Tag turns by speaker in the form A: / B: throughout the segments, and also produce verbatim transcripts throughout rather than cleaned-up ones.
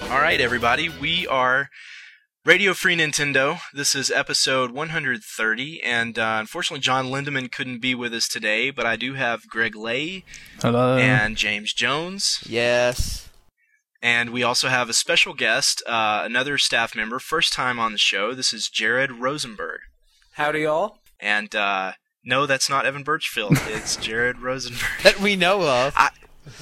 A: All right, everybody, we are Radio Free Nintendo. This is episode one hundred thirty, and uh, unfortunately John Lindemann couldn't be with us today, but I do have Greg Lay.
B: Hello.
A: And James Jones.
C: Yes.
A: And we also have a special guest, uh, another staff member, first time on the show. This is Jared Rosenberg.
C: Howdy, y'all.
A: And uh, no, that's not Evan Birchfield. It's Jared Rosenberg.
C: That we know of.
A: I,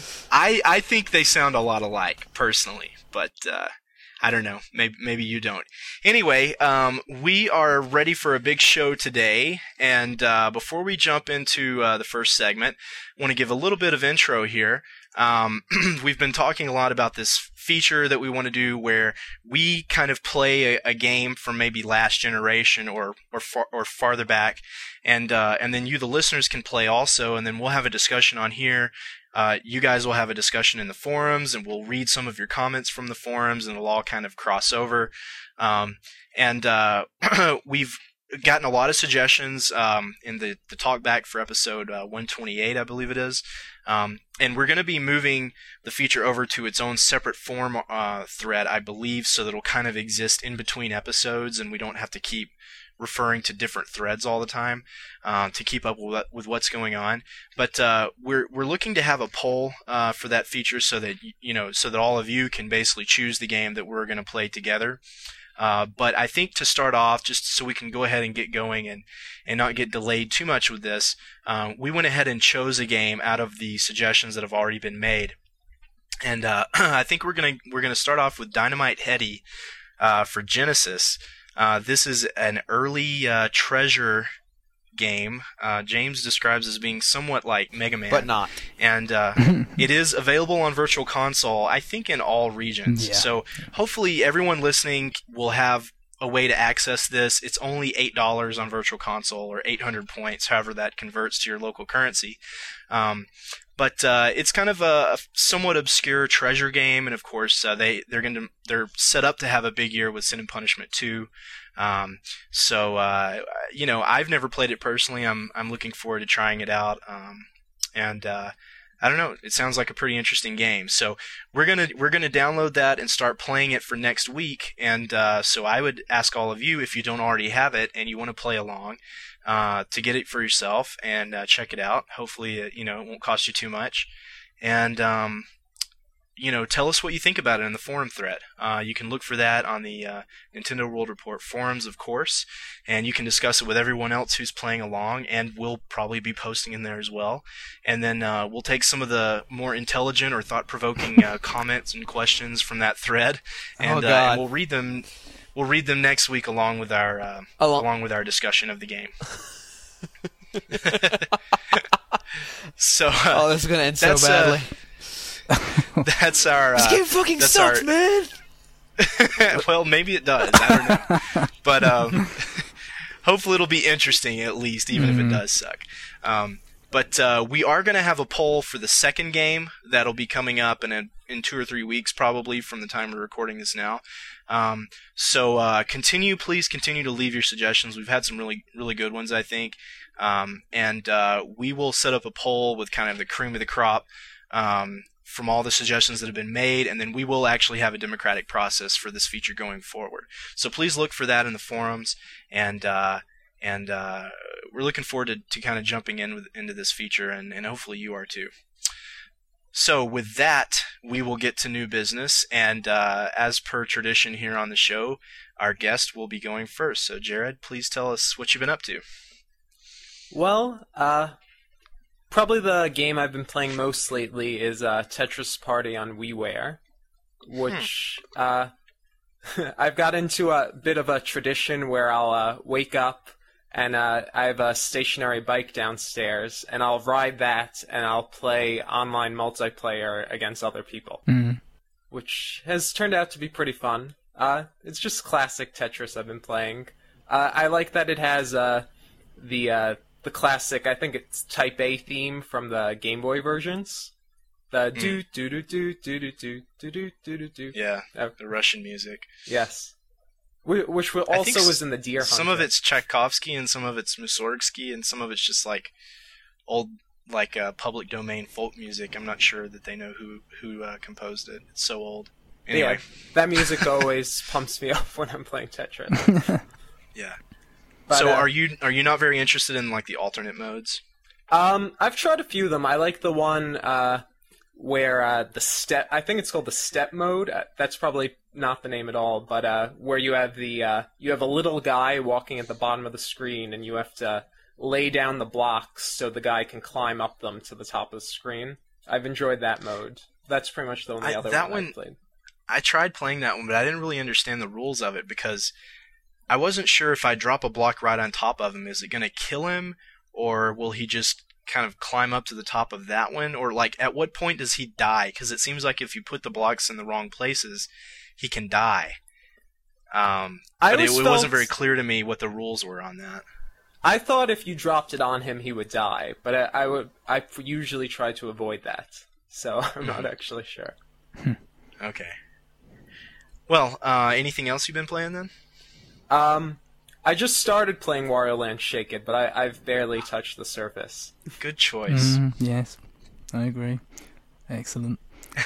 A: I I think they sound a lot alike, personally, but uh, I don't know. Maybe maybe you don't. Anyway, um, we are ready for a big show today, and uh, before we jump into uh, the first segment, I want to give a little bit of intro here. Um, we've been talking a lot about this feature that we want to do where we kind of play a, a game from maybe last generation or or, far, or farther back, and uh, and then you, the listeners, can play also, and then we'll have a discussion on here. Uh, you guys will have a discussion in the forums, and we'll read some of your comments from the forums, and it'll all kind of cross over. Um, and uh, we've gotten a lot of suggestions um, in the, the talkback for episode uh, one twenty-eight, I believe it is. Um, and we're going to be moving the feature over to its own separate forum uh, thread, I believe, so that it'll kind of exist in between episodes, and we don't have to keep referring to different threads all the time uh, to keep up with, with what's going on. But uh, we're we're looking to have a poll uh, for that feature, so that you know, so that all of you can basically choose the game that we're going to play together. Uh, but I think to start off, just so we can go ahead and get going and, and not get delayed too much with this, uh, we went ahead and chose a game out of the suggestions that have already been made. And uh, I think we're gonna we're gonna start off with Dynamite Headdy uh, for Genesis. Uh, this is an early uh, treasure game. Uh, James describes as being somewhat like Mega Man,
C: but not.
A: And uh, it is available on Virtual Console, I think, in all regions.
B: Yeah.
A: So hopefully everyone listening will have a way to access this. It's only eight dollars on Virtual Console, or eight hundred points, however that converts to your local currency. Um, But uh, it's kind of a, a somewhat obscure treasure game, and of course uh, they they're going to they're set up to have a big year with Sin and Punishment two. Um, so uh, you know, I've never played it personally. I'm I'm looking forward to trying it out, um, and uh, I don't know. It sounds like a pretty interesting game. So we're gonna we're gonna download that and start playing it for next week. And uh, so I would ask all of you, if you don't already have it and you want to play along, Uh, to get it for yourself and uh, check it out. Hopefully, it, you know, it won't cost you too much. And, um, you know, tell us what you think about it in the forum thread. Uh, you can look for that on the uh, Nintendo World Report forums, of course, and you can discuss it with everyone else who's playing along, and we'll probably be posting in there as well. And then uh, we'll take some of the more intelligent or thought-provoking uh, comments and questions from that thread, and,
C: oh,
A: uh,
C: God.
A: and we'll read them. We'll read them next week along with our uh,
C: Along-
A: along with our discussion of the game. so uh,
C: Oh, this is gonna end so
A: that's, uh,
C: badly.
A: that's our. Uh,
C: this game fucking
A: that's
C: sucks,
A: our...
C: man.
A: Well, maybe it does. I don't know, but um, hopefully it'll be interesting at least, even mm-hmm. if it does suck. Um, but uh, we are going to have a poll for the second game that'll be coming up in a, in two or three weeks, probably from the time we're recording this now. Um, so uh, continue, please continue to leave your suggestions. We've had some really, really good ones, I think. Um, and uh, we will set up a poll with kind of the cream of the crop um, from all the suggestions that have been made, and then we will actually have a democratic process for this feature going forward. So please look for that in the forums, and uh, and uh, we're looking forward to, to kind of jumping in with, into this feature, and, and hopefully you are too. So with that, we will get to new business, and uh, as per tradition here on the show, our guest will be going first. So Jared, please tell us what you've been up to.
D: Well, uh, probably the game I've been playing most lately is uh, Tetris Party on WiiWare, which hmm. uh, I've got into a bit of a tradition where I'll uh, wake up and uh, I have a stationary bike downstairs, and I'll ride that, and I'll play online multiplayer against other people,
B: mm.
D: which has turned out to be pretty fun. Uh, it's just classic Tetris I've been playing. Uh, I like that it has uh, the uh, the classic, I think it's Type A theme from the Game Boy versions. The
A: mm.
D: do do do do do do do do do do do do.
A: Yeah,
D: uh,
A: the Russian music.
D: Yes. Which also was in the Deer Hunter.
A: Some of it's Tchaikovsky, and some of it's Mussorgsky, and some of it's just like old, like uh, public domain folk music. I'm not sure that they know who who uh, composed it. It's so old. Anyway,
D: Yeah, that music always pumps me up when I'm playing Tetris.
A: yeah.
D: But,
A: so
D: uh,
A: are you are you not very interested in like the alternate modes?
D: Um, I've tried a few of them. I like the one uh, where uh, the step. I think it's called the step mode. Uh, that's probably not the name at all, but uh, where you have the uh, you have a little guy walking at the bottom of the screen, and you have to lay down the blocks so the guy can climb up them to the top of the screen. I've enjoyed that mode. That's pretty much the only
A: I,
D: other
A: that
D: one,
A: one
D: I've played.
A: I tried playing that one, but I didn't really understand the rules of it because I wasn't sure if I drop a block right on top of him, is it going to kill him, or will he just kind of climb up to the top of that one? Or, like, at what point does he die? Because it seems like if you put the blocks in the wrong places, he can die. Um,
D: I
A: but it,
D: always
A: it
D: felt-
A: wasn't very clear to me what the rules were on that.
D: I thought if you dropped it on him, he would die, but I, I would. I usually try to avoid that, so I'm not actually sure.
A: Okay. Well, uh, anything else you've been playing then?
D: Um, I just started playing Wario Land Shake It, but I, I've barely touched the surface.
A: Good choice.
B: Mm, yes, I agree. Excellent.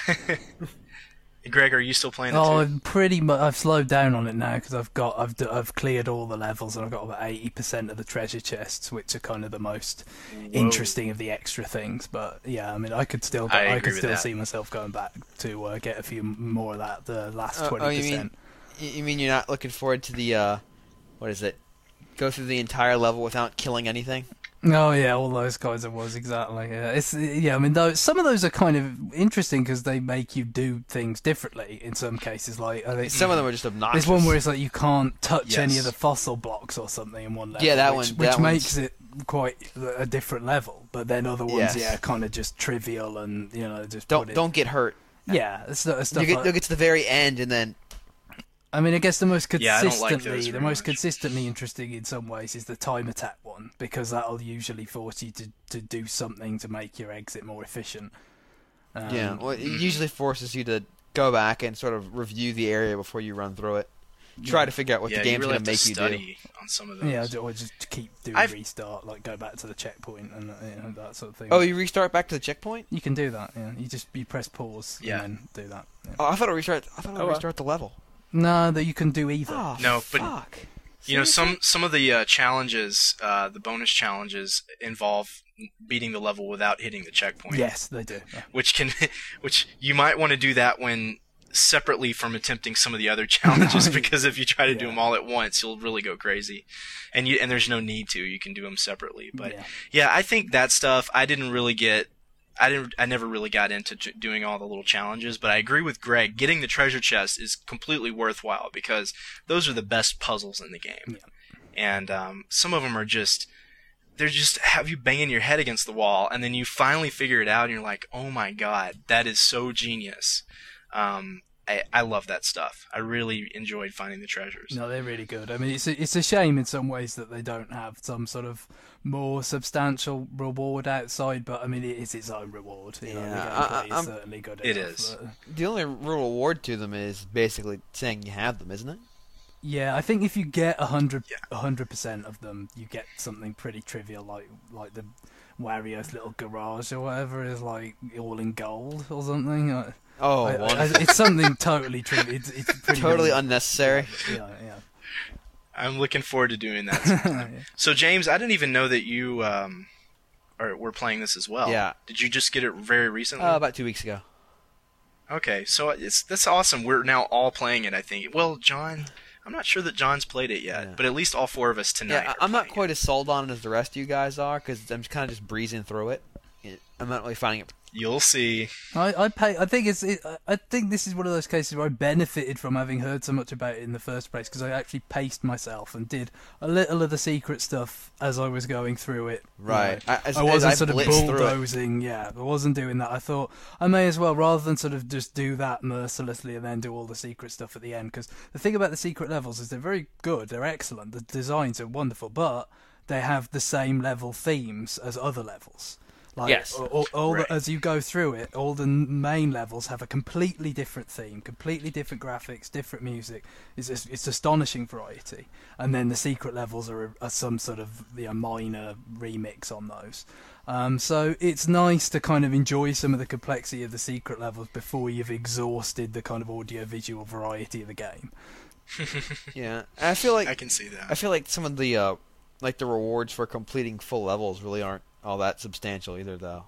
A: Greg, are you still playing it
B: Oh,
A: too?
B: I'm pretty much. I've slowed down on it now because I've got. I've d- I've cleared all the levels and I've got about eighty percent of the treasure chests, which are kind of the most interesting of the extra things. But yeah, I mean, I could still. Go,
A: I
B: I,
A: agree
B: could
A: with
B: still
A: that.
B: see myself going back to uh, get a few more of that. The last
C: Oh,
B: twenty
C: oh, you
B: percent.
C: mean you mean you're not looking forward to the uh, what is it? Go through the entire level without killing anything?
B: Oh yeah, all those kinds of was exactly. Yeah, it's yeah. I mean, those, some of those are kind of interesting because they make you do things differently in some cases. Like I think
C: Some of them are just obnoxious.
B: there's one where it's like you can't touch any
A: Yes.
B: of the fossil blocks or something in one level.
C: Yeah, that
B: which,
C: one-
B: which
C: that
B: makes
C: one's-
B: it quite a different level. But then other ones,
C: Yes.
B: yeah, kind of just trivial and you know just
C: don't
B: put it-
C: don't get hurt.
B: Yeah, it's stuff. stuff
C: You get,
B: like-
C: you'll get to the very end and then
B: I mean, I guess the most
A: Yeah, I don't like
B: consistently,
A: those
B: the
A: very
B: most
A: much.
B: consistently interesting in some ways is the time attack one because that'll usually force you to, to do something to make your exit more efficient. Um,
C: yeah, well, it usually forces you to go back and sort of review the area before you run through it. Try to figure out what
A: yeah,
C: the game's
A: you really
C: going to
A: have to
C: make you do.
A: study on some of those.
B: Yeah, or just keep doing
A: I've-
B: restart, like go back to the checkpoint and uh, you know, that sort of thing.
C: Oh, you restart back to the checkpoint?
B: you can do that. Yeah, you just you press pause
A: Yeah.
B: and then do that. Yeah.
C: Oh, I thought it restart. I thought it
D: Oh,
C: would
D: uh,
C: restart the level.
B: No, that you can do either.
C: Oh,
A: No, but-
C: fuck.
A: You know,
C: Seriously?
A: some some of the uh, challenges, uh, the bonus challenges, involve beating the level without hitting the checkpoint.
B: Yes, they do. Yeah.
A: Which can, which you might want to do that when separately from attempting some of the other challenges,
B: No,
A: because if you try to do
B: yeah.
A: them all at once, you'll really go crazy. And you and there's no need to. You can do them separately. But
B: Yeah.
A: yeah, I think that stuff I didn't really get. I didn't. I never really got into j- doing all the little challenges, but I agree with Greg. Getting the treasure chest is completely worthwhile because those are the best puzzles in the game,
B: Yeah.
A: and um, some of them are just. They're just have you banging your head against the wall, and then you finally figure it out, and you're like, "Oh my god, that is so genius!" Um, I, I love that stuff. I really enjoyed finding the treasures.
B: No, they're really good. I mean, it's a, it's a shame in some ways that they don't have some sort of more substantial reward outside, but I mean, it is its own reward. You know,
C: Yeah,
B: the
C: I-
B: gameplay is
C: I'm-
B: certainly good
A: It
B: enough,
A: is.
B: but-
C: The only real reward to them is basically saying you have them, isn't it?
B: Yeah, I think if you get a hundred,
A: Yeah.
B: a hundred percent of them, you get something pretty trivial, like like the Wario's little garage or whatever is like all in gold or something. I,
C: Oh,
B: I- I-
C: wonderful.
B: it's something totally trivial. It's, it's pretty
C: Totally
B: un-
C: unnecessary.
B: Yeah, yeah.
A: I'm looking forward to doing that. sometime.
B: Yeah.
A: So James, I didn't even know that you um, are were playing this as well.
C: Yeah.
A: Did you just get it very recently?
C: Uh, about two weeks ago.
A: Okay, so it's that's awesome. We're now all playing it. I think. Well, John, I'm not sure that John's played it yet,
C: Yeah.
A: but at least all four of us tonight.
C: Yeah,
A: are
C: I- I'm not
A: playing
C: quite as sold on it as the rest of you guys are because I'm kind of just breezing through it. It- I'm not really finding it.
A: it. You'll see.
B: I, I pay. I think it's. It, I think this is one of those cases where I benefited from having heard so much about it in the first place because I actually paced myself and did a little of the secret stuff as I was going through it. you
C: Right.
B: know.
C: I- as-
B: I wasn't
C: as I
B: sort of
C: blitzed through it.
B: bulldozing. Yeah, I wasn't doing that. I thought I may as well, rather than sort of just do that mercilessly and then do all the secret stuff at the end. Because the thing about the secret levels is they're very good. They're excellent. The designs are wonderful, but they have the same level themes as other levels. Like,
C: Yes.
B: all, all
A: Right.
B: the, as you go through it, all the main levels have a completely different theme, completely different graphics, different music. It's it's, it's astonishing variety. And then the secret levels are, are some sort of you know, minor remix on those. Um, so it's nice to kind of enjoy some of the complexity of the secret levels before you've exhausted the kind of audio-visual variety of the game.
C: Yeah, and I feel like
A: I can see that.
C: I feel like some of the uh, like the rewards for completing full levels really aren't all that substantial either, though.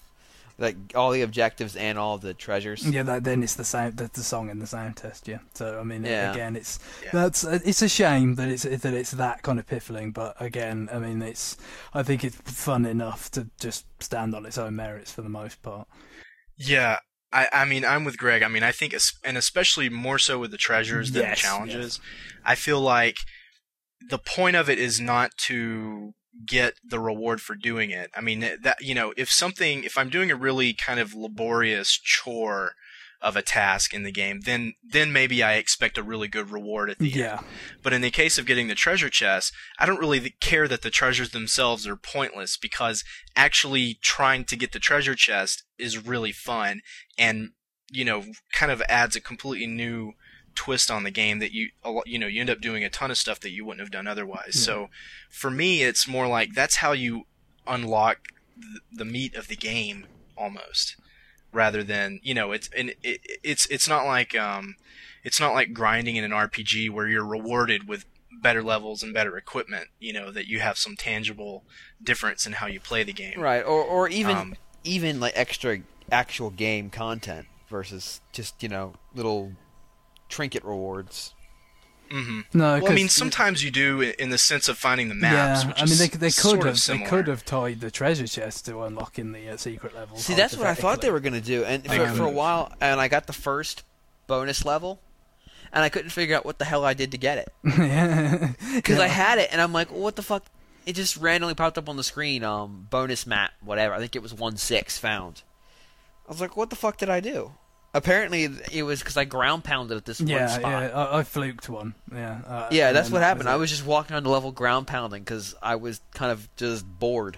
C: Like all the objectives and all the treasures.
B: Yeah, that, then it's the sound, the, the song and the sound test. Yeah, so I mean,
C: Yeah.
B: again, it's
A: Yeah.
B: that's it's a shame that it's that it's that kind of piffling. But again, I mean, it's I think it's fun enough to just stand on its own merits for the most part.
A: Yeah, I, I mean, I'm with Greg. I mean, I think, es- and especially more so with the treasures than
B: Yes,
A: the challenges, I feel like the point of it is not to get the reward for doing it. I mean, that, you know, if something, if I'm doing a really kind of laborious chore of a task in the game, then then maybe I expect a really good reward at the
B: Yeah,
A: end. But in the case of getting the treasure chest, I don't really th- care that the treasures themselves are pointless, because actually trying to get the treasure chest is really fun, and you know, kind of adds a completely new twist on the game that you a lo- you know you end up doing a ton of stuff that you wouldn't have done otherwise.
B: Yeah.
A: So for me, it's more like that's how you unlock th- the meat of the game almost, rather than you know it's and it, it's it's not like um it's not like grinding in an R P G where you're rewarded with better levels and better equipment, you know, that you have some tangible difference in how you play the game.
C: Right, or or even
A: Um,
C: even like extra actual game content versus just you know little trinket rewards.
A: hmm
B: no,
A: Well, I mean,
B: 'cause-
A: sometimes you do i- in the sense of finding the maps.
B: yeah,
A: which
B: I mean,
A: is
B: they they
A: sort
B: could
A: of
B: have they
A: similar.
B: could have tied the treasure chest to unlocking the uh, secret levels.
C: See, that's what I thought they
B: hypothetically.
C: were going to do, and for,
B: Um,
C: for a while, and I got the first bonus level, and I couldn't figure out what the hell I did to get it
B: yeah,
C: because I
B: Yeah.
C: had it, and I'm like, well, what the fuck? It just randomly popped up on the screen. Um, bonus map, whatever. I think it was one six found. I was like, what the fuck did I do? Apparently, it was because I ground pounded at this one
B: yeah,
C: spot.
B: yeah. I, I fluked one. Yeah, uh,
C: Yeah,
B: and
C: that's
B: then
C: what
B: that
C: happened. I
B: it.
C: was just walking on the level ground pounding because I was kind of just bored.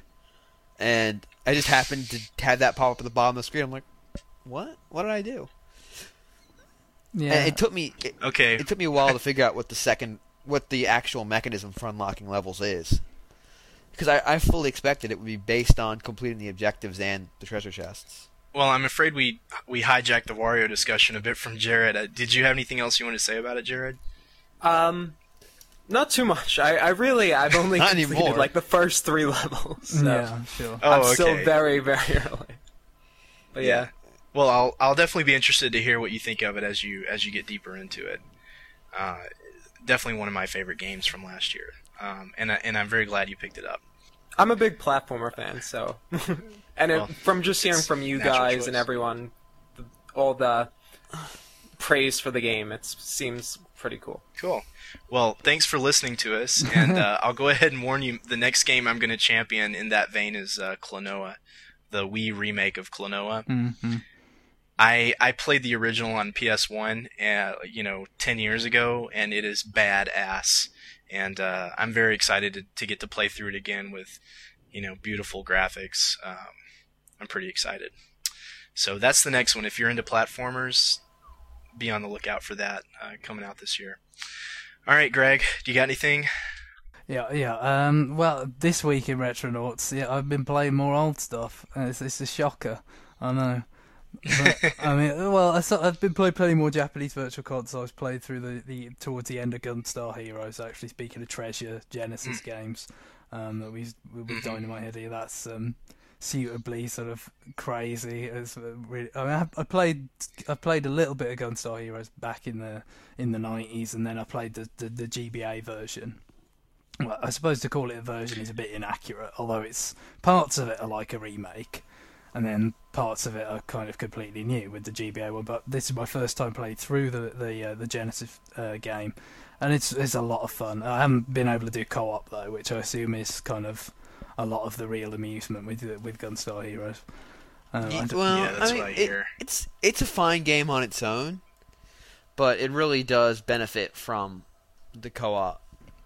C: And I just happened to have that pop up at the bottom of the screen. I'm like, what? What did I do?
B: Yeah,
C: And it took me it,
A: Okay.
C: it took me a while to figure out what the second what the actual mechanism for unlocking levels is. Because I, I fully expected it would be based on completing the objectives and the treasure chests.
A: Well, I'm afraid we we hijacked the Wario discussion a bit from Jared. Uh, did you have anything else you want to say about it, Jared?
D: Um, not too much. I, I really, I've only
C: Not
D: completed
C: anymore.
D: like the first three levels. So
B: yeah, sure.
A: Oh,
D: I'm
A: okay.
D: still very, very early. But yeah.
A: Well, I'll I'll definitely be interested to hear what you think of it as you as you get deeper into it. Uh, definitely one of my favorite games from last year, um, and I, and I'm very glad you picked it up.
D: I'm a big platformer fan, so and it,
A: Well,
D: from just hearing
A: it's
D: from you
A: natural
D: guys
A: choice.
D: and everyone, the, all the praise for the game, it seems pretty cool.
A: Cool. Well, thanks for listening to us, and uh, I'll go ahead and warn you: the next game I'm going to champion in that vein is uh, Klonoa, the Wii remake of Klonoa.
B: Mm-hmm.
A: I I played the original on P S one, uh, you know, ten years ago, and it is badass. And uh, I'm very excited to, to get to play through it again with, you know, beautiful graphics. Um, I'm pretty excited. So that's the next one. If you're into platformers, be on the lookout for that uh, coming out this year. All right, Greg, do you got anything?
B: Yeah, yeah. Um, well, this week in Retronauts, yeah, I've been playing more old stuff. And it's, it's a shocker, I know. But, I mean, well, I saw, I've been play, playing more Japanese virtual consoles. Played through the, the towards the end of Gunstar Heroes. Actually, speaking of Treasure Genesis games, um, that we with Dynamite Head here, that's um, suitably sort of crazy. It's really, I mean, I, I played I played a little bit of Gunstar Heroes back in the in the nineties, and then I played the, the the G B A version. Well, I suppose to call it a version is a bit inaccurate, although it's parts of it are like a remake, and then parts of it are kind of completely new with the G B A one. But this is my first time playing through the the uh, the Genesis uh, game, and it's it's a lot of fun. I haven't been able to do co-op though, which I assume is kind of a lot of the real amusement with with Gunstar Heroes. Um, I
C: Ye-
B: d-
C: well,
A: Yeah, that's
C: I mean,
A: what I
C: it-
A: hear.
C: it's it's a fine game on its own, but it really does benefit from the co-op.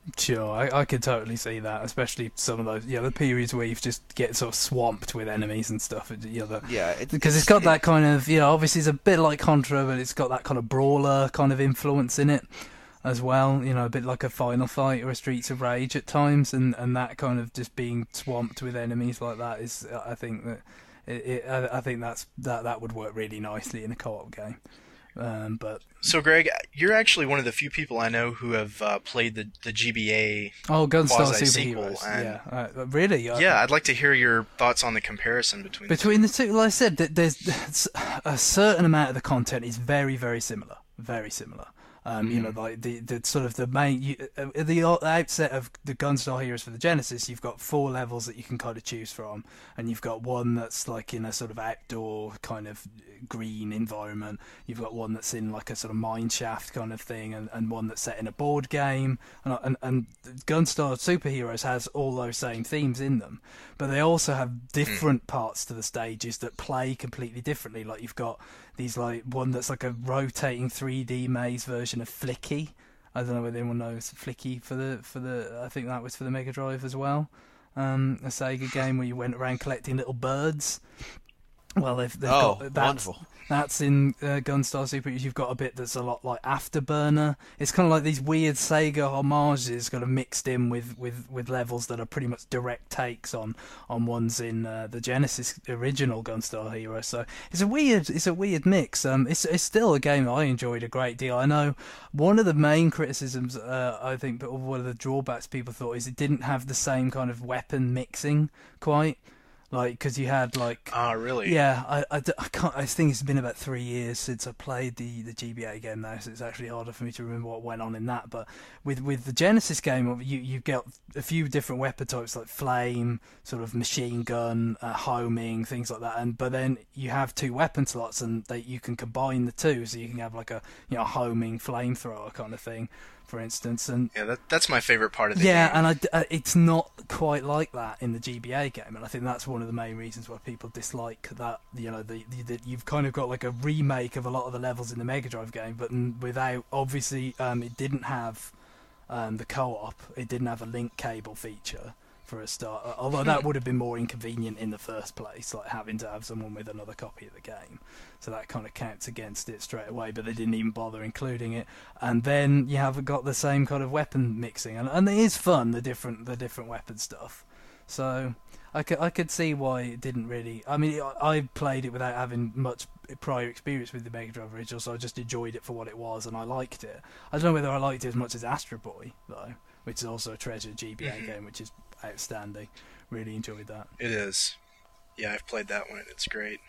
B: Sure, I, I could totally see that, especially some of those, yeah, the periods where you just get sort of swamped with enemies and stuff. You know, the,
C: Yeah, it,
B: because it's got that kind of, you know, obviously it's a bit like Contra, but it's got that kind of brawler kind of influence in it as well. You know, a bit like a Final Fight or a Streets of Rage at times, and, and that kind of just being swamped with enemies like that is, I think that, it, it, I, I think that's that that would work really nicely in a co-op game. Um, but
A: So, Greg, you're actually one of the few people I know who have uh, played the, the G B A
B: oh, Gunstar
A: quasi-sequel,
B: Superheroes,
A: and-
B: yeah, uh, really, I-
A: Yeah, I'd like to hear your thoughts on the comparison between the
B: Between the two, like I said, th- there's, there's a certain amount of the content is very, very similar. Very similar. Um, You know, like the, the sort of the main, you, uh, at the outset of the Gunstar Heroes for the Genesis, you've got four levels that you can kind of choose from, and you've got one that's like in a sort of outdoor kind of green environment. You've got one that's in like a sort of mine shaft kind of thing, and, and one that's set in a board game. And, and and Gunstar Superheroes has all those same themes in them, but they also have different parts to the stages that play completely differently. Like you've got these like one that's like a rotating three D maze version of Flicky. I don't know whether anyone knows Flicky for the for the. I think that was for the Mega Drive as well. Um, a Sega game where you went around collecting little birds. Well, they've, they've
C: Oh,
B: got that's,
C: wonderful.
B: that's in uh, Gunstar Super. You've got a bit that's a lot like Afterburner. It's kind of like these weird Sega homages, kind of mixed in with, with, with levels that are pretty much direct takes on, on ones in uh, the Genesis original Gunstar Hero. So it's a weird it's a weird mix. Um, it's it's still a game that I enjoyed a great deal. I know one of the main criticisms, uh, I think, but one of the drawbacks people thought is it didn't have the same kind of weapon mixing quite. Like, because you had like
A: Ah, really?
B: yeah, I, I, d- I can't. I think it's been about three years since I played the, the G B A game now, so it's actually harder for me to remember what went on in that. But with with the Genesis game, you you get a few different weapon types like flame, sort of machine gun, uh, homing, things like that. And but then you have two weapon slots, and they you can combine the two, so you can have like a you know homing flamethrower kind of thing, for instance. And
A: Yeah, that, that's my favorite part of the
B: yeah,
A: game.
B: and I d uh, it's not quite like that in the G B A game, and I think that's one of the main reasons why people dislike that. You know, the, the, the you've kind of got like a remake of a lot of the levels in the Mega Drive game, but n- without obviously um, it didn't have um, the co-op, it didn't have a link cable feature for a start. uh, Although that would have been more inconvenient in the first place, like having to have someone with another copy of the game. So that kind of counts against it straight away, but they didn't even bother including it. And then you haven't got the same kind of weapon mixing, and, and it is fun, the different the different weapon stuff. So I could I could see why it didn't really. I mean, I, I played it without having much prior experience with the Mega Drive original, so I just enjoyed it for what it was, and I liked it. I don't know whether I liked it as much as Astro Boy though, which is also a Treasure G B A game, which is outstanding. Really enjoyed that.
A: It is. Yeah, I've played that one. It's great.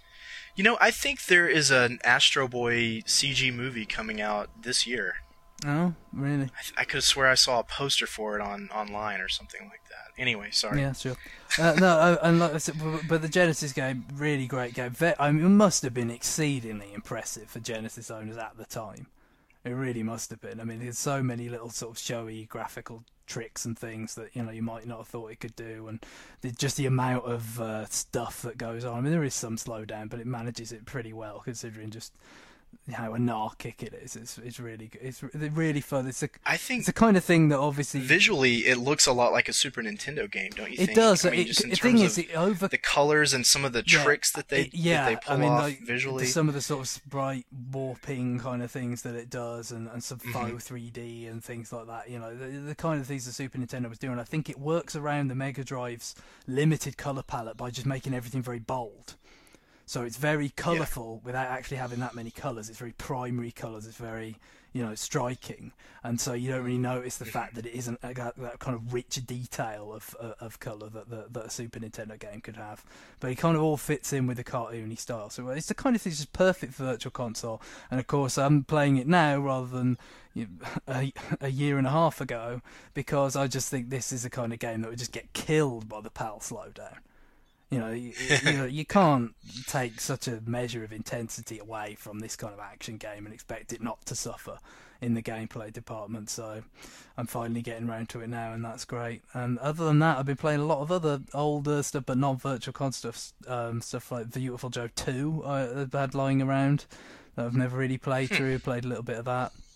A: You know, I think there is an Astro Boy C G movie coming out this year.
B: Oh, really?
A: I, th- I could swear I saw a poster for it on online or something like that. Anyway, sorry.
B: Yeah, sure. Uh, no, uh, and like I said, but, but the Genesis game, really great game. Ve- I mean, it must have been exceedingly impressive for Genesis owners at the time. It really must have been. I mean, there's so many little sort of showy graphical tricks and things that you know you might not have thought it could do, and the, just the amount of uh, stuff that goes on. I mean, there is some slowdown, but it manages it pretty well considering just how anarchic it is. It's it's really good. It's really fun. It's a
A: I think
B: it's the kind of thing that obviously
A: visually it looks a lot like a Super Nintendo game, don't you
B: it
A: think?
B: does.
A: I mean,
B: It-
A: just in
B: the
A: terms
B: thing is,
A: of
B: it over
A: the colors and some of the
B: Yeah,
A: tricks that they
B: it- yeah,
A: that they pull
B: I mean,
A: off
B: like,
A: visually.
B: some of the sort of sprite warping kind of things that it does, and, and some
A: Mm-hmm.
B: faux three D and things like that. You know, the, the kind of things the Super Nintendo was doing. I think it works around the Mega Drive's limited color palette by just making everything very bold. So it's very colourful without actually having that many colours. It's very primary colours. It's very, you know, striking, and so you don't really notice the fact that it isn't that, that kind of rich detail of uh, of colour that, that that a Super Nintendo game could have. But it kind of all fits in with the cartoony style. So it's the kind of thing that's just perfect for Virtual Console. And of course, I'm playing it now rather than you know, a, a year and a half ago because I just think this is the kind of game that would just get killed by the PAL slowdown. You know, you, you know, you can't take such a measure of intensity away from this kind of action game and expect it not to suffer in the gameplay department. So I'm finally getting around to it now, and that's great. And other than that, I've been playing a lot of other older stuff, but non-Virtual Console stuff, um, stuff like Beautiful Joe two I've had lying around that I've never really played through. Played a little bit of that.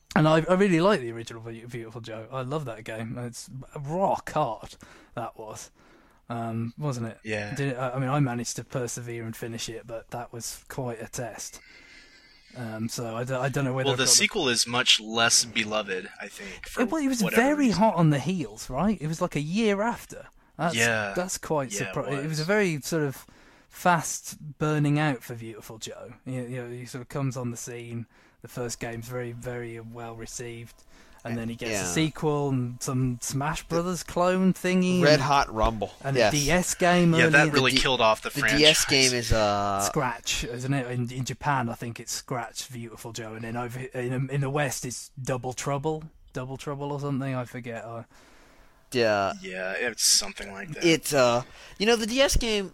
B: And I, I really like the original Beautiful Joe. I love that game. It's rock hard, that was. Um, wasn't it?
A: Yeah.
B: Did it, I mean, I managed to persevere and finish it, but that was quite a test. Um, so I don't, I don't know whether...
A: Well,
B: I've
A: the
B: got
A: sequel is much less beloved, I think. For
B: It, well, it was
A: whatever
B: very
A: reason.
B: hot on the heels, right? It was like a year after. That's,
A: Yeah.
B: That's quite
A: Yeah, it
B: surprising. It,
A: was.
B: was a very sort of fast burning out for Beautiful Joe. You, you know, he sort of comes on the scene. The first game's very, very well received. And then he gets
C: Yeah.
B: a sequel and some Smash Brothers clone thingy.
C: Red
B: and,
C: Hot Rumble.
B: and
C: yes.
B: a D S game
A: Yeah,
B: early
A: that
B: in
A: really
C: D-
A: killed off the,
C: The
A: franchise.
C: D S game is uh
B: Scratch, isn't it? In, in Japan, I think it's Scratch Beautiful Joe, and then over in, in the West, it's Double Trouble, Double Trouble or something. I forget. Uh,
C: yeah.
A: Yeah, it's something like that.
C: It's uh you know the D S game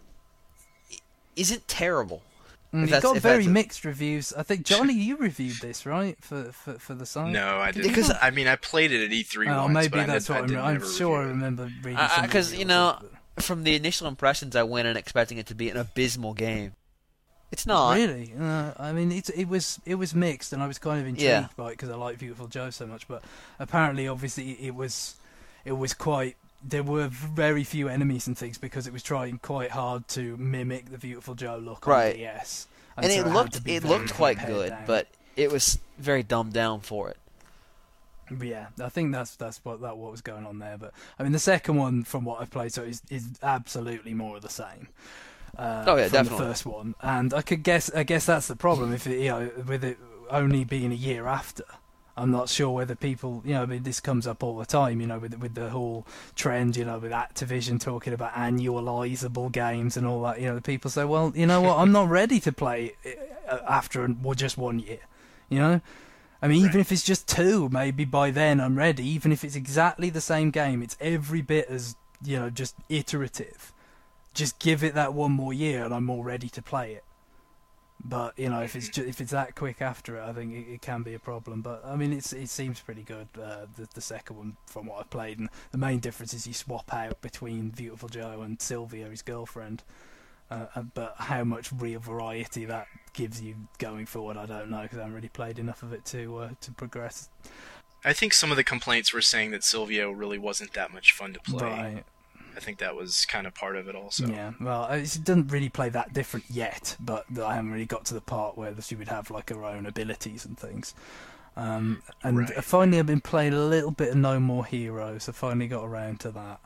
C: isn't terrible.
B: Mm,
C: If
B: It's
C: that's-
B: got
C: if
B: very
C: that's a-
B: mixed reviews. I think Johnny, you reviewed this, right, for for, for the site?
A: No, I didn't.
C: Because-
A: I mean, I played it at E three
B: Oh,
A: once,
B: maybe
A: but I
B: that's
A: did,
B: what
A: I
B: I'm.
A: did
B: I'm
A: never
B: sure I
A: review it.
B: remember reading. some
C: Because
B: reviews
C: you know,
B: of it.
C: from the initial impressions, I went in expecting it to be an abysmal game. It's not.
B: Really, uh, I mean, it it was it was mixed, and I was kind of intrigued
C: Yeah.
B: by it because I like Beautiful Joe so much. But apparently, obviously, it was it was quite. There were very few enemies and things because it was trying quite hard to mimic the Beautiful Joe look
C: Right.
B: on D S.
C: And
B: so
C: it
B: had
C: looked
B: to be
C: it
B: very
C: looked quite
B: pared
C: good,
B: down.
C: but it was very dumbed down for it.
B: But yeah, I think that's that's what that what was going on there. But I mean, the second one, from what I've played, so is is absolutely more of the same. Uh,
C: Oh, yeah,
B: from
C: definitely.
B: the first one, and I could guess. I guess that's the problem. If it, you know, with it only being a year after, I'm not sure whether people, you know, I mean, this comes up all the time. You know, with with the whole trend, you know, with Activision talking about annualizable games and all that. You know, the people say, well, you know what, I'm not ready to play it after well, just one year. You know. I mean, even
A: Right.
B: if it's just two, maybe by then I'm ready. Even if it's exactly the same game, it's every bit as, you know, just iterative. Just give it that one more year and I'm more ready to play it. But, you know, if it's ju- if it's that quick after it, I think it, it can be a problem. But, I mean, it's it seems pretty good, uh, the, the second one, from what I've played. And the main difference is you swap out between Beautiful Joe and Sylvia, his girlfriend. Uh, uh, but how much real variety that gives you going forward, I don't know, because I haven't really played enough of it to uh, to progress.
A: I think some of the complaints were saying that Silvio really wasn't that much fun to play.
B: Right.
A: I think that was kind of part of it also.
B: Yeah. Well, it doesn't really play that different yet, but I haven't really got to the part where she would have like her own abilities and things. Um, and
A: Right.
B: finally, I've been playing a little bit of No More Heroes. I finally got around to that.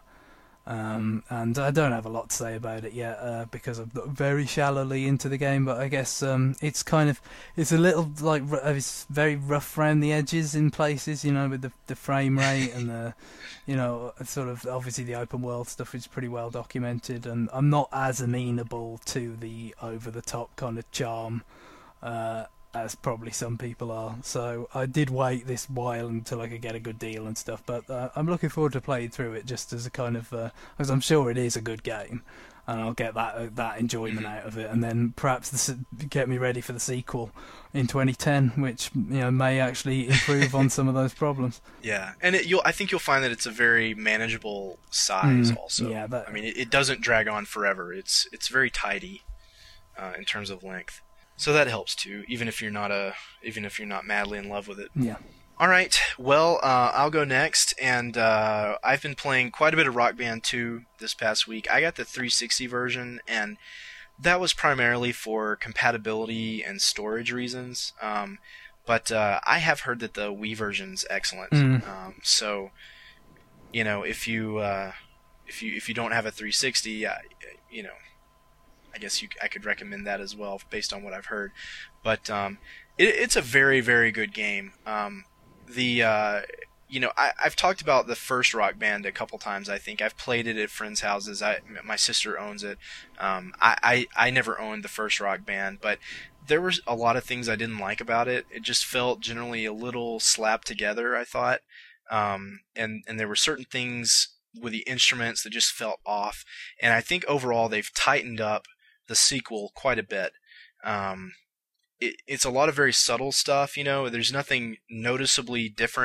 B: Um, and I don't have a lot to say about it yet uh, because I'm very shallowly into the game. But I guess um, it's kind of it's a little like r- it's very rough around the edges in places, you know, with the the frame rate and the you know sort of obviously the open world stuff is pretty well documented. And I'm not as amenable to the over the top kind of charm uh, as probably some people are. So I did wait this while until I could get a good deal and stuff, but uh, I'm looking forward to playing through it just as a kind of, uh, because I'm sure it is a good game, and I'll get that uh, that enjoyment out of it, and then perhaps the, se- get me ready for the sequel in twenty ten, which you know may actually improve on some of those problems.
A: Yeah, and it, you'll I think you'll find that it's a very manageable size.
B: Mm,
A: also,
B: yeah, that-
A: I mean, it, it doesn't drag on forever. It's it's very tidy uh, in terms of length, so that helps too. Even if you're not a even if you're not madly in love with it.
B: Yeah.
A: All right. Well, uh, I'll go next, and uh, I've been playing quite a bit of Rock Band two this past week. I got the three sixty version, and that was primarily for compatibility and storage reasons. Um, but uh, I have heard that the Wii version's excellent.
B: Mm.
A: Um, so, you know, if you uh, if you if you don't have a three sixty, uh, you know, I guess you I could recommend that as well based on what I've heard. But um, it, it's a very very good game. Um, the uh, you know I, I've talked about the first Rock Band a couple times. I think I've played it at friends' houses. I my sister owns it. Um, I, I I never owned the first Rock Band, but there was a lot of things I didn't like about it. It just felt generally a little slapped together, I thought. Um, and and there were certain things with the instruments that just felt off. And I think overall they've tightened up the sequel quite a bit. Um, it, it's a lot of very subtle stuff, you know. There's nothing noticeably different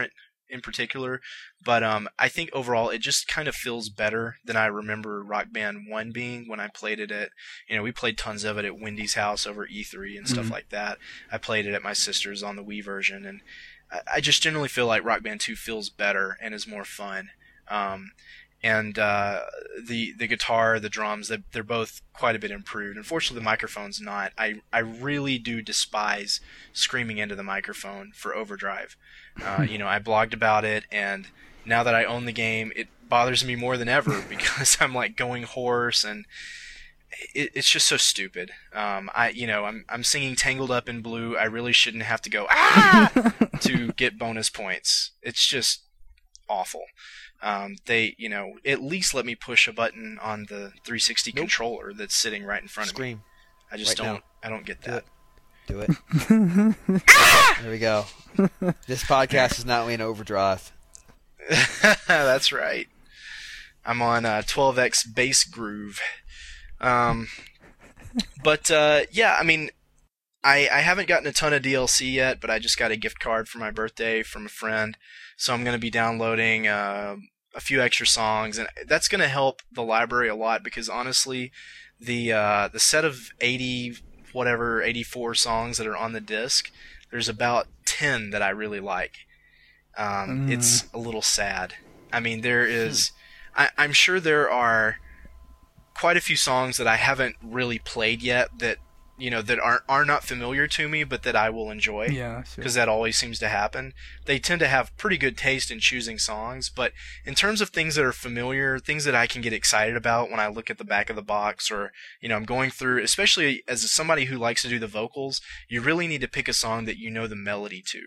A: in particular, but um, I think overall it just kind of feels better than I remember Rock Band one being when I played it at, you know, we played tons of it at Wendy's house over E three and stuff
B: Mhm.
A: like that. I played it at my sister's on the Wii version, and I, I just generally feel like Rock Band two feels better and is more fun. Um, and uh, the the guitar, the drums, they, they're both quite a bit improved. Unfortunately, the microphone's not. I, I really do despise screaming into the microphone for Overdrive. Uh, you know, I blogged about it, and now that I own the game, it bothers me more than ever because I'm like going hoarse, and it, it's just so stupid. Um, I, you know, I'm I'm singing "Tangled Up in Blue." I really shouldn't have to go ah to get bonus points. It's just awful. Um, they, you know, at least let me push a button on the three sixty
C: Nope.
A: controller that's sitting right in front
C: Scream.
A: of me. I just
C: Right
A: don't.
C: now.
A: I don't get
C: Do
A: that.
C: Do it. There we go. This podcast is now in overdrive.
A: That's right. I'm on uh, twelve X bass groove. Um, but uh, yeah, I mean, I I haven't gotten a ton of D L C yet, but I just got a gift card for my birthday from a friend, so I'm going to be downloading uh, a few extra songs, and that's going to help the library a lot because honestly, the uh, the set of eighty whatever eighty-four songs that are on the disc, there's about ten that I really like. Um,
B: Mm.
A: It's a little sad. I mean, there is. I, I'm sure there are quite a few songs that I haven't really played yet that you know that are are not familiar to me, but that I will enjoy.
B: Yeah, sure.
A: Because that always seems to happen. They tend to have pretty good taste in choosing songs, but in terms of things that are familiar, things that I can get excited about when I look at the back of the box, or you know, I'm going through, especially as somebody who likes to do the vocals, you really need to pick a song that you know the melody to.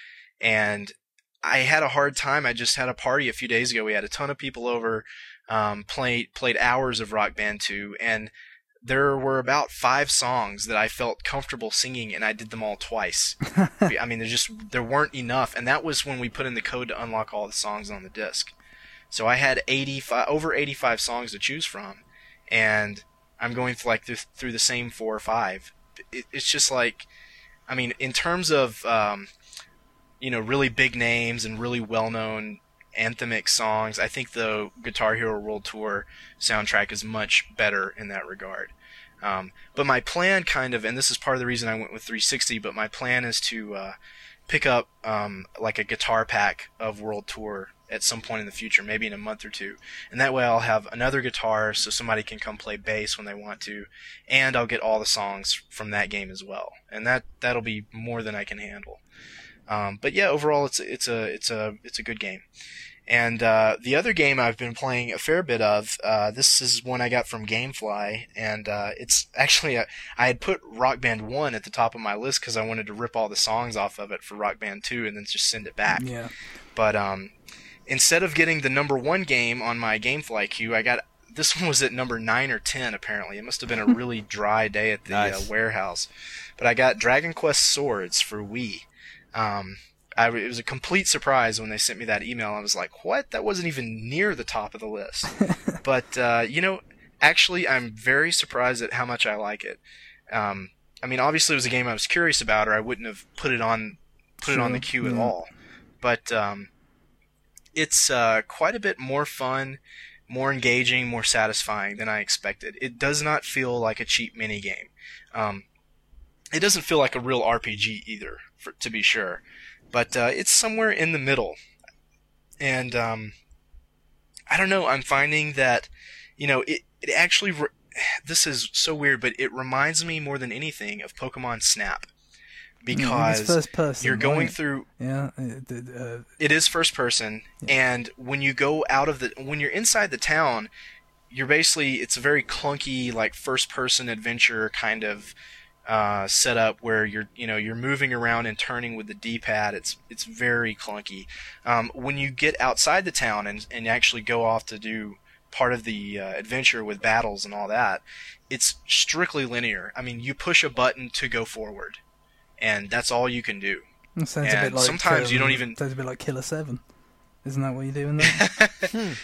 A: And I had a hard time. I just had a party a few days ago. We had a ton of people over, um, played played hours of Rock Band two, and there were about five songs that I felt comfortable singing, and I did them all twice. I mean, there just there weren't enough, and that was when we put in the code to unlock all the songs on the disc. So I had eighty-five over eighty-five songs to choose from, and I'm going through like through, through the same four or five. It, it's just like, I mean, in terms of um, you know, really big names and really well-known anthemic songs, I think the Guitar Hero World Tour soundtrack is much better in that regard. Um, but my plan kind of, and this is part of the reason I went with three sixty, but my plan is to uh, pick up um, like a guitar pack of World Tour at some point in the future, maybe in a month or two. And that way I'll have another guitar so somebody can come play bass when they want to, and I'll get all the songs from that game as well. And that, that'll be more than I can handle. Um, but yeah, overall it's it's a it's a it's a good game. And uh, the other game I've been playing a fair bit of, uh, this is one I got from GameFly, and uh, it's actually a, I had put Rock Band one at the top of my list because I wanted to rip all the songs off of it for Rock Band two and then just send it back.
B: Yeah.
A: But um, instead of getting the number one game on my GameFly queue, I got this one was at number nine or ten apparently. It must have been a really dry day at the
C: Nice.
A: uh, warehouse. But I got Dragon Quest Swords for Wii. Um, I, it was a complete surprise when they sent me that email. I was like, what? That wasn't even near the top of the list. But, uh, you know, actually, I'm very surprised at how much I like it. Um, I mean, obviously it was a game I was curious about, or I wouldn't have put it on put it on the
B: Sure,
A: queue at
B: yeah.
A: all. But um, it's uh, quite a bit more fun, more engaging, more satisfying than I expected. It does not feel like a cheap minigame. Um, it doesn't feel like a real R P G either, for, to be sure. But uh, it's somewhere in the middle. And um, I don't know, I'm finding that, you know, it, it actually, re- this is so weird, but it reminds me more than anything of Pokemon Snap.
B: Yeah, it's
A: Because
B: first person,
A: you're going
B: right?
A: through,
B: Yeah. It, it, uh,
A: it is first person, and when you go out of the, when you're inside the town, you're basically, it's a very clunky, like first person adventure kind of uh, setup where you're, you know, you're moving around and turning with the D-pad. It's it's very clunky. Um, when you get outside the town and and actually go off to do part of the uh, adventure with battles and all that, it's strictly linear. I mean, you push a button to go forward, and that's all you can do.
B: it sounds a
A: And
B: bit like
A: sometimes you
B: um,
A: don't even-
B: sounds a bit like Killer Seven. Isn't that what you're doing there?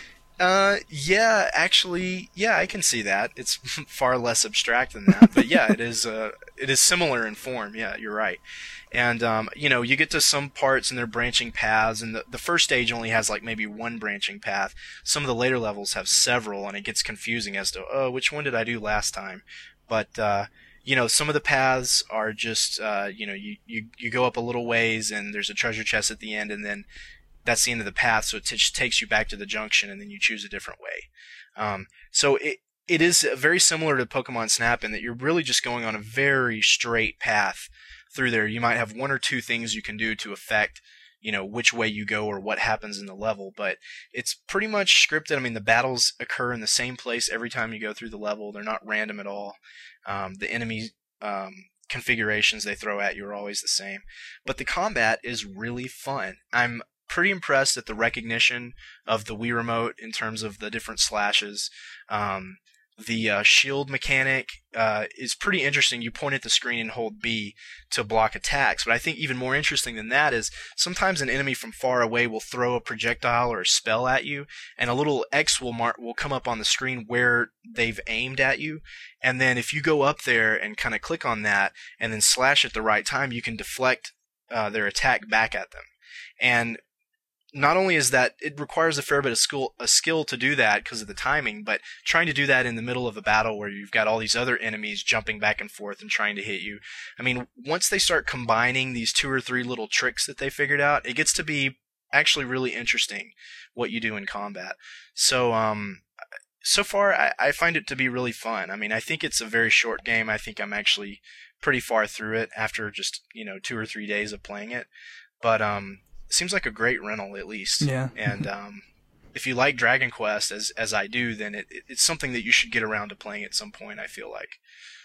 A: Uh, yeah, actually, yeah, I can see that. It's far less abstract than that, but yeah, it is. Uh, it is similar in form. Yeah, you're right. And um, you know, you get to some parts and they're branching paths, and the the first stage only has like maybe one branching path. Some of the later levels have several, and it gets confusing as to oh, which one did I do last time? But uh, you know, some of the paths are just uh, you know, you, you you go up a little ways, and there's a treasure chest at the end, and then that's the end of the path, so it t- takes you back to the junction, and then you choose a different way. Um, so it it is very similar to Pokemon Snap in that you're really just going on a very straight path through there. You might have one or two things you can do to affect, you know, which way you go or what happens in the level, but it's pretty much scripted. I mean, the battles occur in the same place every time you go through the level. They're not random at all. Um, the enemy um, configurations they throw at you are always the same, but the combat is really fun. I'm pretty impressed at the recognition of the Wii Remote in terms of the different slashes. Um, the uh, shield mechanic uh, is pretty interesting. You point at the screen and hold B to block attacks, but I think even more interesting than that is sometimes an enemy from far away will throw a projectile or a spell at you, and a little X will mark will come up on the screen where they've aimed at you, and then if you go up there and kind of click on that and then slash at the right time, you can deflect uh, their attack back at them. And not only is that, it requires a fair bit of skill, a skill to do that because of the timing, but trying to do that in the middle of a battle where you've got all these other enemies jumping back and forth and trying to hit you. I mean, once they start combining these two or three little tricks that they figured out, it gets to be actually really interesting what you do in combat. So, um, so far, I, I find it to be really fun. I mean, I think it's a very short game. I think I'm actually pretty far through it after just, you know, two or three days of playing it. But, um, seems like a great rental at least.
B: Yeah.
A: And um, if you like Dragon Quest as as I do, then it, it, it's something that you should get around to playing at some point, I feel like.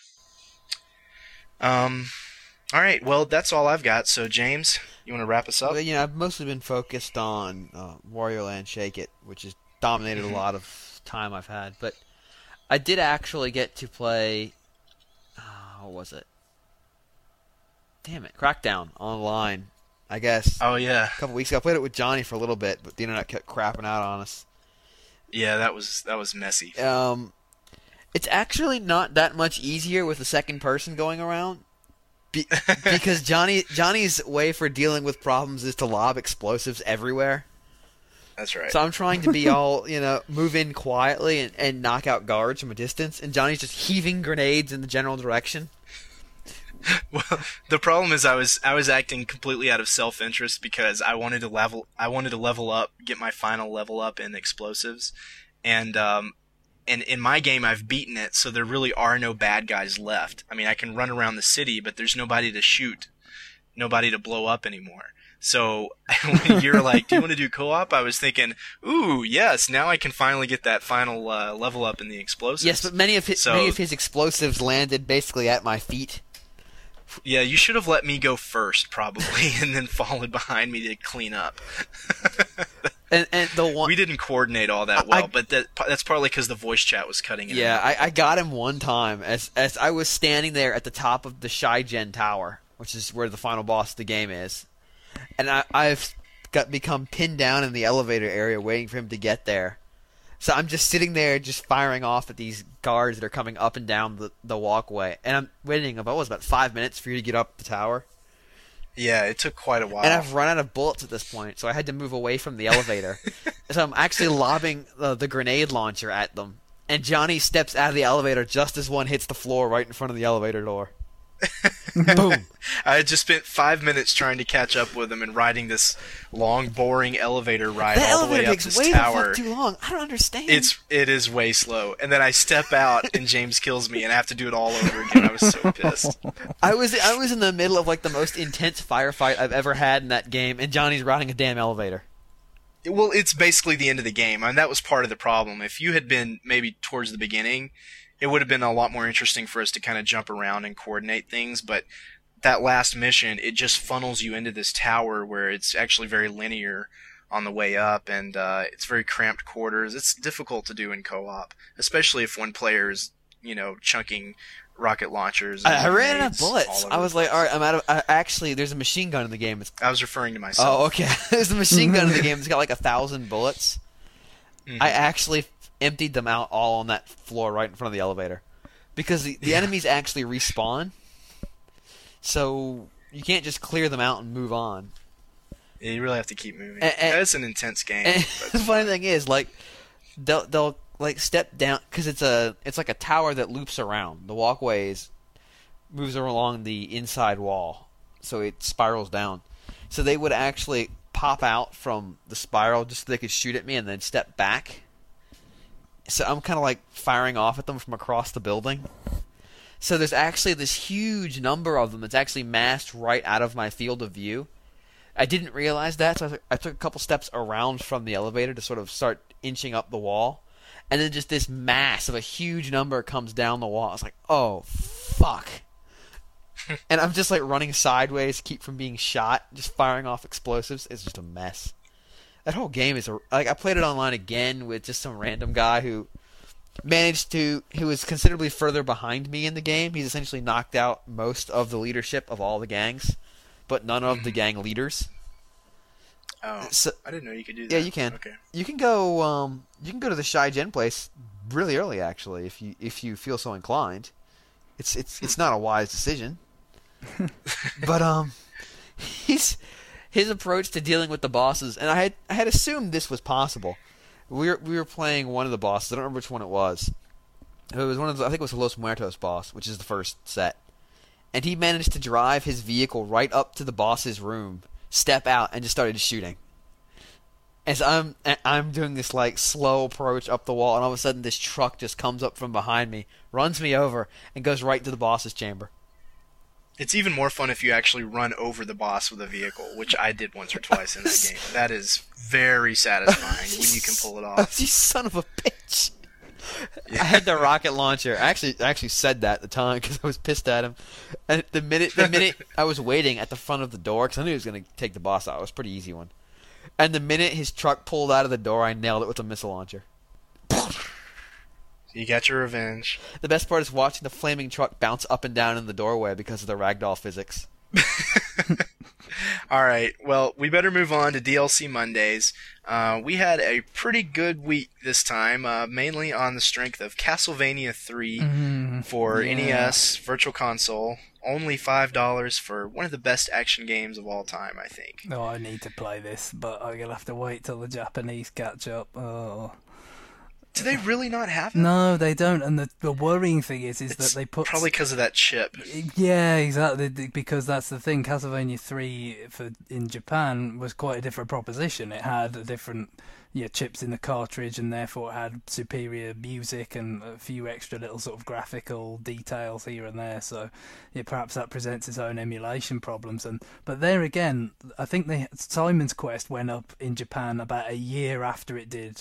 A: Um, all right. Well, that's all I've got. So James, you want to wrap us up?
C: Well, you know, I've mostly been focused on uh, Wario Land Shake It, which has dominated a lot of time I've had. But I did actually get to play. Uh, what was it? Damn it, Crackdown online. I guess.
A: Oh yeah.
C: A couple weeks ago, I played it with Johnny for a little bit, but the internet kept crapping out on us.
A: Yeah, that was that was messy.
C: Um, it's actually not that much easier with the second person going around, be- because Johnny Johnny's way for dealing with problems is to lob explosives everywhere.
A: That's right.
C: So I'm trying to be all, you know, move in quietly and, and knock out guards from a distance, and Johnny's just heaving grenades in the general direction.
A: Well, the problem is I was I was acting completely out of self-interest because I wanted to level I wanted to level up, get my final level up in explosives, and um, and in my game I've beaten it, so there really are no bad guys left. I mean, I can run around the city, but there's nobody to shoot, nobody to blow up anymore. So when you're like, do you want to do co-op? I was thinking, ooh, yes, now I can finally get that final uh, level up in the explosives.
C: Yes, but many of his
A: so,
C: many of his explosives landed basically at my feet.
A: Yeah, you should have let me go first, probably, and then followed behind me to clean up.
C: and and the one
A: we didn't coordinate all that well,
C: I,
A: but that that's partly because the voice chat was cutting in.
C: Yeah, I, I got him one time as as I was standing there at the top of the Shigen Tower, which is where the final boss of the game is, and I, I've got become pinned down in the elevator area, waiting for him to get there. So I'm just sitting there, just firing off at these guards that are coming up and down the, the walkway, and I'm waiting about what was about five minutes for you to get up the tower.
A: Yeah, it took quite a while.
C: And I've run out of bullets at this point, so I had to move away from the elevator. So I'm actually lobbing uh, the grenade launcher at them, and Johnny steps out of the elevator just as one hits the floor right in front of the elevator door. Boom.
A: I had just spent five minutes trying to catch up with him and riding this long, boring elevator ride
C: that
A: all the way
C: elevator
A: up
C: takes
A: this
C: way
A: tower.
C: the fuck too long. I don't understand.
A: It's it is way slow, and then I step out and James kills me, and I have to do it all over again. I was so pissed.
C: I was I was in the middle of like the most intense firefight I've ever had in that game, and Johnny's riding a damn elevator.
A: Well, it's basically the end of the game, and that was part of the problem. If you had been maybe towards the beginning, it would have been a lot more interesting for us to kind of jump around and coordinate things, but that last mission, it just funnels you into this tower where it's actually very linear on the way up, and uh, it's very cramped quarters. It's difficult to do in co-op, especially if one player is, you know, chunking rocket launchers. And
C: I, I ran out of
A: grenades all
C: bullets.
A: over
C: I was
A: the
C: like,
A: place.
C: all right, I'm out of. I, actually, there's a machine gun in the game. It's,
A: I was referring to myself.
C: oh, okay. There's a machine gun in the game. It's got like a thousand bullets.
A: Mhm.
C: I actually emptied them out all on that floor right in front of the elevator. Because the, the
A: Yeah.
C: enemies actually respawn, so you can't just clear them out and move on.
A: Yeah, you really have to keep moving.
C: And- and-
A: it's an intense game.
C: And
A: but-
C: the funny thing is, like, they'll they'll like step down because it's a it's like a tower that loops around. The walkways moves along the inside wall, so it spirals down. So they would actually pop out from the spiral just so they could shoot at me and then step back. So I'm kind of like firing off at them from across the building. So there's actually this huge number of them that's actually massed right out of my field of view. I didn't realize that, so I took, I took a couple steps around from the elevator to sort of start inching up the wall. And then just this mass of a huge number comes down the wall. I was like, oh, fuck. And I'm just like running sideways to keep from being shot, just firing off explosives. It's just a mess. That whole game is a, like I played it online again with just some random guy who managed to who was considerably further behind me in the game. He's essentially knocked out most of the leadership of all the gangs, but none of the gang leaders.
A: oh,
C: So,
A: I didn't know you could do that.
C: yeah, you can.
A: Okay.
C: You can go. Um, you can go to the Shy Gen place really early, actually, if you if you feel so inclined. It's it's it's not a wise decision, but um, he's his approach to dealing with the bosses, and I had I had assumed this was possible. We were we were playing one of the bosses. I don't remember which one it was. It was one of the, I think it was the Los Muertos boss, which is the first set, and he managed to drive his vehicle right up to the boss's room, step out, and just started shooting. As I'm I'm doing this like slow approach up the wall, and all of a sudden this truck just comes up from behind me, runs me over, and goes right to the boss's chamber.
A: It's even more fun if you actually run over the boss with a vehicle, which I did once or twice in that game. That is very satisfying when you can pull it off.
C: You son of a bitch! I had the rocket launcher. I actually I actually said that at the time because I was pissed at him. And the minute the minute I was waiting at the front of the door because I knew he was going to take the boss out. It was a pretty easy one. And the minute his truck pulled out of the door, I nailed it with a missile launcher.
A: You got your revenge.
C: The best part is watching the flaming truck bounce up and down in the doorway because of the ragdoll physics.
A: All right. Well, we better move on to D L C Mondays. Uh, we had a pretty good week this time, uh, mainly on the strength of Castlevania three
B: Mm,
A: for
B: yeah.
A: N E S Virtual Console. Only five dollars for one of the best action games of all time, I think.
B: No, I need to play this, but I'm gonna have to wait till the Japanese catch up. Oh.
A: Do they really not have it?
B: No, they don't. And the, the worrying thing is, is
A: It's
B: that they put
A: probably because of that chip.
B: Yeah, exactly. Because that's the thing. Castlevania three for in Japan was quite a different proposition. It had a different yeah chips in the cartridge, and therefore it had superior music and a few extra little sort of graphical details here and there. So yeah, perhaps that presents its own emulation problems. And but there again, I think they Simon's Quest went up in Japan about a year after it did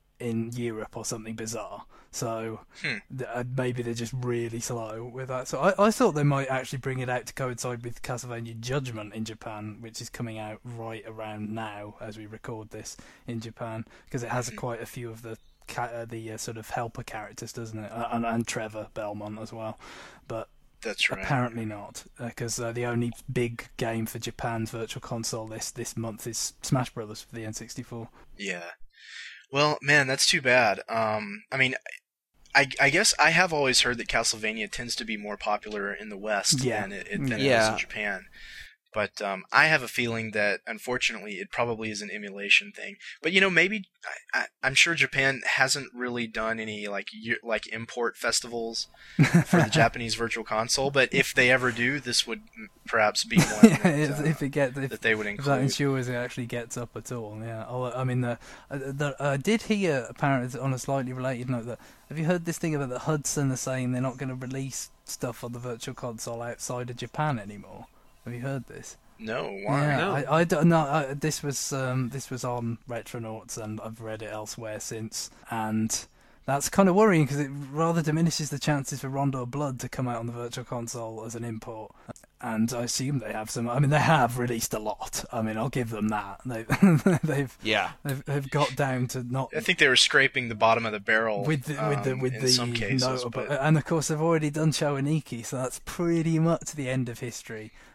B: in Europe or something bizarre. So
A: Hmm.
B: th- uh, maybe they're just really slow with that. So I, I thought they might actually bring it out to coincide with Castlevania Judgment in Japan, which is coming out right around now as we record this in Japan, because it has a, quite a few of the ca- uh, the uh, sort of helper characters, doesn't it? Uh, and, and Trevor Belmont as well. But
A: That's right.
B: apparently not, because uh, the only big game for Japan's Virtual Console this this month is Smash Brothers for the N sixty-four.
A: Yeah. Well, man, that's too bad. Um, I mean, I, I guess I have always heard that Castlevania tends to be more popular in the West
B: Yeah.
A: than, it, it, than it is
C: Yeah.
A: in Japan. But um, I have a feeling that, unfortunately, it probably is an emulation thing. But, you know, maybe I, I, I'm sure Japan hasn't really done any like year, like import festivals for the Japanese Virtual Console. But if they ever do, this would m- perhaps be one
B: Yeah,
A: that,
B: if,
A: uh,
B: if it gets if,
A: that they would
B: if that
A: include.
B: ensures it actually gets up at all. Yeah, I'll- I mean, the, uh, the I did hear apparently on a slightly related note that have you heard this thing about the Hudson are saying they're not going to release stuff on the Virtual Console outside of Japan anymore? Have you heard this?
A: No, why?
B: Yeah,
D: No.
B: I, I don't know. I, this was um, this was on Retronauts, and I've read it elsewhere since, and that's kind of worrying because it rather diminishes the chances for Rondo Blood to come out on the Virtual Console as an import. And I assume they have some. I mean, they have released a lot. I mean, I'll give them that. They, they've
C: Yeah.
B: they've they've got down to not
A: I think they were scraping the bottom of the barrel
B: with the, with the
A: um,
B: with
A: in
B: the
A: some cases,
B: notable,
A: but
B: and of course they've already done Showaniki, so that's pretty much the end of history.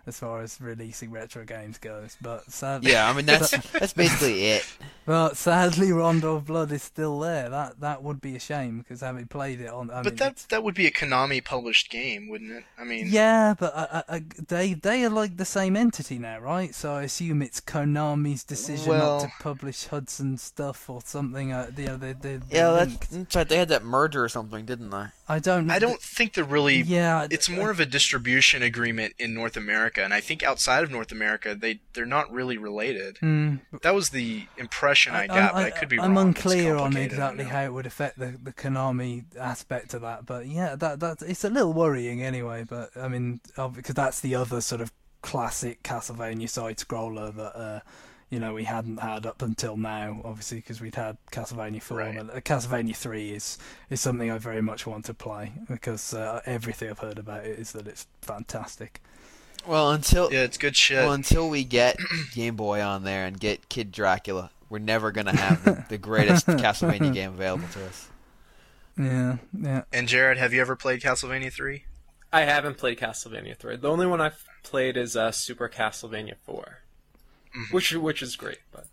B: as far as releasing retro games goes. But sadly,
C: Yeah, I mean that's that's basically it.
B: but sadly, Rondo of Blood is still there. That that would be a shame because having played it on, I
A: But
B: mean,
A: that
B: it's-
A: that would be a Konami published game, wouldn't it? I mean,
B: yeah, but uh, uh, uh, they they are like the same entity now, right? So I assume it's Konami's decision
A: Well-
B: not to publish Hudson stuff or something. Uh, you know, they, they, they're
C: Yeah, that's,
B: linked.
C: that's right. They had that merger or something, didn't they?
B: I don't.
A: I don't think they're really.
B: Yeah,
A: It's more of a distribution agreement in North America, and I think outside of North America, they they're not really related.
B: Hmm.
A: That was the impression I,
B: I-
A: got,
B: I,
A: but I could be
B: I'm
A: wrong. It's
B: unclear on
A: complicated, I don't
B: exactly
A: know.
B: how it would affect the, the Konami aspect of that, but yeah, that that it's a little worrying anyway. But I mean, uh, because that's the other sort of classic Castlevania side scroller that uh, you know we hadn't had up until now, obviously because we'd had Castlevania four,
A: Right.
B: and uh, Castlevania three is is something I very much want to play because uh, everything I've heard about it is that it's fantastic.
C: Well, until
A: Yeah, it's good shit.
C: well until we get Game Boy on there and get Kid Dracula, we're never gonna have the, the greatest Castlevania game available to us.
B: Yeah, yeah.
A: And Jared, have you ever played Castlevania three?
D: I haven't played Castlevania three. The only one I've played is uh, Super Castlevania four,
A: Mhm.
D: which which is great. But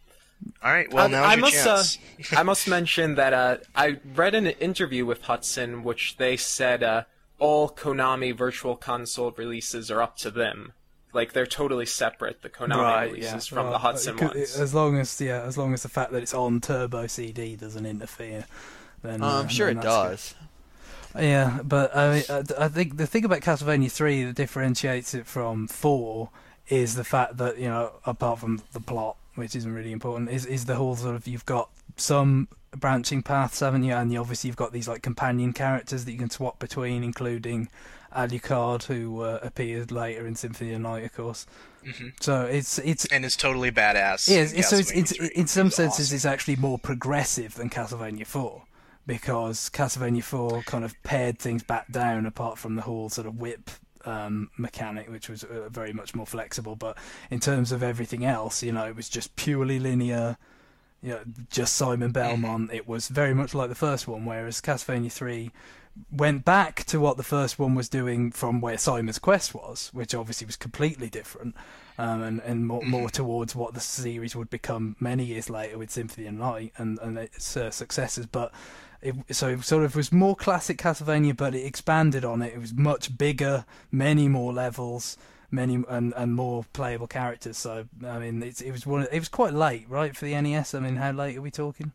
A: All right, well
D: I,
A: now's
D: I
A: your
D: must
A: chance.
D: Uh, I must mention that uh, I read an interview with Hudson, which they said uh, all Konami Virtual Console releases are up to them. Like they're totally separate. The Konami releases from
B: Well,
D: the Hudson
B: it could-
D: ones.
B: As long as yeah, as long as the fact that it's on Turbo C D doesn't interfere, then
C: Uh,
B: uh,
C: I'm sure
B: then
C: it
B: that's good.
C: does.
B: Yeah, but I, mean, I, I think the thing about Castlevania three that differentiates it from four is the fact that, you know, apart from the plot, which isn't really important, is is the whole sort of you've got some branching paths, haven't you? And you obviously you've got these like companion characters that you can swap between, including Alucard, who uh, appeared later in Symphony of the Night, of course.
A: Mhm.
B: So it's it's
A: And it's totally badass.
B: yeah,
A: in
B: it's, so it's,
A: Castlevania
B: it's
A: three.
B: in some
A: It's
B: senses
A: awesome.
B: it's actually more progressive than Castlevania four because Castlevania four kind of pared things back down apart from the whole sort of whip um, mechanic, which was uh, very much more flexible. But in terms of everything else, you know, it was just purely linear. You know, just Simon Belmont. It was very much like the first one, whereas Castlevania three went back to what the first one was doing from where Simon's Quest was, which obviously was completely different, um, and and more, more towards what the series would become many years later with Symphony of the Night and and its uh, successors. But it so it sort of was more classic Castlevania, but it expanded on it. It was much bigger, many more levels, many and and more playable characters. So I mean, it's, it was one. It was quite late, right, for the N E S. I mean, how late are we talking?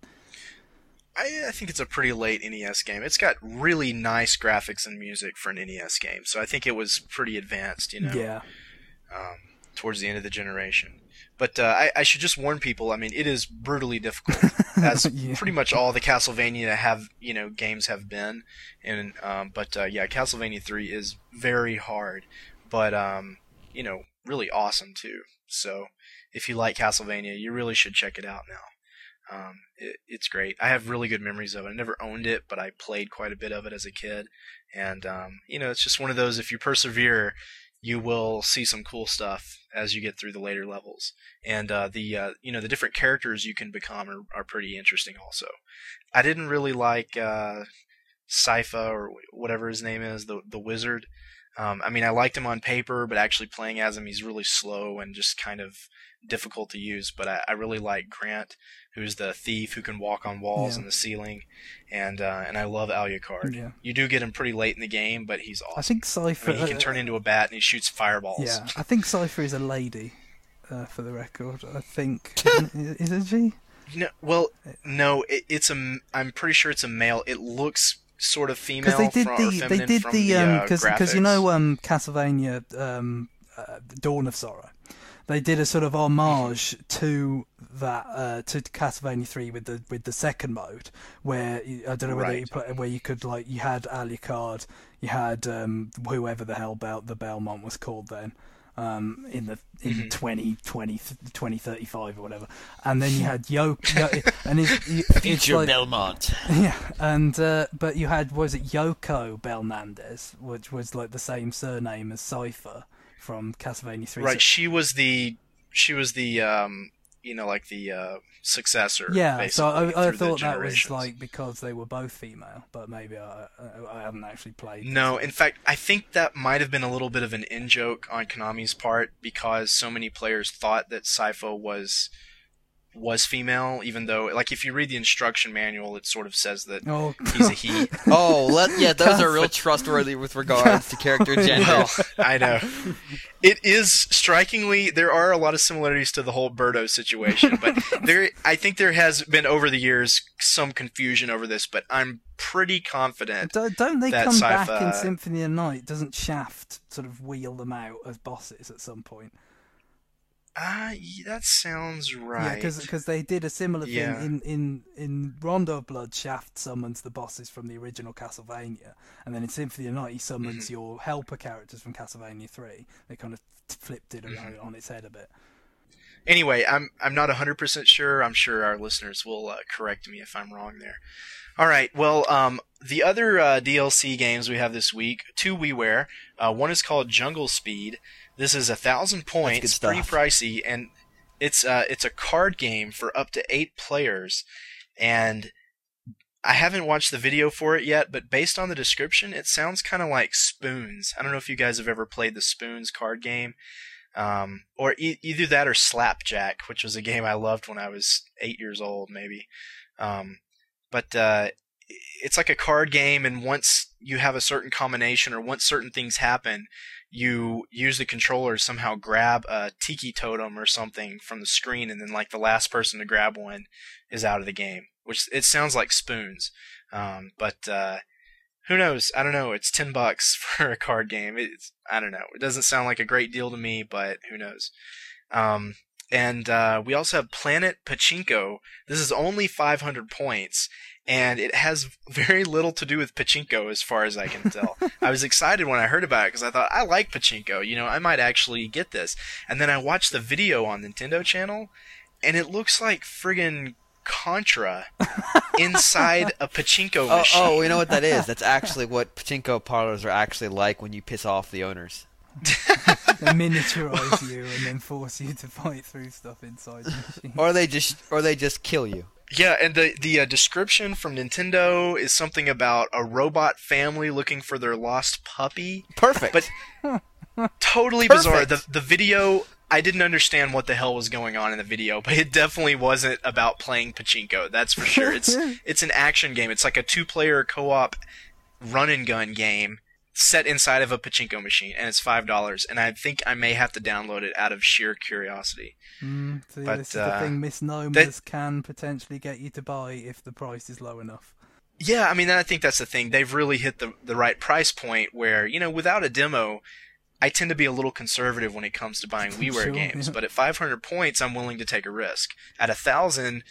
A: I, I think it's a pretty late N E S game. It's got really nice graphics and music for an N E S game, so I think it was pretty advanced, you know,
B: Yeah.
A: um, towards the end of the generation. But uh, I, I should just warn people. I mean, it is brutally difficult, as
B: Yeah.
A: pretty much all the Castlevania have, you know, games have been. And um, but uh, yeah, Castlevania three is very hard, but um, you know, really awesome too. So if you like Castlevania, you really should check it out now. Um, it, it's great. I have really good memories of it. I never owned it, but I played quite a bit of it as a kid. And, um, you know, it's just one of those, if you persevere, you will see some cool stuff as you get through the later levels. And uh, the, uh, you know, the different characters you can become are, are pretty interesting also. I didn't really like uh, Sypha, or whatever his name is, the, the wizard. Um, I mean, I liked him on paper, but actually playing as him, he's really slow and just kind of difficult to use. But I, I really like Grant, who's the thief who can walk on walls
B: Yeah.
A: and the ceiling, and uh, and I love Alucard.
B: Yeah.
A: You do get him pretty late in the game, but he's awesome.
B: I think
A: I
B: Cypher.
A: mean, he can turn into a bat and he shoots fireballs.
B: Yeah, I think Cypher is a lady. Uh, for the record, I think isn't, isn't she?
A: No, well, no, it, it's a. m- I'm pretty sure it's a male. It looks sort of female
B: Because they did
A: from, or
B: the they
A: feminine
B: did
A: from
B: the
A: the
B: um
A: uh,
B: because
A: graphics.
B: you know um Castlevania um uh, Dawn of Sorrow, they did a sort of homage to that uh to Castlevania three with the with the second mode where you, I don't know whether
A: Right.
B: you play, where you could like you had Alucard, you had um whoever the hell Bel- the Belmont was called then. Um, in the in
A: Mhm.
B: twenty twenty twenty thirty-five or whatever, and then you had Yoko, and it's, it's
C: Feature
B: like,
C: Belmont.
B: yeah, and uh, but you had was it Yoko Belnandez, which was like the same surname as Cypher from Castlevania three.
A: Right,
B: So-
A: she was the she was the um you know, like the uh, successor.
B: Yeah, so I, I
A: through
B: thought
A: the
B: that was
A: generations.
B: like because they were both female, but maybe I, I, I haven't actually played.
A: No, in fact, I think that might have been a little bit of an in-joke on Konami's part because so many players thought that Sypho was was female, even though, like, if you read the instruction manual, it sort of says that
B: Oh,
A: he's a he.
C: Oh, let, yeah, those are real trustworthy with regards to character gender.
A: Well, I know. It is strikingly, there are a lot of similarities to the whole Birdo situation, but there, I think there has been over the years some confusion over this, but I'm pretty confident.
B: don't, don't they
A: that
B: come back
A: Sypha-
B: in Symphony of Night? Doesn't Shaft sort of wheel them out as bosses at some point?
A: Ah, uh, that sounds right.
B: Yeah, because they did a similar thing
A: Yeah.
B: in, in, in Rondo of Blood. Shaft summons the bosses from the original Castlevania, and then in Symphony of Night he summons
A: Mm-hmm.
B: your helper characters from Castlevania three. They kind of flipped it around
A: Mm-hmm.
B: on its head a bit.
A: Anyway, I'm I'm not one hundred percent sure. I'm sure our listeners will uh, correct me if I'm wrong there. All right. Well, um, the other uh, D L C games we have this week, two WiiWare. Uh, one is called Jungle Speed. This is a thousand points,
C: good
A: pretty
C: stuff.
A: pricey, and it's uh, it's a card game for up to eight players. And I haven't watched the video for it yet, but based on the description, it sounds kind of like Spoons. I don't know if you guys have ever played the Spoons card game. Um, or e- either that or Slapjack, which was a game I loved when I was eight years old, maybe. Um, but uh, it's like a card game, and once you have a certain combination or once certain things happen, you use the controller to somehow grab a tiki totem or something from the screen, and then like the last person to grab one is out of the game. Which it sounds like Spoons, um, but uh, who knows? I don't know. It's ten bucks for a card game. It's I don't know. It doesn't sound like a great deal to me, but who knows? Um, and uh, we also have Planet Pachinko. This is only five hundred points, and it has very little to do with pachinko as far as I can tell. I was excited when I heard about it because I thought, I like pachinko. You know, I might actually get this. And then I watched the video on Nintendo Channel, and it looks like friggin' Contra inside a pachinko
C: Oh,
A: machine.
C: oh, you know what that is? That's actually what pachinko parlors are actually like when you piss off the owners.
B: They miniaturize you and then force you to fight through stuff inside the machine.
C: Or they just, or they just kill you.
A: Yeah, and the the uh, description from Nintendo is something about a robot family looking for their lost puppy.
C: Perfect.
A: But totally
C: Perfect.
A: bizarre. The the video, I didn't understand what the hell was going on in the video, but it definitely wasn't about playing pachinko. That's for sure. It's it's an action game. It's like a two-player co-op run and gun game set inside of a pachinko machine, and it's five dollars. And I think I may have to download it out of sheer curiosity.
B: Mm, see,
A: But,
B: this is
A: uh,
B: the thing misnomers
A: that-
B: can potentially get you to buy if the price is low enough.
A: Yeah, I mean, I think that's the thing. They've really hit the the right price point where, you know, without a demo, I tend to be a little conservative when it comes to buying WiiWare
B: Sure,
A: games.
B: yeah.
A: But at five hundred points, I'm willing to take a risk. At one thousand,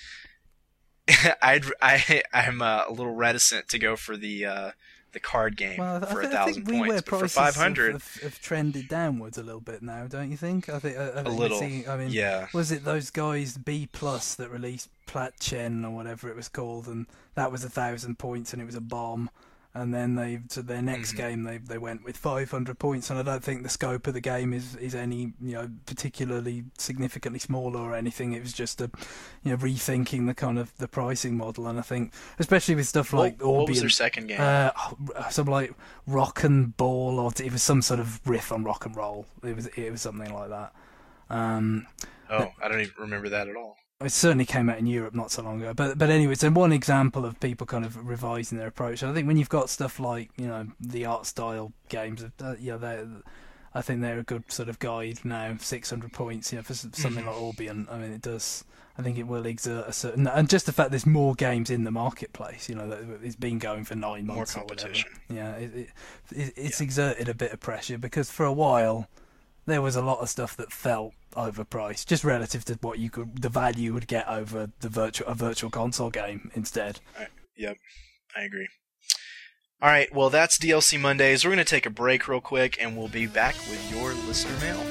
A: I'd I I'm uh, a little reticent to go for the uh, the card game
B: Well, I,
A: for a
B: th- I
A: thousand
B: think WiiWare
A: points. But for
B: prices
A: five hundred,
B: have, have, have trended downwards a little bit now, don't you think? I think I, I think
A: a
B: we're
A: little.
B: seeing- I mean,
A: Yeah.
B: was it those guys B Plus that released Platchen or whatever it was called, and that was a thousand points and it was a bomb. And then they to their next
A: Mhm.
B: game they they went with five hundred points, and I don't think the scope of the game is, is any you know particularly significantly smaller or anything. It was just a you know rethinking the kind of the pricing model, and I think especially with stuff like
A: what, what was
B: Orbi
A: their
B: and-
A: second game?
B: uh, some like rock and ball, or it was some sort of riff on rock and roll. It was it was something like that. Um,
A: oh, I don't even remember that at all.
B: it certainly came out in Europe not so long ago. But but anyway, it's one example of people kind of revising their approach. And I think when you've got stuff like you know the art style games, uh, you know, they I think they're a good sort of guide now. Six hundred points, you know, for s- something like Orbion. I mean, it does. I think it will exert a certain, and just the fact there's more games in the marketplace, you know, that it's been going for nine
A: More
B: months. or whatever.
A: competition.
B: Yeah, it, it, it it's exerted a bit of pressure because for a while there was a lot of stuff that felt overpriced, just relative to what you could, the value you would get over the virtual a virtual console game instead.
A: Yep, I agree. All right, well, that's D L C Mondays. We're going to take a break real quick, and we'll be back with your listener mail.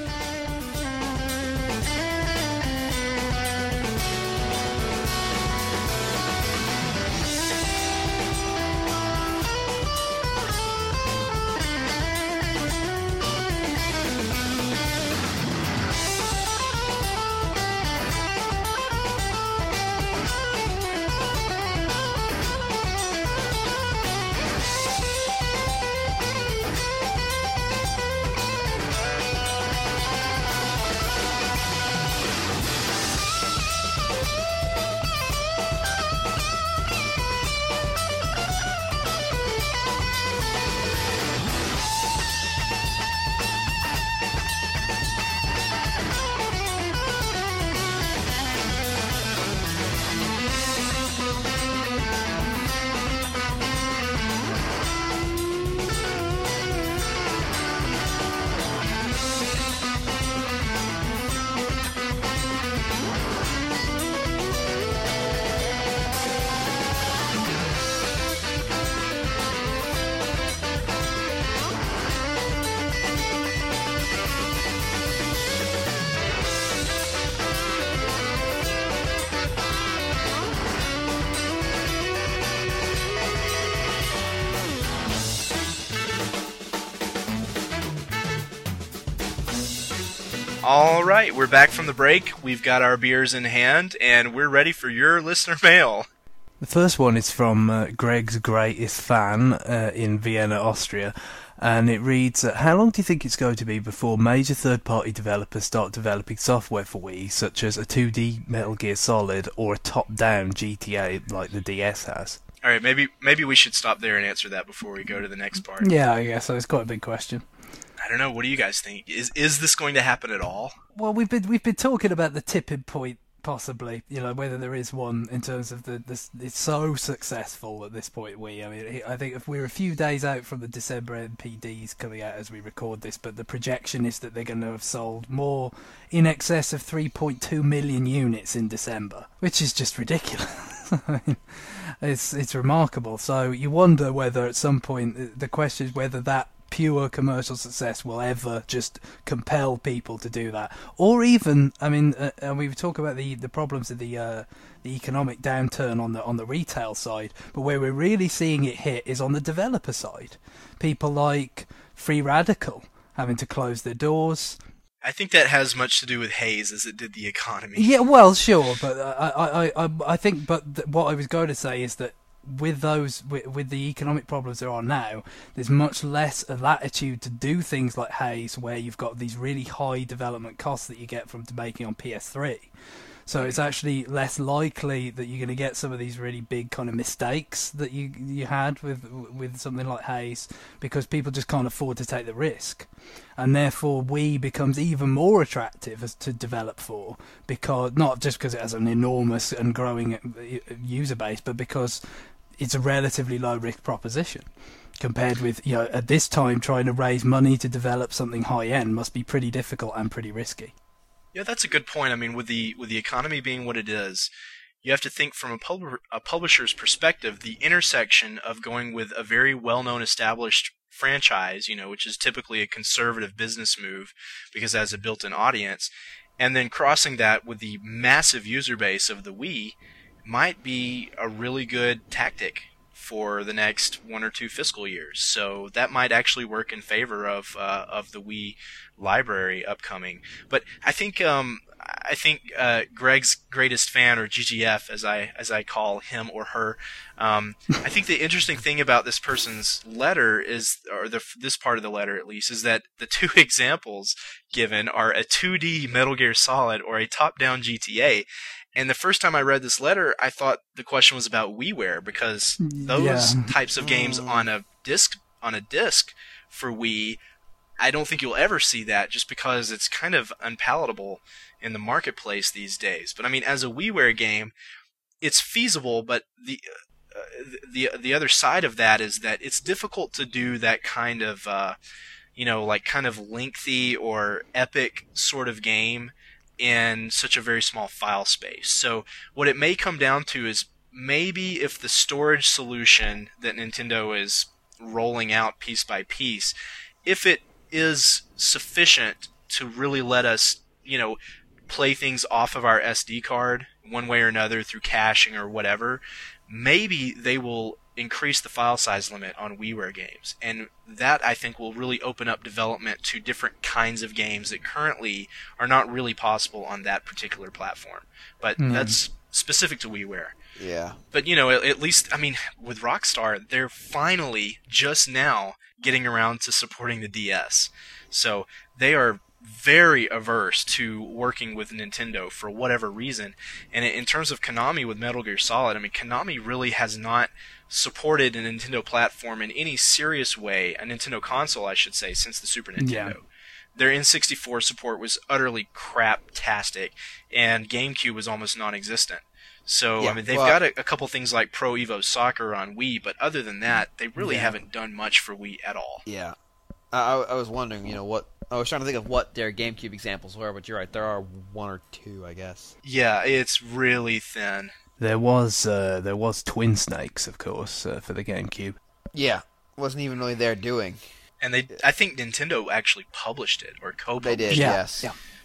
A: All right, we're back from the break. We've got our beers in hand, and we're ready for your listener mail.
B: The first one is from uh, Greg's greatest fan uh, in Vienna, Austria, and it reads, uh, how long do you think it's going to be before major third-party developers start developing software for Wii, such as a two D Metal Gear Solid or a top-down G T A like the D S has?
A: All right, maybe maybe we should stop there and answer that before we go to the next part.
B: Yeah, I guess so. It's quite a big question.
A: I don't know. What do you guys think? Is is this going to happen at all?
B: Well, we've been we've been talking about the tipping point, possibly. You know, whether there is one in terms of the this. It's so successful at this point. We, I mean, I think if we're a few days out from the December N P Ds coming out as we record this, but the projection is that they're going to have sold more, in excess of three point two million units in December, which is just ridiculous. I mean, it's it's remarkable. So you wonder whether at some point the question is whether that pure commercial success will ever just compel people to do that, or even, I mean, uh, and we talk about the the problems of the uh, the economic downturn on the on the retail side, but where we're really seeing it hit is on the developer side. People like Free Radical having to close their doors.
A: I think that has much to do with Haze as it did the economy.
B: Yeah, well, sure, but I I I, I think, but th- what I was going to say is that with those with, with the economic problems there are now, there's much less a latitude to do things like Haze, where you've got these really high development costs that you get from making on P S three. So it's actually less likely that you're going to get some of these really big kind of mistakes that you you had with with something like Haze, because people just can't afford to take the risk, and therefore Wii becomes even more attractive as to develop for, because not just because it has an enormous and growing user base, but because it's a relatively low risk proposition compared with, you know, at this time trying to raise money to develop something high end must be pretty difficult and pretty risky.
A: Yeah, that's a good point. I mean, with the with the economy being what it is, you have to think from a, pub- a publisher's perspective, the intersection of going with a very well-known established franchise, you know, which is typically a conservative business move because it has a built-in audience, and then crossing that with the massive user base of the Wii might be a really good tactic for the next one or two fiscal years. So that might actually work in favor of uh, of the Wii library upcoming. But I think um, I think uh, Greg's greatest fan, or G G F as I as I call him or her, um, I think the interesting thing about this person's letter is, or the, this part of the letter at least, is that the two examples given are a two D Metal Gear Solid or a top-down G T A. And the first time I read this letter, I thought the question was about WiiWare, because those
B: Yeah.
A: types of games on a disc on a disc for Wii, I don't think you'll ever see that, just because it's kind of unpalatable in the marketplace these days. But I mean, as a WiiWare game, it's feasible, but the uh, the the other side of that is that it's difficult to do that kind of uh, you know, like kind of lengthy or epic sort of game in such a very small file space. So what it may come down to is maybe if the storage solution that Nintendo is rolling out piece by piece, if it is sufficient to really let us, you know, play things off of our S D card one way or another through caching or whatever, maybe they will increase the file size limit on WiiWare games. And that, I think, will really open up development to different kinds of games that currently are not really possible on that particular platform. But mm. that's specific to WiiWare.
C: Yeah.
A: But, you know, at, at least, I mean, with Rockstar, they're finally, just now, getting around to supporting the D S. So they are very averse to working with Nintendo for whatever reason. And in terms of Konami with Metal Gear Solid, I mean, Konami really has not supported a Nintendo platform in any serious way, a Nintendo console, I should say, since the Super Nintendo.
B: Yeah.
A: Their N sixty-four support was utterly crap-tastic, and GameCube was almost non-existent. So,
C: Yeah,
A: I mean, they've
C: well,
A: got a, a couple things like Pro Evo Soccer on Wii, but other than that, they really
B: Yeah.
A: haven't done much for Wii at all.
C: Yeah. I, I was wondering, you know, what I was trying to think of what their GameCube examples were, but you're right, there are one or two, I guess.
A: Yeah, it's really thin.
B: There was uh, there was Twin Snakes, of course, uh, for the GameCube.
C: Yeah, wasn't even really their doing.
A: And they, I think Nintendo actually published it, or co-published
C: They did,
A: it.
B: Yeah,
C: yes.
B: yeah.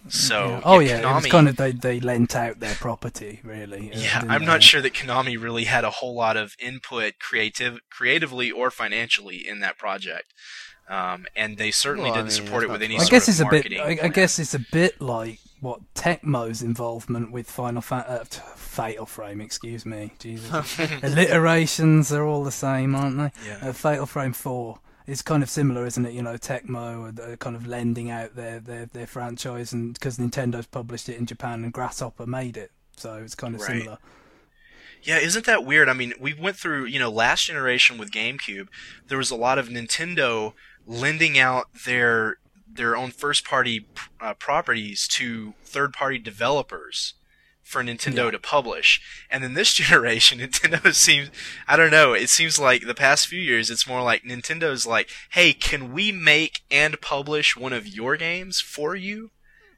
A: So
B: Yeah. Oh
A: yeah,
B: yeah,
A: Konami,
B: it was kind of they they lent out their property really. uh,
A: yeah,
B: didn't
A: I'm
B: they?
A: not sure that Konami really had a whole lot of input, creative, creatively or financially, in that project, um, and they certainly
C: Well, I
A: didn't
C: mean,
A: support it
C: that's
A: with
C: not
A: any
C: far.
B: I
A: sort
B: guess
A: of
B: it's a bit.
A: marketing.
B: I, I
A: plan.
B: guess it's a bit like what Tecmo's involvement with Final Fa- uh, Fatal Frame. Excuse me, Jesus. Alliterations are all the same, aren't they?
A: Yeah.
B: Uh, Fatal Frame Four is kind of similar, isn't it? You know, Tecmo are, are kind of lending out their their, their franchise, and because Nintendo's published it in Japan and Grasshopper made it, so it's kind of
A: Right.
B: similar.
A: Yeah, isn't that weird? I mean, we went through, you know, last generation with GameCube, there was a lot of Nintendo lending out their their own first-party uh, properties to third-party developers for Nintendo
B: Yeah.
A: to publish. And then this generation, Nintendo seems, I don't know, it seems like the past few years, it's more like Nintendo's like, hey, can we make and publish one of your games for you?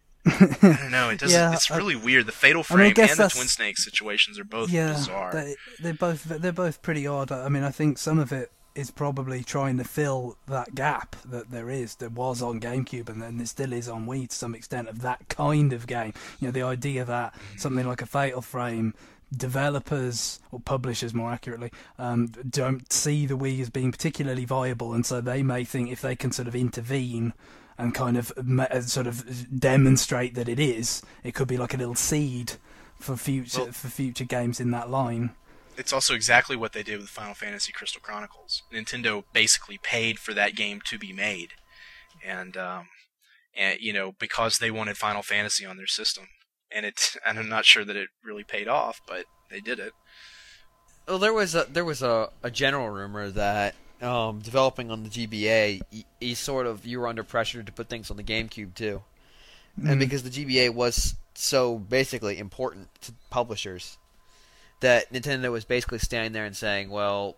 A: I don't know. It doesn't.
B: Yeah,
A: it's
B: I-
A: really weird. The Fatal
B: I mean, I
A: Frame
B: guess
A: and the
B: that's-
A: Twin Snakes situations are both
B: Yeah,
A: bizarre.
B: they, they're both they're both pretty odd. I mean, I think some of it is probably trying to fill that gap that there is, there was on GameCube, and then there still is on Wii to some extent, of that kind of game. You know, the idea that something like a Fatal Frame, developers, or publishers more accurately, um, don't see the Wii as being particularly viable, and so they may think if they can sort of intervene and kind of ma- sort of demonstrate that it is, it could be like a little seed for future
A: Well-
B: for future games in that line.
A: It's also exactly what they did with Final Fantasy Crystal Chronicles. Nintendo basically paid for that game to be made, and um, and you know, because they wanted Final Fantasy on their system, and it. And I'm not sure that it really paid off, but they did it.
C: Well, there was a there was a, a general rumor that um, developing on the G B A, y- you sort of you were under pressure to put things on the GameCube too, and
B: Mm.
C: because the G B A was so basically important to publishers, that Nintendo was basically standing there and saying, "Well,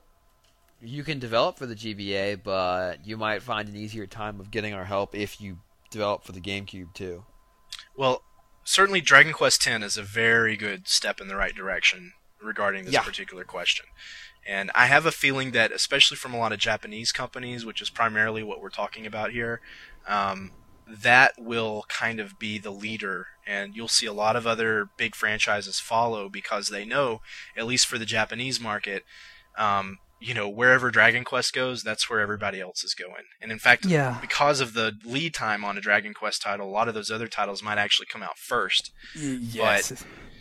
C: you can develop for the G B A, but you might find an easier time of getting our help if you develop for the GameCube too."
A: Well, certainly Dragon Quest X is a very good step in the right direction regarding this
C: Yeah.
A: particular question. And I have a feeling that, especially from a lot of Japanese companies, which is primarily what we're talking about here, um, that will kind of be the leader, and you'll see a lot of other big franchises follow because they know, at least for the Japanese market, um, you know, wherever Dragon Quest goes, that's where everybody else is going. And in fact,
B: Yeah.
A: because of the lead time on a Dragon Quest title, a lot of those other titles might actually come out first.
B: Y- yes.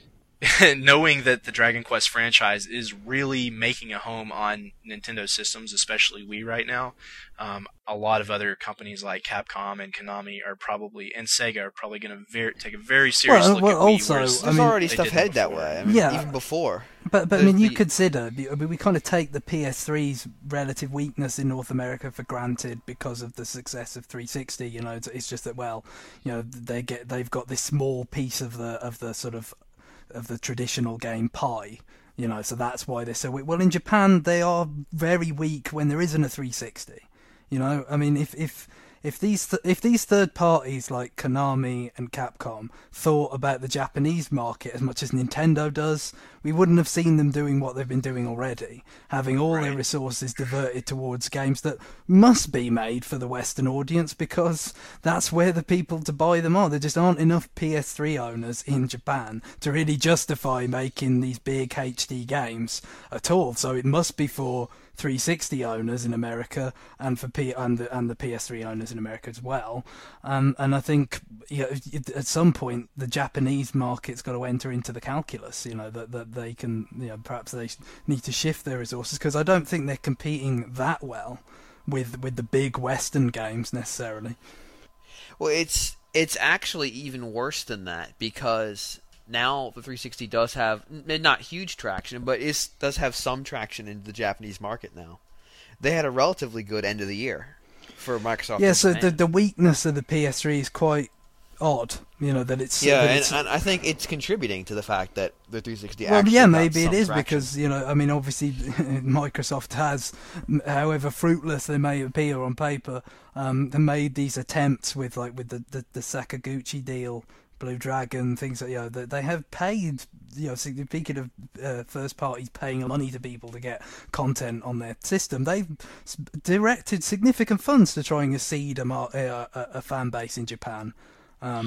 A: Knowing that the Dragon Quest franchise is really making a home on Nintendo systems, especially Wii right now, um, a lot of other companies like Capcom and Konami are probably, and Sega are probably going to ver- take a very serious
B: Well,
A: look
B: well,
A: at Wii.
B: also,
A: whereas
B: I
C: There's
B: mean-
C: already
A: They
C: stuff
A: did
C: headed that
A: before.
C: way. I mean,
B: Yeah.
C: even before.
B: But but I
C: The-
B: mean, you
C: the-
B: consider I mean, we kind of take the P S three's relative weakness in North America for granted because of the success of three sixty. You know, it's, it's just that well, you know, they get they've got this small piece of the of the sort of of the traditional game pie. You know, so that's why they're so weak. Well, in Japan, they are very weak when there isn't a three sixty. You know, I mean, if if if these th- if these third parties like Konami and Capcom thought about the Japanese market as much as Nintendo does, we wouldn't have seen them doing what they've been doing already, having all their
A: Right.
B: resources diverted towards games that must be made for the Western audience because that's where the people to buy them are. There just aren't enough P S three owners in Japan to really justify making these big H D games at all. So it must be for three sixty owners in America and for P and the, and the P S three owners in America as well. Um, and I think you know, at some point the Japanese market's got to enter into the calculus. You know that that they can you know perhaps they need to shift their resources because I don't think they're competing that well with with the big Western games necessarily.
C: Well, it's it's actually even worse than that because now the three sixty does have n- not huge traction, but it does have some traction in the Japanese market now. They had a relatively good end of the year for Microsoft.
B: Yeah,
C: in
B: so
C: Japan.
B: the the weakness of the P S three is quite odd. You know that it's
C: yeah,
B: that
C: and,
B: it's,
C: and I think it's contributing to the fact that the three sixty.
B: Well,
C: actually
B: yeah,
C: got
B: maybe it
C: some
B: is
C: traction.
B: because you know, I mean, obviously, Microsoft has, however fruitless they may appear on paper, um, they made these attempts with like with the the, the Sakaguchi deal, Blue Dragon, things like you know, that they have paid. You know, speaking of uh, first parties paying money to people to get content on their system, they've s- directed significant funds to trying to seed a, mar- a, a, a fan base in Japan. Um,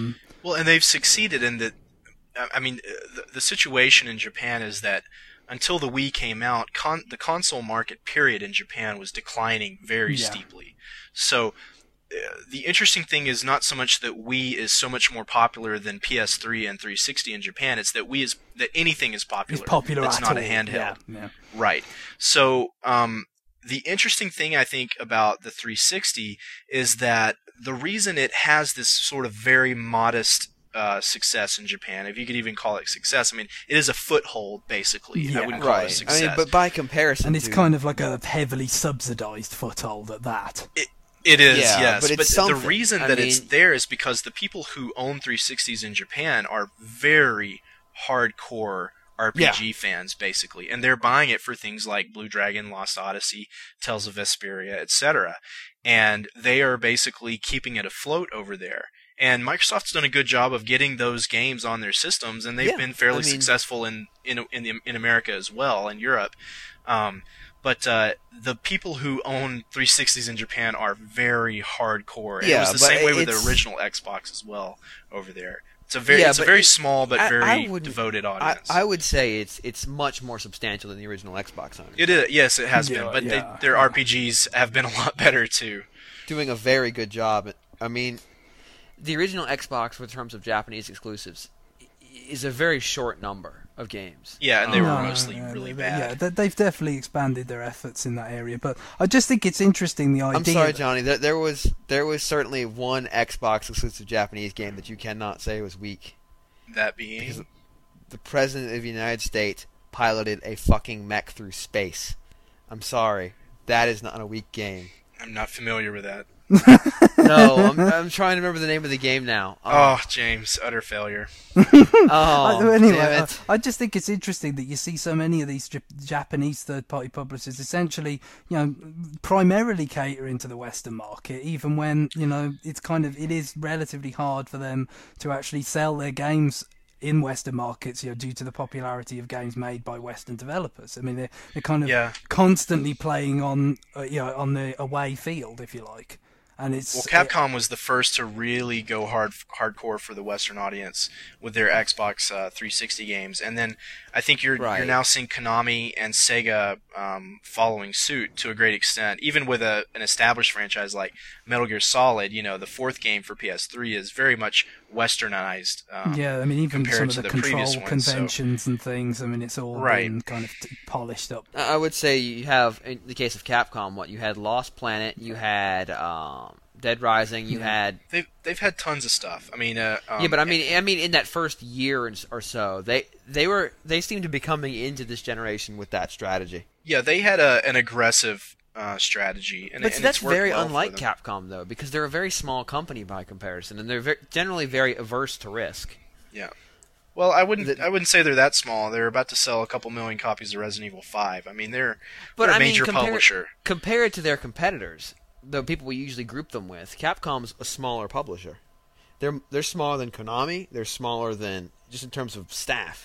A: Well, and they've succeeded in that. I mean, the, the situation in Japan is that until the Wii came out, con- the console market period in Japan was declining very
B: Yeah.
A: steeply. So uh, the interesting thing is not so much that Wii is so much more popular than P S three and three sixty in Japan. It's that Wii is that anything is popular.
B: It's popular
A: It's
B: at
A: not
B: all.
A: a handheld.
B: Yeah, yeah.
A: Right. So um, the interesting thing I think about the three sixty is that the reason it has this sort of very modest uh, success in Japan, if you could even call it success, I mean, it is a foothold basically.
B: Yeah.
A: I wouldn't call it a
C: Right.
A: success.
C: I mean, but by comparison,
B: And it's
C: to-
B: kind of like a heavily subsidized foothold at that.
A: It, it is,
C: Yeah,
A: yes.
C: but it's
A: the
C: something.
A: reason
C: I
A: that it's
C: mean-
A: there is because the people who own three sixties in Japan are very hardcore R P G fans, basically. And they're buying it for things like Blue Dragon, Lost Odyssey, Tales of Vesperia, et cetera. And they are basically keeping it afloat over there. And Microsoft's done a good job of getting those games on their systems, and they've
C: Yeah,
A: been fairly
C: I mean-
A: successful in in in, the, in America as well, and Europe. Um, but uh, the people who own three sixties in Japan are very hardcore. And it
C: Yeah,
A: was the
C: but
A: same way with
C: it's-
A: the original Xbox as well over there. It's a very
C: Yeah,
A: it's a
C: but
A: very
C: it-
A: small but
C: I-
A: very
C: I wouldn't-
A: devoted
C: I,
A: audience.
C: I would say it's it's much more substantial than the original Xbox owners.
A: It is, yes, it has
B: Yeah,
A: been, but
B: yeah.
A: they, their R P Gs have been a lot better too.
C: Doing a very good job. I mean, the original Xbox, in terms of Japanese exclusives, i- is a very short number of games.
A: Yeah, and they were
B: No,
A: mostly
B: no,
A: really
B: they-
A: bad.
B: Yeah, they- they've definitely expanded their efforts in that area. But I just think it's interesting the idea.
C: I'm sorry,
B: that-
C: Johnny. There, there was there was certainly one Xbox exclusive Japanese game that you cannot say was weak.
A: That being
C: Because the President of the United States piloted a fucking mech through space. I'm sorry. That is not a weak game.
A: I'm not familiar with that.
C: No, I'm, I'm trying to remember the name of the game now.
A: Oh, James, utter failure.
C: oh
B: Uh, anyway,
C: damn
B: I,
C: it.
B: I just think it's interesting that you see so many of these Jap- Japanese third-party publishers essentially, you know, primarily catering to the Western market, even when, you know, it's kind of, it is relatively hard for them to actually sell their games in Western markets, you know, due to the popularity of games made by Western developers. I mean, they're, they're kind of
A: Yeah.
B: constantly playing on, uh, you know, on the away field, if you like. And it's
A: Well, Capcom was the first to really go hard hardcore for the Western audience with their Xbox uh, three sixty games, and then I think you're
C: Right.
A: you're now seeing Konami and Sega um, following suit to a great extent. Even with a an established franchise like Metal Gear Solid, you know, the fourth game for P S three is very much Westernized. Um,
B: Yeah, I mean, even
A: compared
B: some
A: to
B: of the,
A: the previous
B: control
A: ones, so-
B: conventions and things, I mean, it's all
A: Right.
B: been kind of t- polished up.
C: I would say you have, in the case of Capcom, what you had Lost Planet, you had um, Dead Rising, you
B: Yeah.
C: had
A: They've they've had tons of stuff. I mean, uh, um,
C: yeah, but I mean, I mean, in that first year and s- or so, they they were they seemed to be coming into this generation with that strategy.
A: yeah, they had a an aggressive uh, strategy, and,
C: But
A: and
C: that's
A: it's worked
C: very
A: well for
C: unlike
A: them.
C: Capcom, though, because they're a very small company by comparison, and they're ve- generally very averse to risk.
A: Yeah. Well, I wouldn't.
C: The-
A: I wouldn't say they're that small. They're about to sell a couple million copies of Resident Evil Five. I mean, they're,
C: But
A: they're a
C: I mean,
A: major
C: compare,
A: publisher.
C: compared to their competitors, the people we usually group them with, Capcom's a smaller publisher. They're they're smaller than Konami. They're smaller than just in terms of staff.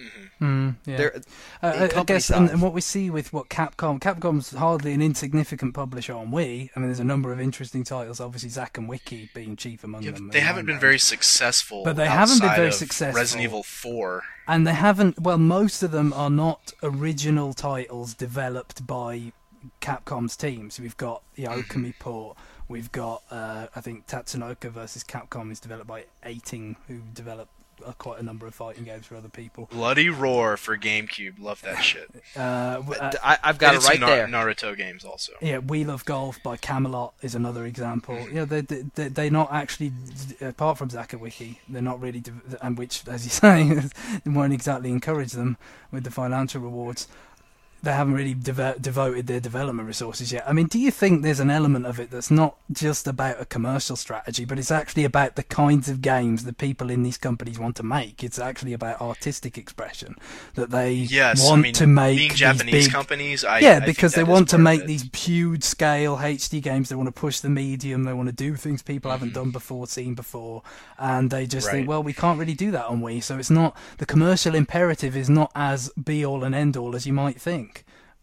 B: Mm, yeah.
C: They're
B: Uh,
C: in
B: I- I
C: company
B: guess, and,
C: size.
B: and what we see with what Capcom, Capcom's hardly an insignificant publisher on Wii. I mean, there's a number of interesting titles. Obviously, Zack and Wiki being chief among
A: Yeah,
B: them.
A: they
B: in
A: haven't
B: my
A: been
B: mind.
A: very successful.
B: But they haven't been
A: outside
B: very
A: of
B: successful.
A: Resident Evil Four.
B: And they haven't. Well, most of them are not original titles developed by Capcom's teams. We've got the Okami port. We've got, uh, I think, Tatsunoko versus Capcom is developed by Eighting, who developed uh, quite a number of fighting games for other people.
A: Bloody Roar for GameCube. Love that shit.
B: Uh, w- uh,
C: I, I've got
A: And
C: it right
A: some
C: there.
A: Nar- Naruto games also.
B: Yeah, We Love Golf by Camelot is another example. Yeah, they they they- they're not actually, apart from Zakawiki, they're not really, de- and which, as you say, won't exactly encourage them with the financial rewards. They haven't really deve- devoted their development resources yet. I mean, do you think there's an element of it that's not just about a commercial strategy, but it's actually about the kinds of games that people in these companies want to make? It's actually about artistic expression, that they
A: Yes,
B: want
A: I mean,
B: to make
A: being
B: these
A: Japanese
B: big,
A: companies. I,
B: yeah,
A: I think
B: because they
A: that is
B: want to
A: part of
B: make
A: it.
B: these huge scale H D games. They want to push the medium. They want to do things people haven't done before, seen before, and they just think,
A: Right.
B: well, we can't really do that on Wii. So it's not, the commercial imperative is not as be all and end all as you might think.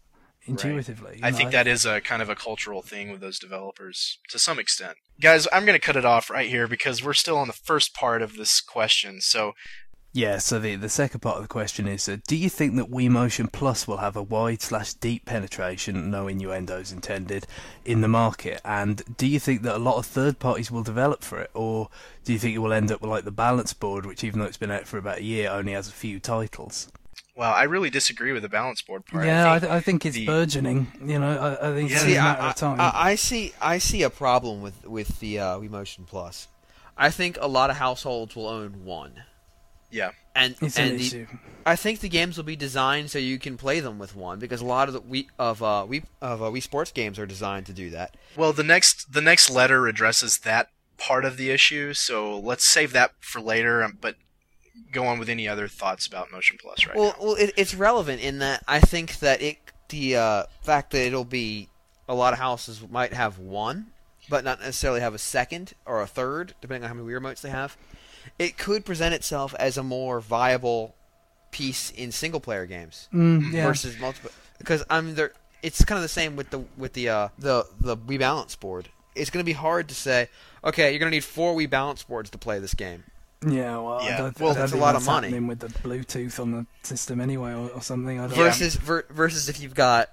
B: intuitively.
A: I
B: know,
A: think that is a kind of a cultural thing with those developers to some extent. Guys, I'm going to cut it off right here because we're still on the first part of this question. So,
B: yeah, so the the second part of the question is, uh, do you think that Wii Motion Plus will have a wide slash deep penetration, no innuendos intended, in the market? And do you think that a lot of third parties will develop for it? Or do you think it will end up with like the balance board, which even though it's been out for about a year, only has a few titles?
A: well, I really disagree with the balance board part.
B: Yeah, I,
A: I
B: th- I think it's
A: the-
B: burgeoning. You know, I, I think it's
A: Yeah.
B: only
C: See,
B: a matter
C: I,
B: of time.
C: I, I see. I see a problem with with the uh, Wii Motion Plus. I think a lot of households will own one,
A: yeah.
C: and
B: it's an
C: and the,
B: issue.
C: I think the games will be designed so you can play them with one because a lot of the Wii of uh, Wii of uh, Wii Sports games are designed to do that.
A: Well, the next the next letter addresses that part of the issue, so let's save that for later. um, But go on with any other thoughts about Motion Plus right
C: Well,
A: now.
C: well, it, it's relevant in that I think that it the uh, fact that it'll be a lot of houses might have one, but not necessarily have a second or a third, depending on how many Wii remotes they have. It could present itself as a more viable piece in single player games
B: Mm, yeah.
C: versus multiple. Because I mean, there it's kind of the same with the with the uh, the the Wii Balance board. It's going to be hard to say, okay, you're going to need four Wii Balance boards to play this game.
B: Yeah, well,
A: Yeah.
B: I don't,
A: Well,
B: I don't
C: that's a
B: think
C: lot of
B: that's
C: money.
B: happening with the Bluetooth on the system anyway, or, or something. I don't
C: Versus ver, versus if you've got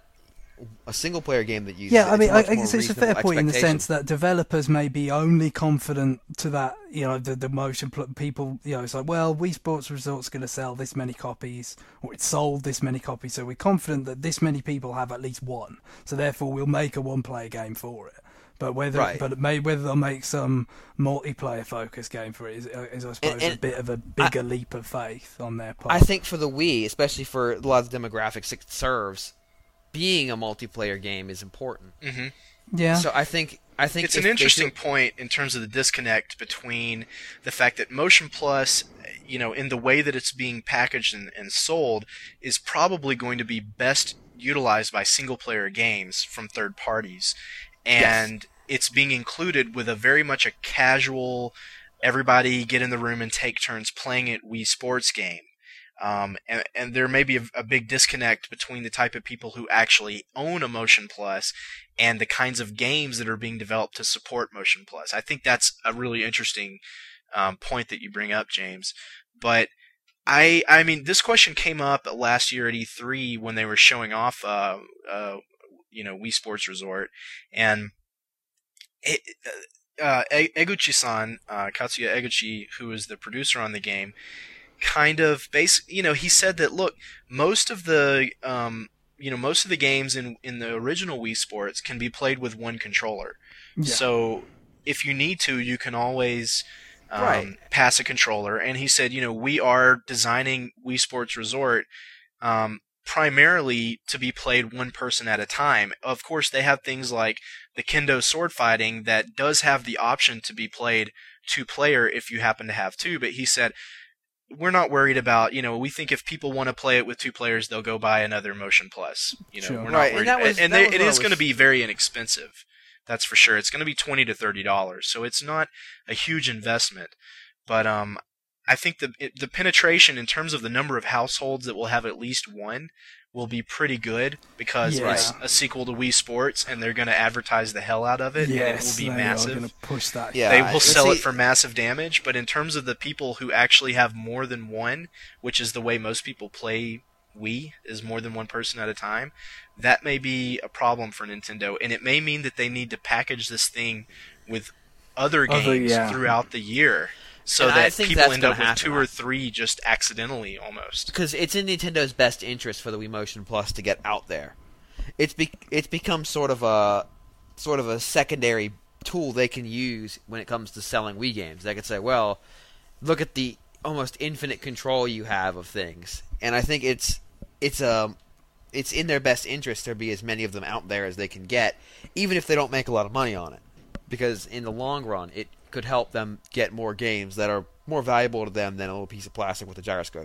C: a single player game that uses
B: Yeah,
C: it,
B: I mean,
C: it's
B: I,
C: much
B: I
C: more
B: guess it's a fair
C: reasonable
B: point in the
C: expectation.
B: sense that developers may be only confident to that, you know, the, the motion pl- people, you know, it's like, well, Wii Sports Resort's going to sell this many copies, or it's sold this many copies, so we're confident that this many people have at least one, so therefore we'll make a one-player game for it. But whether,
C: Right.
B: but it may, whether they'll make some multiplayer focused game for it is, is I suppose,
C: and
B: a bit of a bigger leap of faith on their part.
C: I think for the Wii, especially for a lot of the demographics it serves, being a multiplayer game is important.
A: hmm
B: yeah.
C: So I think I think
A: It's
C: if
A: an
C: they
A: interesting
C: do-
A: point in terms of the disconnect between the fact that Motion Plus, you know, in the way that it's being packaged and, and sold, is probably going to be best utilized by single-player games from third parties, and it's being included with a very much a casual, everybody get in the room and take turns playing it Wii Sports game. Um, and, and there may be a, a big disconnect between the type of people who actually own a Motion Plus and the kinds of games that are being developed to support Motion Plus. I think that's a really interesting um, point that you bring up, James. But I, I mean, this question came up last year at E three when they were showing off, uh, uh, you know, Wii Sports Resort, and it, uh, E- Eguchi-san, uh, Katsuya Eguchi, who is the producer on the game, kind of base, you know, he said that look, most of the, um, you know, most of the games in in the original Wii Sports can be played with one controller.
B: Yeah.
A: So if you need to, you can always um,
C: Right.
A: pass a controller. And he said, you know, we are designing Wii Sports Resort um, primarily to be played one person at a time. Of course, they have things like the kendo sword fighting that does have the option to be played two player if you happen to have two. But he said, we're not worried about, you know, we think if people want to play it with two players, they'll go buy another Motion Plus. You know,
B: Sure.
A: we're not
C: Right, and
A: worried.
C: that was-
A: and
C: that
A: they-
C: was
A: it
C: what I
A: is going to
C: was-
A: be very inexpensive. That's for sure. It's going to be twenty to thirty dollars. So it's not a huge investment. But um, I think the it, the penetration in terms of the number of households that will have at least one will be pretty good because
B: Yeah.
A: it's a sequel to Wii Sports and they're going to advertise the hell out of it.
B: yes,
A: and it will be
B: they
A: massive.
B: are going to push that.
C: Yeah.
A: They
C: I-
A: will sell
C: see-
A: it for massive damage, but in terms of the people who actually have more than one, which is the way most people play Wii, is more than one person at a time, that may be a problem for Nintendo, and it may mean that they need to package this thing with other
B: Other-
A: games
B: yeah.
A: throughout the year, so
C: And I
A: that
C: think
A: people
C: that's
A: end
C: gonna
A: up with
C: happen.
A: two or three just accidentally almost.
C: because it's in Nintendo's best interest for the Wii Motion Plus to get out there. It's be- it's become sort of a sort of a secondary tool they can use when it comes to selling Wii games. They could say, "Well, look at the almost infinite control you have of things," and I think it's it's um it's in their best interest to be as many of them out there as they can get, even if they don't make a lot of money on it, because in the long run, it could help them get more games that are more valuable to them than a little piece of plastic with a gyroscope in it.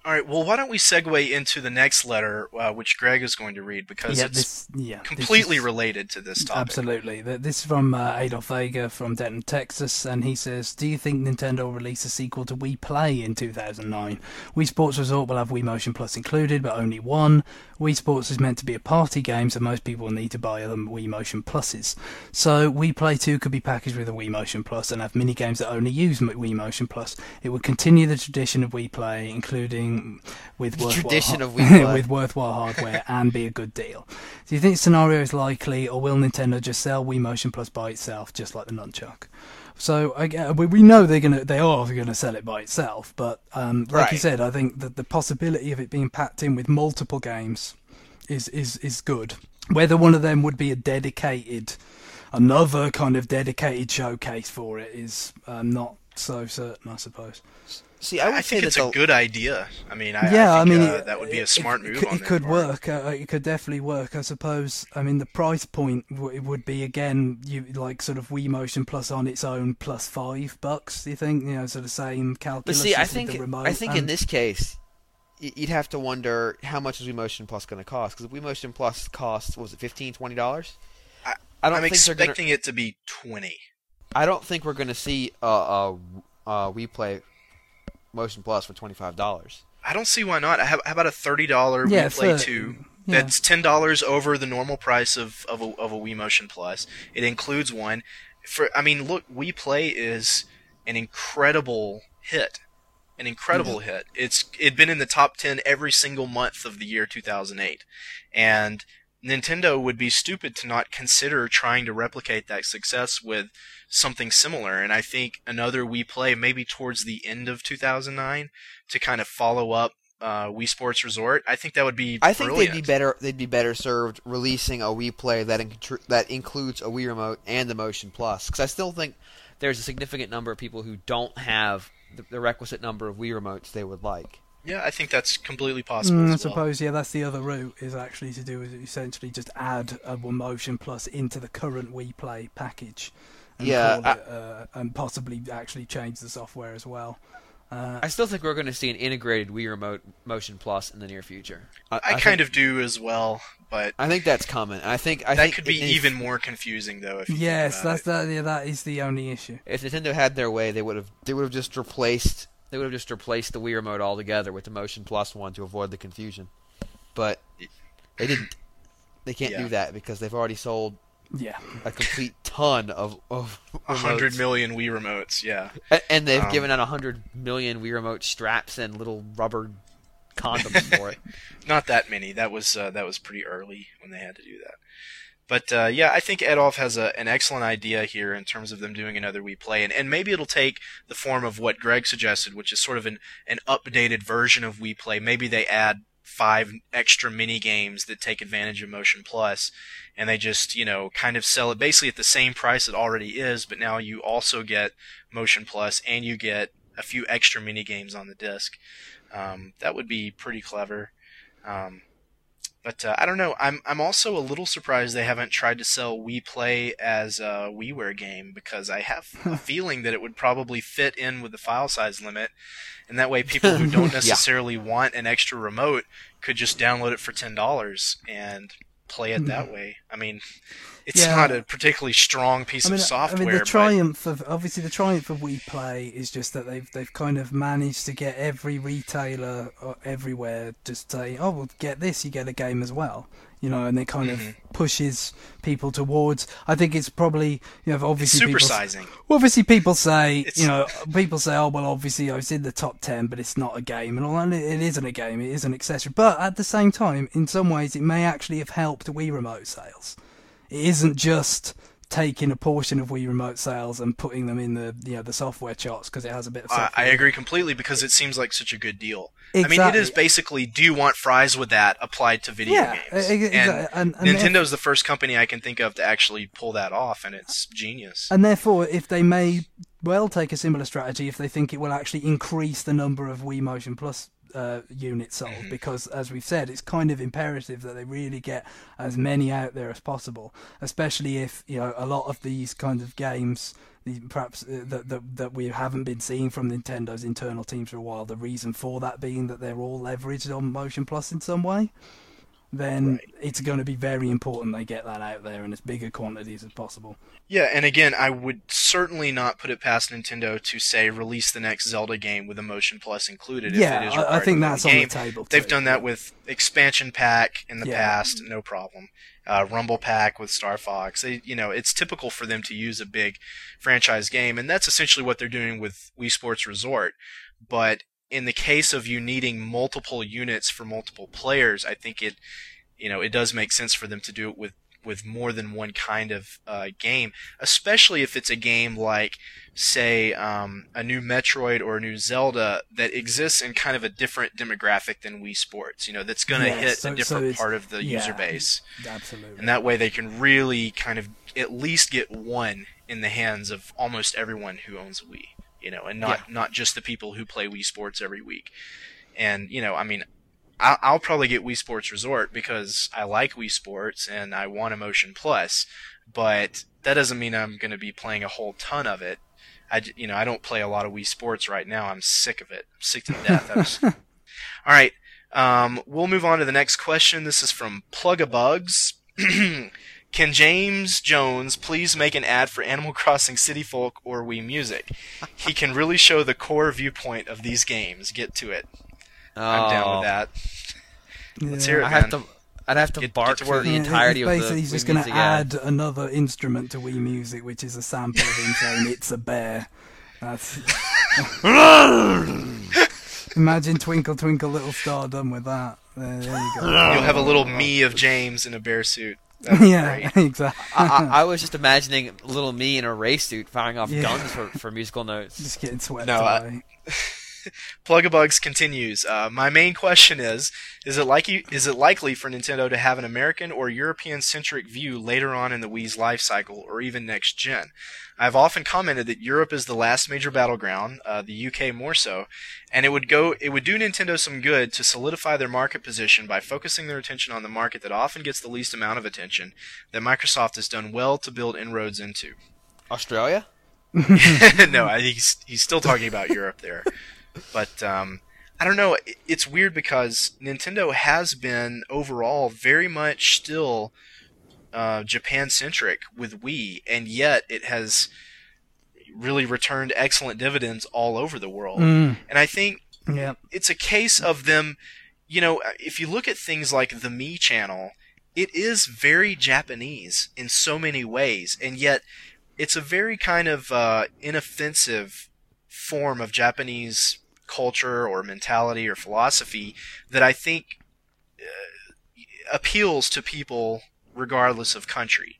A: All right. Well, why don't we segue into the next letter, uh, which Greg is going to read because
B: Yeah,
A: it's
B: this yeah this
A: completely
B: is-
A: related to this topic.
B: Absolutely. Th- This is from uh, Adolf Vega from Denton, Texas, and he says, do you think Nintendo will release a sequel to Wii Play in two thousand nine? Wii Sports Resort will have Wii Motion Plus included, but only one. Wii Sports is meant to be a party game, so most people will need to buy them Wii Motion Pluses. So Wii Play two could be packaged with a Wii Motion Plus and have mini-games that only use M- Wii Motion Plus. It would continue the tradition of Wii Play, including with
C: The
B: worthwhile
C: tradition
B: har-
C: of Wii Play.
B: with worthwhile hardware, and be a good deal. Do you think the scenario is likely, or will Nintendo just sell Wii Motion Plus by itself, just like the nunchuck? So I, gue- we we know they're gonna, they are gonna sell it by itself, but um, like you
C: Right.
B: said, I think that the possibility of it being packed in with multiple games is is is good. Whether one of them would be a dedicated, another kind of dedicated showcase for it is um, not so certain, I suppose.
C: See, I would
A: I
C: say
A: think
C: that
A: it's
C: the,
A: a good idea. I mean, I,
B: Yeah,
A: I,
B: I
A: think,
B: mean,
A: uh,
B: it-
A: that would be a
B: it-
A: smart
B: it,
A: move
B: could-
A: on
B: It
A: their
B: could
A: part.
B: work. Uh, it could definitely work, I suppose. I mean, the price point w- it would be again, you like sort of Wii Motion Plus on its own plus five bucks. Do you think? You know, sort of same
C: But
B: calculus.
C: see, I
B: as with
C: think
B: the remote
C: I think in
B: and-
C: this case, y- you'd have to wonder how much is Wii Motion Plus going to cost? Because Wii Motion Plus costs, what was it, fifteen, twenty dollars?
A: I,
C: I don't
A: I'm
C: think they're gonna.
A: expecting it to be twenty.
C: I don't think we're going to see a, a, a Wii Play Motion Plus for twenty five dollars.
A: I don't see why not. How, how about a thirty dollar
B: Yeah,
A: Wii Play
B: for-
A: two?
B: yeah.
A: That's ten dollars over the normal price of, of, a, of a Wii Motion Plus. It includes one. For I mean, look, Wii Play is an incredible hit. An incredible hit. It's it'd been in the top ten every single month of the year two thousand eight. And Nintendo would be stupid to not consider trying to replicate that success with something similar. And I think another Wii Play, maybe towards the end of two thousand nine, to kind of follow up uh, Wii Sports Resort, I think that would be
C: I think
A: brilliant.
C: they'd be better. They'd be better served releasing a Wii Play that in, that includes a Wii Remote and the Motion Plus. Because I still think there's a significant number of people who don't have the, the requisite number of Wii Remotes they would like.
A: Yeah, I think that's completely possible
B: Mm, I
A: as well.
B: suppose, yeah, that's the other route, is actually to do is essentially just add a Wii Motion Plus into the current Wii Play package. And
C: Yeah,
B: call it, uh, and possibly actually change the software as well. Uh,
C: I still think we're going to see an integrated Wii Remote Motion Plus in the near future. I,
A: I, kind of do as well, but
C: I think that's coming. I think I
A: that
C: think
A: could be
C: if-
A: even more confusing though. If you
B: yes,
A: think about
B: that's
A: it.
B: that. Yeah, that is the only issue.
C: If Nintendo had their way, they would have they would have just replaced they would have just replaced the Wii Remote altogether with the Motion Plus one to avoid the confusion. But they didn't. They can't
A: Yeah.
C: do that because they've already sold
B: Yeah.
C: a complete ton of of
A: A hundred
C: remotes.
A: million Wii remotes. Yeah.
C: A- and they've
A: Um,
C: given out a hundred million Wii Remote straps and little rubber condoms for it.
A: Not that many. That was uh, that was pretty early when they had to do that. But uh, yeah, I think Adolf has a, an excellent idea here in terms of them doing another Wii Play, and, and maybe it'll take the form of what Greg suggested, which is sort of an, an updated version of Wii Play. Maybe they add five extra mini games that take advantage of Motion Plus, and they just you know kind of sell it basically at the same price it already is, but now you also get Motion Plus and you get a few extra mini games on the disc. Um, that would be pretty clever. Um, But uh, I don't know. I'm I'm also a little surprised they haven't tried to sell Wii Play as a WiiWare game, because I have a feeling that it would probably fit in with the file size limit, and that way people who don't necessarily want an extra remote could just download it for ten dollars and play it that way. I mean, it's
B: Yeah.
A: not a particularly strong piece
B: I mean,
A: of software.
B: I mean, the
A: but
B: triumph of obviously the triumph of Wii Play is just that they've they've kind of managed to get every retailer uh, everywhere just say, oh, well, get this, you get a game as well, you know, and it kind
A: Mhm.
B: of pushes people towards. I think it's probably you know obviously people,
A: supersizing.
B: well, obviously people say
A: It's-
B: you know people say, oh well, obviously I was in the top ten, but it's not a game and all, and it, it isn't a game, it is an accessory. But at the same time, in some ways, it may actually have helped Wii Remote sales. It isn't just taking a portion of Wii Remote sales and putting them in the you know the software charts because it has a bit of
A: Uh,
B: software.
A: I agree completely, because it seems like such a good deal. I mean, it
B: Exactly.
A: is basically, do you want fries with that applied to video
B: Yeah,
A: games?
B: e- e-
A: and
B: exactly. And- and
A: Nintendo's the first company I can think of to actually pull that off, and it's genius.
B: And therefore, if they may well take a similar strategy, if they think it will actually increase the number of Wii Motion Plus uh, units sold,
A: Mhm.
B: because as we've said, it's kind of imperative that they really get as many out there as possible, especially if you know a lot of these kinds of games the, perhaps uh, that, that that we haven't been seeing from Nintendo's internal teams for a while. The reason for that being that they're all leveraged on Motion Plus in some way. Then
A: Right.
B: it's going to be very important they get that out there in as bigger quantities as possible.
A: Yeah, and again, I would certainly not put it past Nintendo to say release the next Zelda game with a Motion Plus included.
B: Yeah,
A: if it is
B: I, I
A: required
B: think
A: within
B: that's
A: the
B: on
A: game.
B: the table.
A: They've
B: too.
A: done that with Expansion Pack in the
B: Yeah.
A: past, no problem. Uh, Rumble Pack with Star Fox. They, you know, it's typical for them to use a big franchise game, and that's essentially what they're doing with Wii Sports Resort. But in the case of you needing multiple units for multiple players, I think it, you know, it does make sense for them to do it with, with more than one kind of uh, game, especially if it's a game like, say, um, a new Metroid or a new Zelda that exists in kind of a different demographic than Wii Sports, you know, that's going to
B: Yes,
A: hit
B: so-
A: a
B: so
A: different
B: it's-
A: part of the
B: yeah.
A: user base.
B: Absolutely.
A: And that way they can really kind of at least get one in the hands of almost everyone who owns a Wii, you know, and not, not just the people who play Wii Sports every week. And, you know, I mean, I'll, I'll probably get Wii Sports Resort because I like Wii Sports and I want a Motion Plus, but that doesn't mean I'm going to be playing a whole ton of it. I, j- you know, I don't play a lot of Wii Sports right now. I'm sick of it. I'm sick to death. I was... All right. Um, we'll move on to the next question. This is from Plugabugs. Can James Jones please make an ad for Animal Crossing City Folk or Wii Music? He can really show the core viewpoint of these games. Get to it. I'm down with that. Let's hear it,
C: I
A: man.
C: have to. I'd have to
A: Get-
C: bark
A: get to
C: through
A: work.
C: the
B: Yeah,
C: entirety of the
B: basically, he's just
C: Wii
B: going to
C: Music ad.
B: add another instrument to Wii Music, which is a sample of him saying "It's a bear." That's... Imagine "Twinkle Twinkle Little Star" done with that. There, there you go.
A: You'll have a little me of James in a bear suit. That'd be
B: yeah,
A: great.
B: exactly.
C: I, I, I was just imagining little me in a race suit firing off
B: Yeah.
C: guns for, for musical notes.
B: Just getting swept
A: No, I-
B: away.
A: Plugabugs continues. Uh, my main question is: Is it likely? Is it likely for Nintendo to have an American or European-centric view later on in the Wii's life cycle, or even next gen? I've often commented that Europe is the last major battleground, uh, the U K more so, and it would go. It would do Nintendo some good to solidify their market position by focusing their attention on the market that often gets the least amount of attention, that Microsoft has done well to build inroads into.
C: Australia?
A: No, I, he's he's still talking about Europe there. But um, I don't know. It- It's weird because Nintendo has been overall very much still uh, Japan-centric with Wii, and yet it has really returned excellent dividends all over the world.
B: Mm,
A: And I think
B: yeah.
A: it's a case of them, you know, if you look at things like the Me channel, it is very Japanese in so many ways, and yet it's a very kind of uh, inoffensive form of Japanese culture or mentality or philosophy that I think uh, appeals to people regardless of country.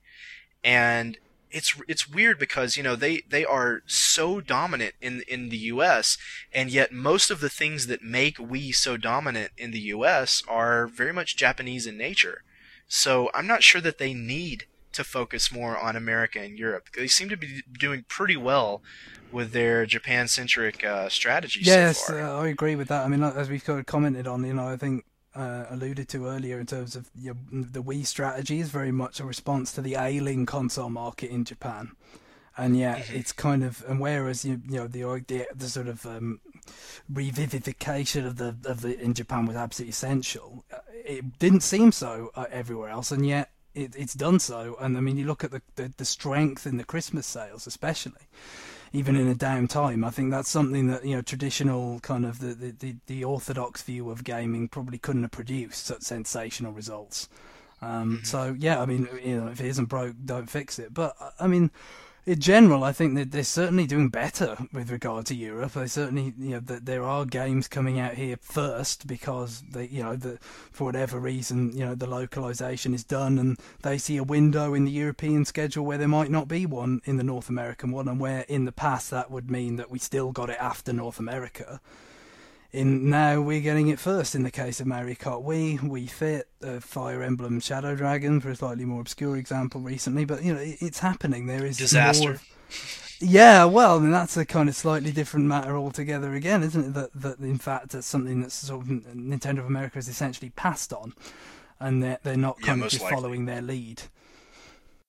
A: And it's it's weird because, you know, they, they are so dominant in in the U S, and yet most of the things that make Wii so dominant in the U S are very much Japanese in nature. So I'm not sure that they need to focus more on America and Europe. They seem to be doing pretty well with their Japan-centric uh, strategy
B: Yes,
A: so far.
B: uh, I agree with that. I mean, like, as we've kind of commented on, you know, I think uh, alluded to earlier in terms of you know, the Wii strategy is very much a response to the ailing console market in Japan, and yeah,
A: Mhm.
B: it's kind of and whereas you you know the the, the sort of um, revivification of the of the in Japan was absolutely essential. uh, It didn't seem so uh, everywhere else, and yet. It, it's done so, and I mean, you look at the, the the strength in the Christmas sales, especially, even in a down time. I think that's something that, you know, traditional kind of the, the, the, the orthodox view of gaming probably couldn't have produced such sensational results. Um, so yeah, I mean, you know, if it isn't broke, don't fix it. But I mean, in general, I think that they're certainly doing better with regard to Europe. They certainly, you know, that there are games coming out here first because they, you know, the, for whatever reason, you know, the localization is done, and they see a window in the European schedule where there might not be one in the North American one, and where in the past that would mean that we still got it after North America. In now we're getting it first. In the case of Mario Kart Wii, Wii Fit, uh, Fire Emblem Shadow Dragon, for a slightly more obscure example recently, but you know it, it's happening. There is
A: Disaster.
B: more of- yeah, well, I mean, that's a kind of slightly different matter altogether again, isn't it? That that in fact that's something that's sort of Nintendo of America has essentially passed on, and they're they're not
A: Yeah,
B: kind of
A: most
B: just
A: likely.
B: following their lead.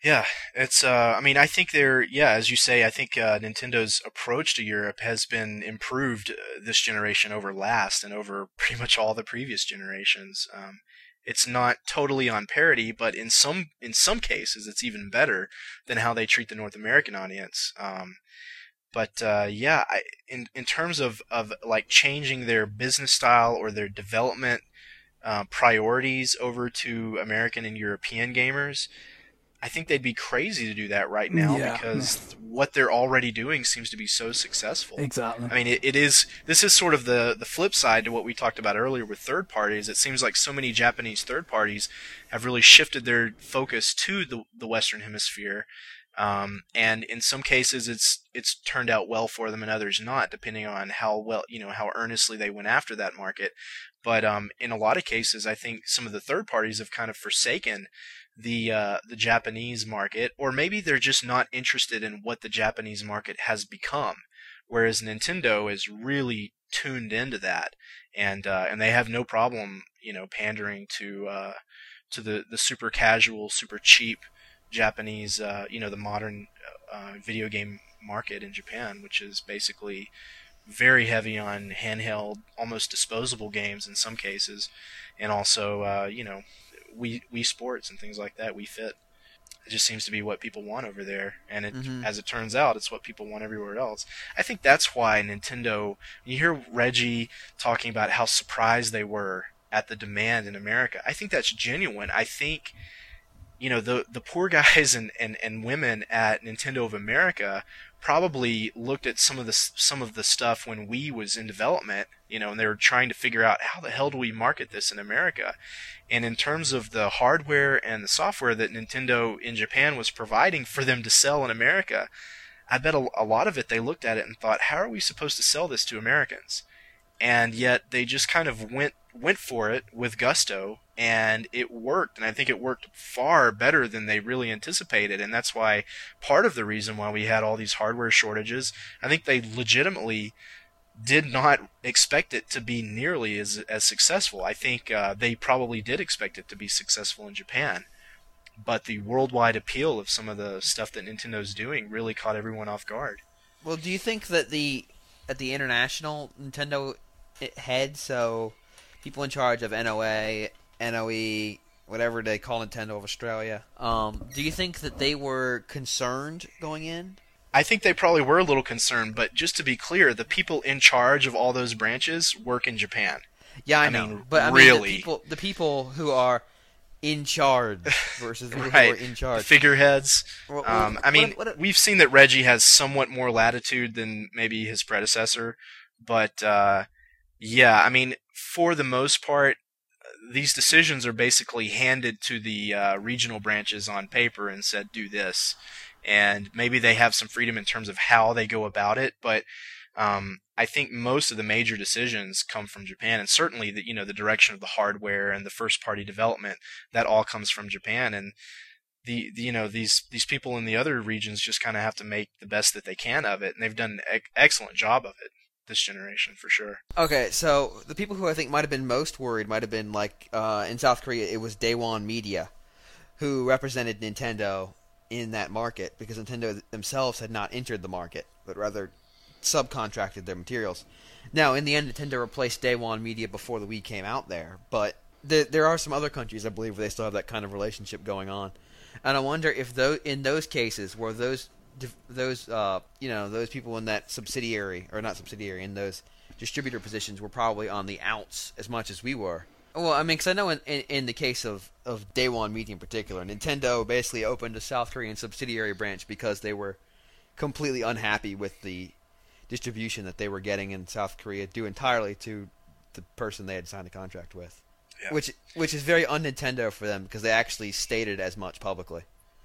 A: Yeah, it's. Uh, I mean, I think they're. Yeah, as you say, I think uh, Nintendo's approach to Europe has been improved uh, this generation over last, and over pretty much all the previous generations. Um, it's not totally on parity, but in some in some cases, it's even better than how they treat the North American audience. Um, but uh, yeah, I, in in terms of of like changing their business style or their development uh, priorities over to American and European gamers. I think they'd be crazy to do that right now
B: Yeah.
A: because what they're already doing seems to be so successful.
B: Exactly.
A: I mean, it, it is. This is sort of the the flip side to what we talked about earlier with third parties. It seems like so many Japanese third parties have really shifted their focus to the the Western Hemisphere, um, and in some cases, it's it's turned out well for them, and others not, depending on how well you know how earnestly they went after that market. But um, in a lot of cases, I think some of the third parties have kind of forsaken the uh, the Japanese market, or maybe they're just not interested in what the Japanese market has become, whereas Nintendo is really tuned into that, and uh, and they have no problem, you know, pandering to uh, to the, the super casual, super cheap Japanese, uh, you know, the modern uh, video game market in Japan, which is basically very heavy on handheld, almost disposable games in some cases, and also, uh, you know. Wii, Wii Sports and things like that, Wii Fit. It just seems to be what people want over there, and it,
C: Mhm.
A: as it turns out, it's what people want everywhere else. I think that's why Nintendo, when you hear Reggie talking about how surprised they were at the demand in America, I think that's genuine. I think, you know, the the poor guys and, and, and women at Nintendo of America probably looked at some of the some of the stuff when Wii was in development, you know, and they were trying to figure out how the hell do we market this in America. And in terms of the hardware and the software that Nintendo in Japan was providing for them to sell in America, I bet a, a lot of it they looked at it and thought, how are we supposed to sell this to Americans? And yet they just kind of went went for it with gusto, and it worked. And I think it worked far better than they really anticipated. And that's why part of the reason why we had all these hardware shortages, I think they legitimately did not expect it to be nearly as as successful. I think uh, they probably did expect it to be successful in Japan, but the worldwide appeal of some of the stuff that Nintendo's doing really caught everyone off guard.
C: Well, do you think that the at the international Nintendo head, so people in charge of N O A, N O E, whatever they call Nintendo of Australia, um, do you think that they were concerned going in?
A: I think they probably were a little concerned, but just to be clear, the people in charge of all those branches work in Japan.
C: Yeah, I,
A: I
C: know,
A: mean,
C: but I
A: really.
C: mean the people, the people who are in charge versus the people
A: Right.
C: who are in charge.
A: Figureheads.
C: Well, well,
A: Um, I mean,
C: what- what-
A: we've seen that Reggie has somewhat more latitude than maybe his predecessor, but uh, yeah, I mean, for the most part, these decisions are basically handed to the uh, regional branches on paper and said, do this. And maybe they have some freedom in terms of how they go about it, but um, I think most of the major decisions come from Japan, and certainly the you know the direction of the hardware and the first party development, that all comes from Japan. And the, the you know these these people in the other regions just kind of have to make the best that they can of it, and they've done an ex- excellent job of it this generation for sure.
C: Okay, so the people who I think might have been most worried might have been like uh, in South Korea, it was Daewon Media, who represented Nintendo in that market because Nintendo themselves had not entered the market, but rather subcontracted their materials. Now, in the end, Nintendo replaced Daewon Media before the Wii came out there, but th- there are some other countries, I believe, where they still have that kind of relationship going on. And I wonder if those, in those cases where those those uh, you know those people in that subsidiary or not subsidiary in those distributor positions were probably on the outs as much as we were. Well, I mean, because I know in, in, in the case of, of Daewon Media in particular, Nintendo basically opened a South Korean subsidiary branch because they were completely unhappy with the distribution that they were getting in South Korea, due entirely to the person they had signed a contract with.
A: Yeah.
C: Which which is very un-Nintendo for them because they actually stated as much publicly.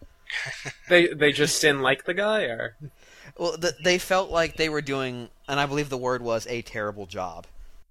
D: They they just didn't like the guy, or
C: Well, the, they felt like they were doing, and I believe the word was, a terrible job.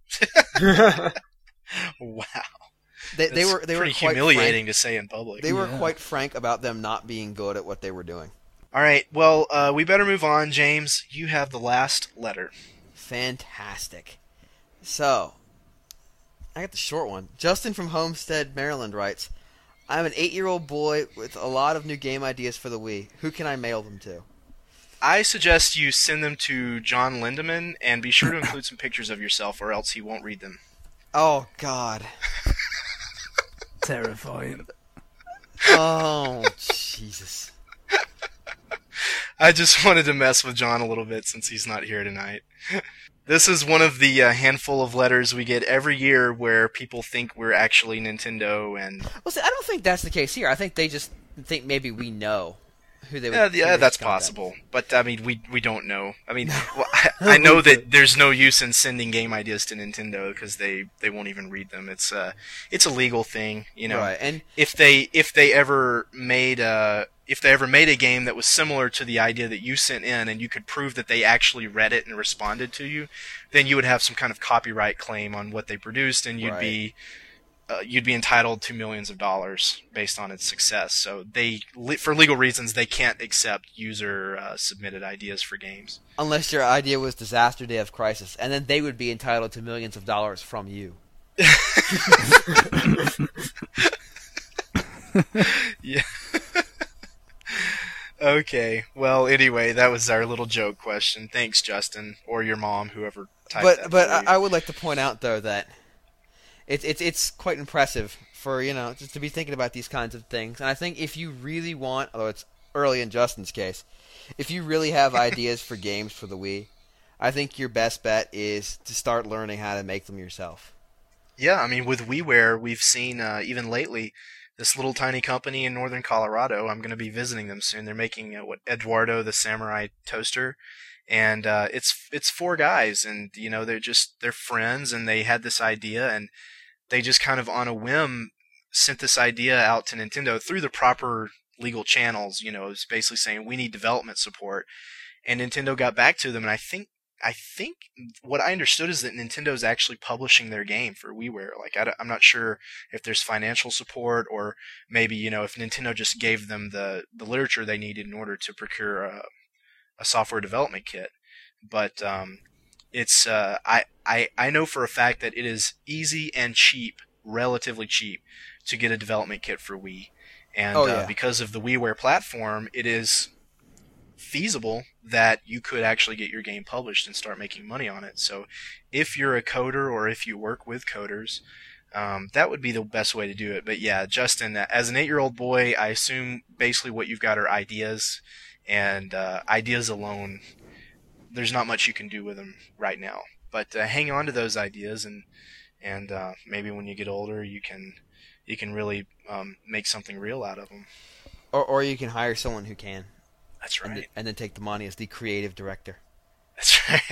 A: Wow,
C: They, they
A: That's
C: were they were
A: pretty
C: quite
A: humiliating
C: frank,
A: to say in public.
C: They were
B: Yeah.
C: quite frank about them not being good at what they were doing.
A: All right, well, uh, we better move on, James. You have the last letter.
C: Fantastic. So, I got the short one. Justin from Homestead, Maryland writes, I'm an eight-year-old boy with a lot of new game ideas for the Wii. Who can I mail them to?
A: I suggest you send them to John Lindemann, and be sure to include some pictures of yourself, or else he won't read them.
C: Oh, God.
B: Terrifying.
C: Oh, Jesus.
A: I just wanted to mess with John a little bit since he's not here tonight. This is one of the uh, handful of letters we get every year where people think we're actually Nintendo, and
C: Well, see, I don't think that's the case here. I think they just think maybe we know who they would.
A: yeah,
C: who
A: yeah,
C: they
A: that's
C: would contact.
A: possible. But I mean, we we don't know. I mean, well, I, I know that there's no use in sending game ideas to Nintendo because they, they won't even read them. It's uh it's a legal thing, you know.
C: Right, and
A: If they if they ever made a if they ever made a game that was similar to the idea that you sent in, and you could prove that they actually read it and responded to you, then you would have some kind of copyright claim on what they produced, and you'd
C: Right.
A: be uh, you'd be entitled to millions of dollars based on its success. So they, le- for legal reasons, they can't accept user uh, submitted ideas for games.
C: unless your idea was Disaster Day of Crisis, and then they would be entitled to millions of dollars from you.
A: Yeah. Okay. Well, anyway, that was our little joke question. Thanks, Justin, or your mom, whoever typed
C: But
A: that
C: but
A: for you.
C: I, I would like to point out though that it's it's it's quite impressive for you know just to be thinking about these kinds of things. And I think if you really want, although it's early in Justin's case, if you really have ideas for games for the Wii, I think your best bet is to start learning how to make them yourself.
A: Yeah, I mean, with WiiWare, we've seen uh, even lately this little tiny company in northern Colorado. I'm going to be visiting them soon. They're making uh, what Eduardo the Samurai Toaster, and uh, it's it's four guys, and you know they're just they're friends, and they had this idea, and they just kind of on a whim sent this idea out to Nintendo through the proper legal channels. You know, it's basically saying we need development support, and Nintendo got back to them, and I think. I think what I understood is that Nintendo's actually publishing their game for WiiWare. Like, I, am not sure if there's financial support, or maybe, you know, if Nintendo just gave them the, the literature they needed in order to procure a, a software development kit. But um, it's uh, I, I I know for a fact that it is easy and cheap, relatively cheap, to get a development kit for Wii. And
C: Oh, yeah.
A: uh, because of the WiiWare platform, it is feasible that you could actually get your game published and start making money on it. So if you're a coder or if you work with coders, um, that would be the best way to do it. But yeah, Justin, as an eight-year-old boy, I assume basically what you've got are ideas, and uh, ideas alone, there's not much you can do with them right now. But uh, hang on to those ideas, and and uh, maybe when you get older, you can you can really um, make something real out of them.
C: Or or you can hire someone who can.
A: That's right.
C: And, th- and then take the money as the creative director.
A: That's right.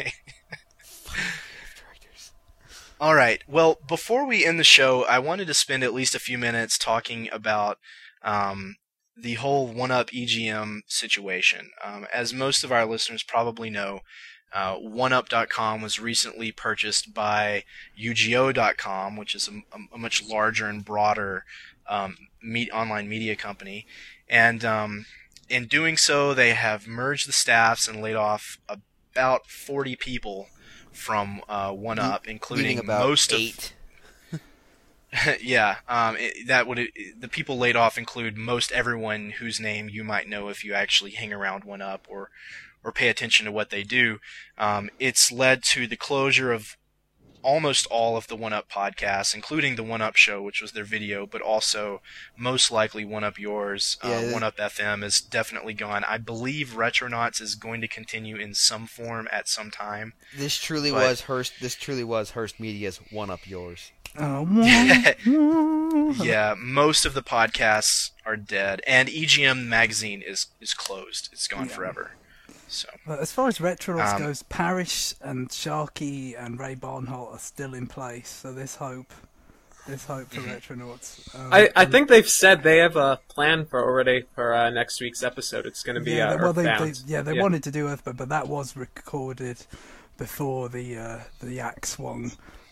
C: Creative directors.
A: All right. Well, before we end the show, I wanted to spend at least a few minutes talking about um, the whole one-up E G M situation. Um, as most of our listeners probably know, uh, one up dot com was recently purchased by U G O dot com, which is a, a much larger and broader um, meet, online media company. And um, in doing so, they have merged the staffs and laid off about forty people from uh, one up, including
C: Meaning about
A: most
C: eight.
A: of yeah, um, it, that would it, the people laid off include most everyone whose name you might know if you actually hang around one up or or pay attention to what they do. Um, it's led to the closure of almost all of the one up podcasts, including the one up show, which was their video, but also most likely one up yours. Uh,
C: Yeah,
A: one up F M is definitely gone. I believe Retronauts is going to continue in some form at some time.
C: This truly
A: But-
C: was Hearst. This truly was Hearst Media's one up yours.
B: Oh, wah, wah.
A: Yeah, most of the podcasts are dead, and E G M magazine is is closed. It's gone
B: Yeah.
A: forever. So
B: But as far as Retronauts
A: Um,
B: goes, Parrish and Sharkey and Ray Barnholt are still in place, so there's hope. There's hope for
A: Mm-hmm.
B: Retronauts. Um,
D: I, I
B: and-
D: think they've said they have a plan for already for uh, next week's episode. It's going to be
B: yeah,
D: uh,
B: they, well, they, they,
D: Earthbound.
B: yeah, they wanted to do Earthbound, but that was recorded before the uh, the axe swung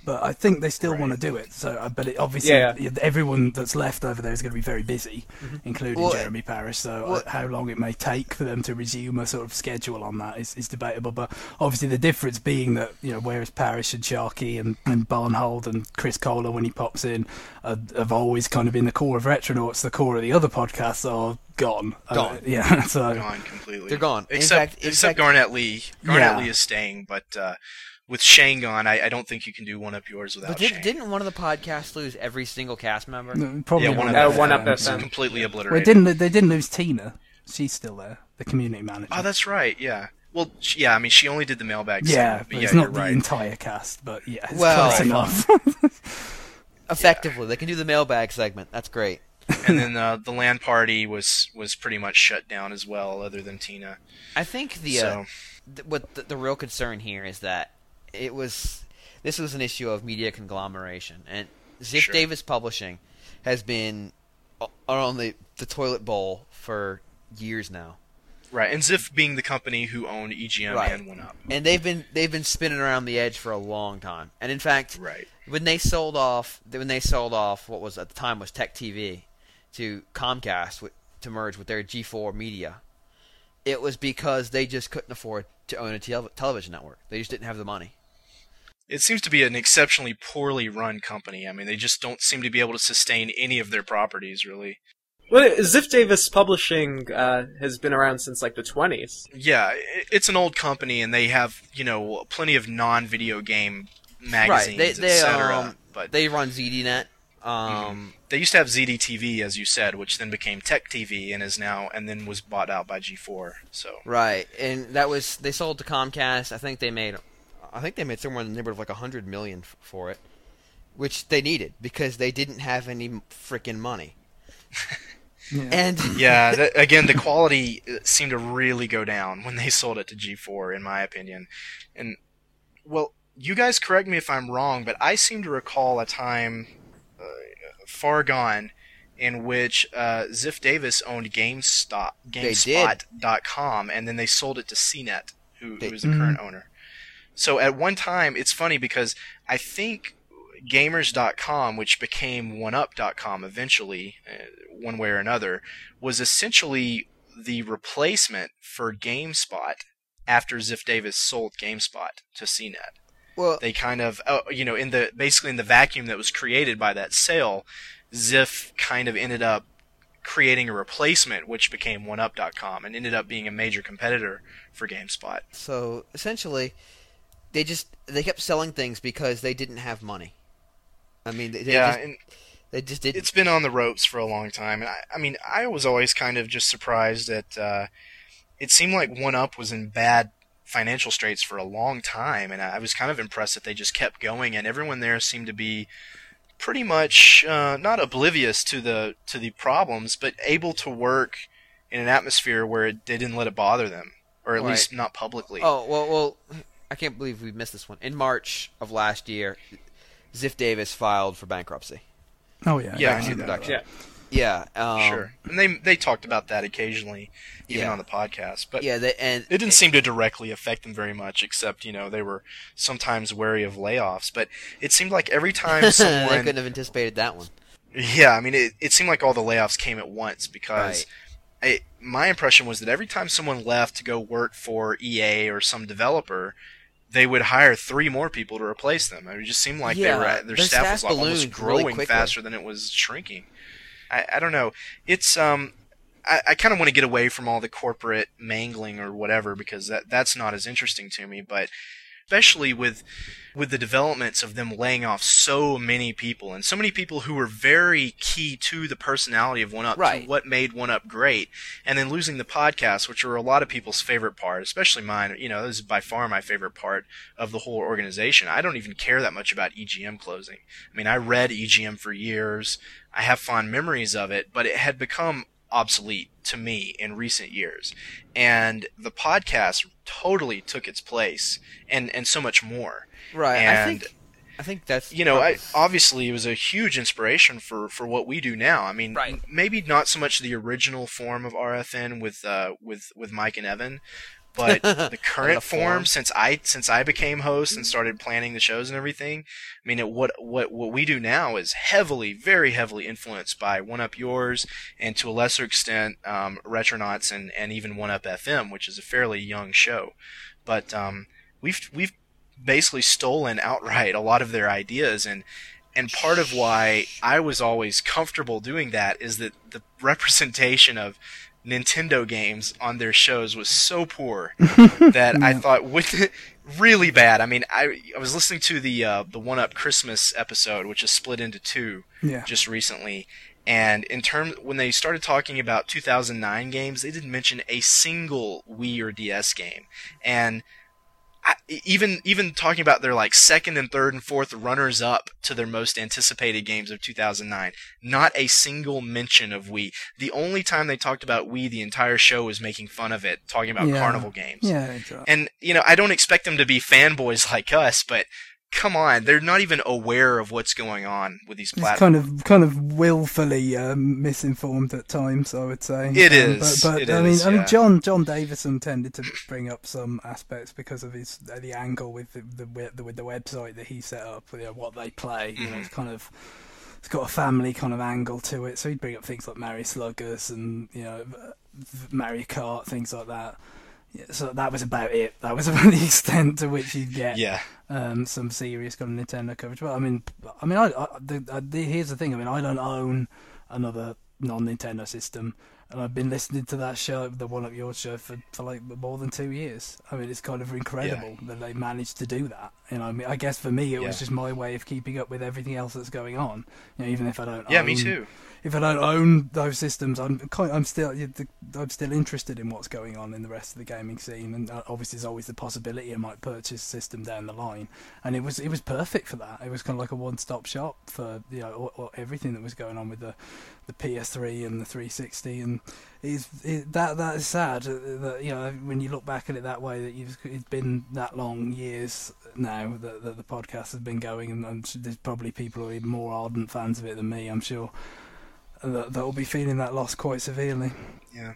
B: but I think they still
A: Right.
B: want to do it. So, uh, but it, obviously,
D: Yeah.
B: everyone that's left over there is going to be very busy, including
C: Well,
B: Jeremy Parish. So,
C: well-
B: uh, how long it may take for them to resume a sort of schedule on that is, is debatable. But obviously, the difference being that you know, whereas Parish and Sharkey and, and Barnhold and Chris Kohler, when he pops in, uh, have always kind of been the core of Retronauts. The core of the other podcasts are gone.
C: Gone.
B: Uh, yeah. So.
A: Gone completely.
C: They're gone. In
A: Except
C: fact- in
A: except
C: fact-
A: Garnett Lee. Garnett
B: Yeah.
A: Lee is staying, but uh, with Shane gone, I, I don't think you can do one up yours without
C: But did,
A: Shane.
C: didn't one of the podcasts lose every single cast member?
B: No, Probably
A: Yeah, one
B: not.
A: up
D: Uh, one up
B: Yeah.
D: F M.
A: completely
B: Well,
A: obliterated.
B: they didn't. They didn't lose Tina. She's still there, the community manager.
A: Oh, that's right. Yeah. Well, sh- yeah. I mean, she only did the mailbag.
B: yeah,
A: segment,
B: but
A: but
B: it's
A: yeah,
B: not
A: you're
B: the
A: right.
B: entire cast. But yeah, it's
C: Well-
B: close
A: Right.
B: enough.
C: Effectively, they can do the mailbag segment. That's great.
A: And then uh, the land party was was pretty much shut down as well, other than Tina.
C: I think the
A: So
C: uh, th- what the, the real concern here is that it was this was an issue of media conglomeration, and Ziff
A: Sure.
C: Davis Publishing has been o- on the the toilet bowl for years now,
A: right, and Ziff being the company who owned E G M
C: Right.
A: and One Up.
C: and they've been they've been spinning around the edge for a long time. And in fact,
A: Right.
C: when they sold off when they sold off what was at the time was Tech T V to Comcast with, to merge with their G four Media, it was because they just couldn't afford to own a tel- television network. They just didn't have the money.
A: It seems to be an exceptionally poorly run company. I mean, they just don't seem to be able to sustain any of their properties, really.
D: Well, Ziff Davis Publishing uh, has been around since like the twenties.
A: Yeah, i- it's an old company, and they have, you know, plenty of non-video game magazines,
C: Right. They they
A: et cetera.
C: um
A: but
C: they run Z D Net. Um
A: they used to have Z D T V, as you said, which then became Tech T V, and is now, and then was bought out by G four. So
C: right, and that was they sold to Comcast. I think they made I think they made somewhere in the neighborhood of like a hundred million f- for it, which they needed because they didn't have any freaking money.
B: Yeah.
C: And
A: yeah, that, again, the quality uh, seemed to really go down when they sold it to G four, in my opinion. And well, you guys correct me if I'm wrong, but I seem to recall a time uh, far gone in which uh, Ziff Davis owned GameStop,
C: They did.
A: GameSpot dot com, and then they sold it to C net, who,
C: They-
A: who is the current owner. So at one time, it's funny because I think Gamers dot com, which became one up dot com eventually, uh, one way or another, was essentially the replacement for GameSpot after Ziff Davis sold GameSpot to C net.
C: well,
A: They kind of, uh, you know, in the basically in the vacuum that was created by that sale, Ziff kind of ended up creating a replacement, which became one up dot com and ended up being a major competitor for GameSpot.
C: so essentially, they just they kept selling things because they didn't have money. I mean, they, they
A: yeah,
C: just,
A: and
C: they just didn't.
A: it's been on the ropes for a long time. And I, I mean, I was always kind of just surprised that uh, it seemed like one up was in bad financial straits for a long time, and I was kind of impressed that they just kept going, and everyone there seemed to be pretty much uh, not oblivious to the to the problems, but able to work in an atmosphere where it, they didn't let it bother them, or at
C: Right.
A: least not publicly.
C: Oh well, well, I can't believe we missed this one. In March of last year, Ziff Davis filed for bankruptcy.
B: Oh yeah.
A: Yeah, I
C: Bankruptcy
A: knew that.
C: production.
D: Yeah.
C: Yeah, um,
A: Sure, and they they talked about that occasionally, even
C: Yeah.
A: on the podcast, but
C: Yeah, they, and
A: it didn't seem to directly affect them very much, except, you know, they were sometimes wary of layoffs. But it seemed like every time
C: they
A: someone...
C: couldn't have anticipated that one.
A: Yeah, I mean, it, it seemed like all the layoffs came at once because I, my impression was that every time someone left to go work for E A or some developer, they would hire three more people to replace them. It just seemed like
C: Yeah,
A: they were their,
C: their
A: staff,
C: staff
A: was like almost
C: ballooned really
A: growing
C: quickly.
A: faster than it was shrinking. I, I don't know. It's um, I, I kind of want to get away from all the corporate mangling or whatever because that that's not as interesting to me. But especially with with the developments of them laying off so many people and so many people who were very key to the personality of one up,
C: Right.
A: to what made one up great, and then losing the podcast, which were a lot of people's favorite part, especially mine. You know, this is by far my favorite part of the whole organization. I don't even care that much about E G M closing. I mean, I read E G M for years. I have fond memories of it, but it had become obsolete to me in recent years. And the podcast totally took its place and, and so much more.
C: Right. I
A: And,
C: think I think that's
A: you know, I,
C: probably-
A: obviously it was a huge inspiration for, for what we do now. I mean,
C: Right.
A: m- maybe not so much the original form of R F N with uh, with with Mike and Evan, but the current
C: form.
A: form, since I since I became host and started planning the shows and everything, I mean, it, what what what we do now is heavily, very heavily influenced by One Up Yours, and to a lesser extent, um, Retronauts and, and even One Up F M, which is a fairly young show. But um, we've we've basically stolen outright a lot of their ideas, and and part of why I was always comfortable doing that is that the representation of Nintendo games on their shows was so poor that I thought would really bad. I mean, I I was listening to the uh, the One Up Christmas episode, which is split into two
B: Yeah.
A: just recently, and in terms when they started talking about two thousand nine games, they didn't mention a single Wii or D S game, and I, even even talking about their like second and third and fourth runners up to their most anticipated games of two thousand nine, not a single mention of Wii. The only time they talked about Wii the entire show was making fun of it, talking about
B: Yeah.
A: carnival games.
B: Yeah, exactly.
A: And you know, I don't expect them to be fanboys like us, but come on, they're not even aware of what's going on with these
B: It's
A: platforms.
B: kind of kind of willfully um, misinformed at times, I would say.
A: It
B: Um,
A: is,
B: but, but
A: it
B: I mean,
A: is,
B: I mean,
A: yeah.
B: John John Davison tended to bring up some aspects because of his uh, the angle with the, the we- the with the website that he set up, you know, what they play. You know,
A: Mhm.
B: it's kind of it's got a family kind of angle to it. So he'd bring up things like Mario Sluggers and you know Mario Kart, things like that. Yeah, so that was about it. That was about the extent to which you'd get
A: Yeah.
B: um, some serious kind of Nintendo coverage. But I mean, I mean, I, I the, I, the, here's the thing. I mean, I don't own another non-Nintendo system, and I've been listening to that show, the One Up Yours show, for, for like more than two years. I mean, it's kind of incredible that they managed to do that. You know, I mean, I guess for me, it
A: Yeah.
B: was just my way of keeping up with everything else that's going on. You know, even if I don't.
A: Yeah,
B: own,
A: me too.
B: If I don't own those systems, I'm kind, I'm still I'm still interested in what's going on in the rest of the gaming scene, and uh, obviously there's always the possibility I might purchase a system down the line. And it was it was perfect for that. It was kind of like a one-stop shop for you know all, all, everything that was going on with the the P S three and the three sixty, and it's it, that that is sad that you know when you look back at it that way that you've it's been that long years now that, that the podcast has been going, and I'm sure there's probably people who are even more ardent fans of it than me, I'm sure. That that will be feeling that loss quite severely.
A: Yeah.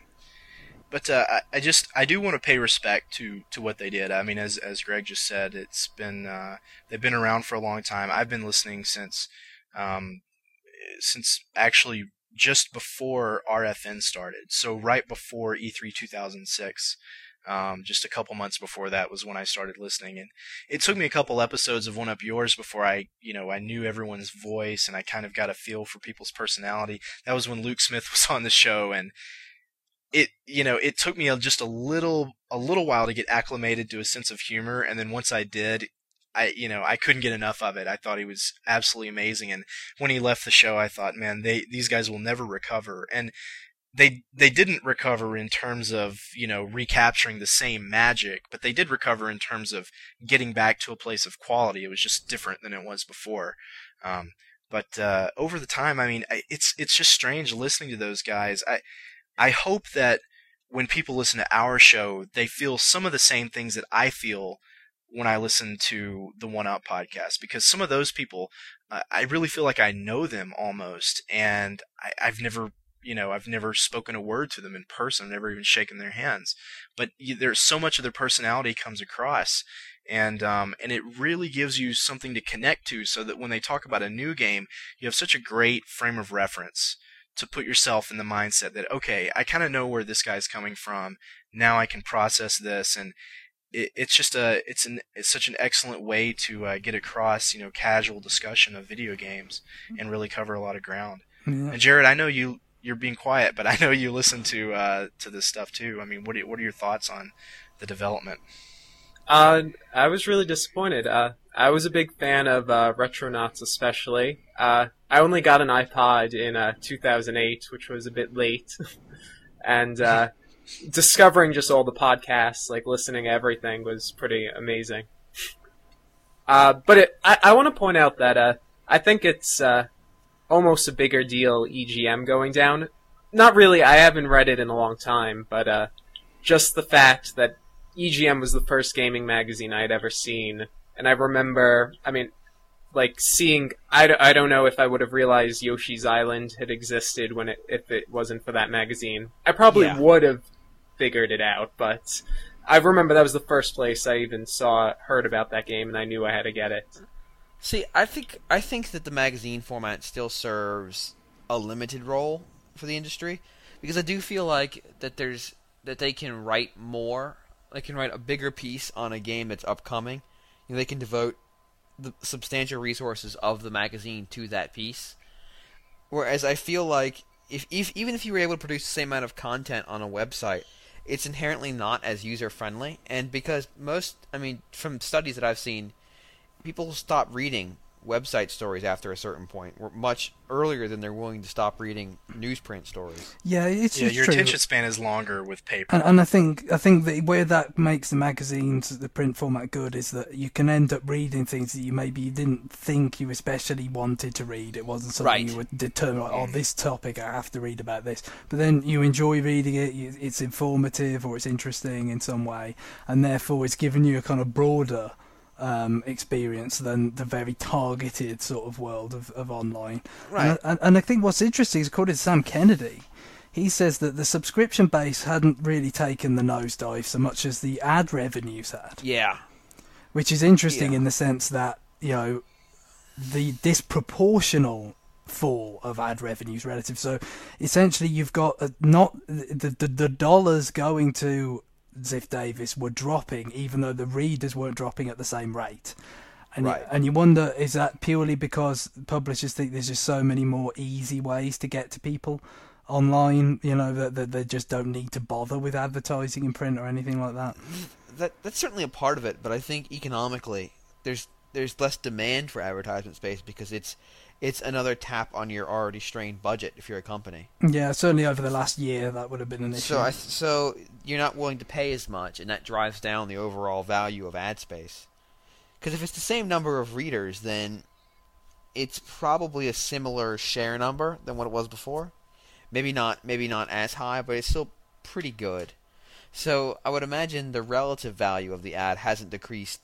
A: But uh, I, I just I do want to pay respect to, to what they did. I mean, as as Greg just said, it's been uh, they've been around for a long time. I've been listening since um, since actually just before R F N started. So right before E three two thousand six. Um, just a couple months before that was when I started listening, and it took me a couple episodes of One Up Yours before I, you know, I knew everyone's voice and I kind of got a feel for people's personality. That was when Luke Smith was on the show, and it, you know, it took me just a little, a little while to get acclimated to a sense of humor, and then once I did, I, you know, I couldn't get enough of it. I thought he was absolutely amazing, and when he left the show, I thought, man, they, these guys will never recover, and They they didn't recover in terms of, you know, recapturing the same magic, but they did recover in terms of getting back to a place of quality. It was just different than it was before. Um, but uh, over the time, I mean, it's it's just strange listening to those guys. I I hope that when people listen to our show, they feel some of the same things that I feel when I listen to the One Up podcast, because some of those people, uh, I really feel like I know them almost, and I, I've never. You know, I've never spoken a word to them in person, never even shaken their hands. But you, there's so much of their personality comes across, and um, and it really gives you something to connect to, so that when they talk about a new game, you have such a great frame of reference to put yourself in the mindset that, okay, I kind of know where this guy's coming from. Now I can process this, and it, it's just a it's an it's such an excellent way to uh, get across, you know, casual discussion of video games and really cover a lot of ground.
B: Yeah.
A: And Jared, I know you. You're being quiet, but I know you listen to uh, to this stuff too. I mean, what are, what are your thoughts on the development?
D: Uh, I was really disappointed. Uh, I was a big fan of uh, Retronauts, especially. Uh, I only got an iPod in uh, two thousand eight, which was a bit late, and uh, discovering just all the podcasts, like listening to everything, was pretty amazing. Uh, but it, I, I want to point out that uh, I think it's uh, almost a bigger deal, E G M going down. Not really, I haven't read it in a long time, but uh, just the fact that E G M was the first gaming magazine I'd ever seen, and I remember, I mean, like, seeing, I, d- I don't know if I would have realized Yoshi's Island had existed when it, if it wasn't for that magazine. I probably
C: Yeah.
D: would have figured it out, but I remember that was the first place I even saw, heard about that game, and I knew I had to get it.
C: See, I think I think that the magazine format still serves a limited role for the industry, because I do feel like that there's that they can write more, they can write a bigger piece on a game that's upcoming. You know, they can devote the substantial resources of the magazine to that piece. Whereas I feel like if, if even if you were able to produce the same amount of content on a website, it's inherently not as user friendly. And because most, I mean, from studies that I've seen, people stop reading website stories after a certain point, much earlier than they're willing to stop reading newsprint stories.
B: Yeah, it's
A: yeah,
B: just
A: your
B: true.
A: attention span is longer with paper.
B: And, and I think I think that where that makes the magazines, the print format, good is that you can end up reading things that you maybe didn't think you especially wanted to read. It wasn't something
C: Right.
B: you would determine, like, oh, this topic, I have to read about this. But then you enjoy reading it, you, it's informative or it's interesting in some way, and therefore it's given you a kind of broader Um, experience than the very targeted sort of world of, of online.
C: Right.
B: And, and, and I think what's interesting is, according to Sam Kennedy, he says that the subscription base hadn't really taken the nosedive so much as the ad revenues had.
C: Yeah.
B: Which is interesting
C: Yeah.
B: in the sense that, you know, the disproportional fall of ad revenues relative. So essentially you've got a, not the, the, the dollars going to Ziff Davis were dropping, even though the readers weren't dropping at the same rate. And,
C: Right.
B: you, and you wonder, is that purely because publishers think there's just so many more easy ways to get to people online, you know, that, that they just don't need to bother with advertising in print or anything like that?
C: That that's certainly a part of it, but I think economically there's there's less demand for advertisement space because it's it's another tap on your already strained budget if you're a company.
B: Yeah, certainly over the last year that would have been an issue.
C: So I so you're not willing to pay as much, and that drives down the overall value of ad space. Because if it's the same number of readers, then it's probably a similar share number than what it was before. Maybe not maybe not as high, but it's still pretty good. So I would imagine the relative value of the ad hasn't decreased.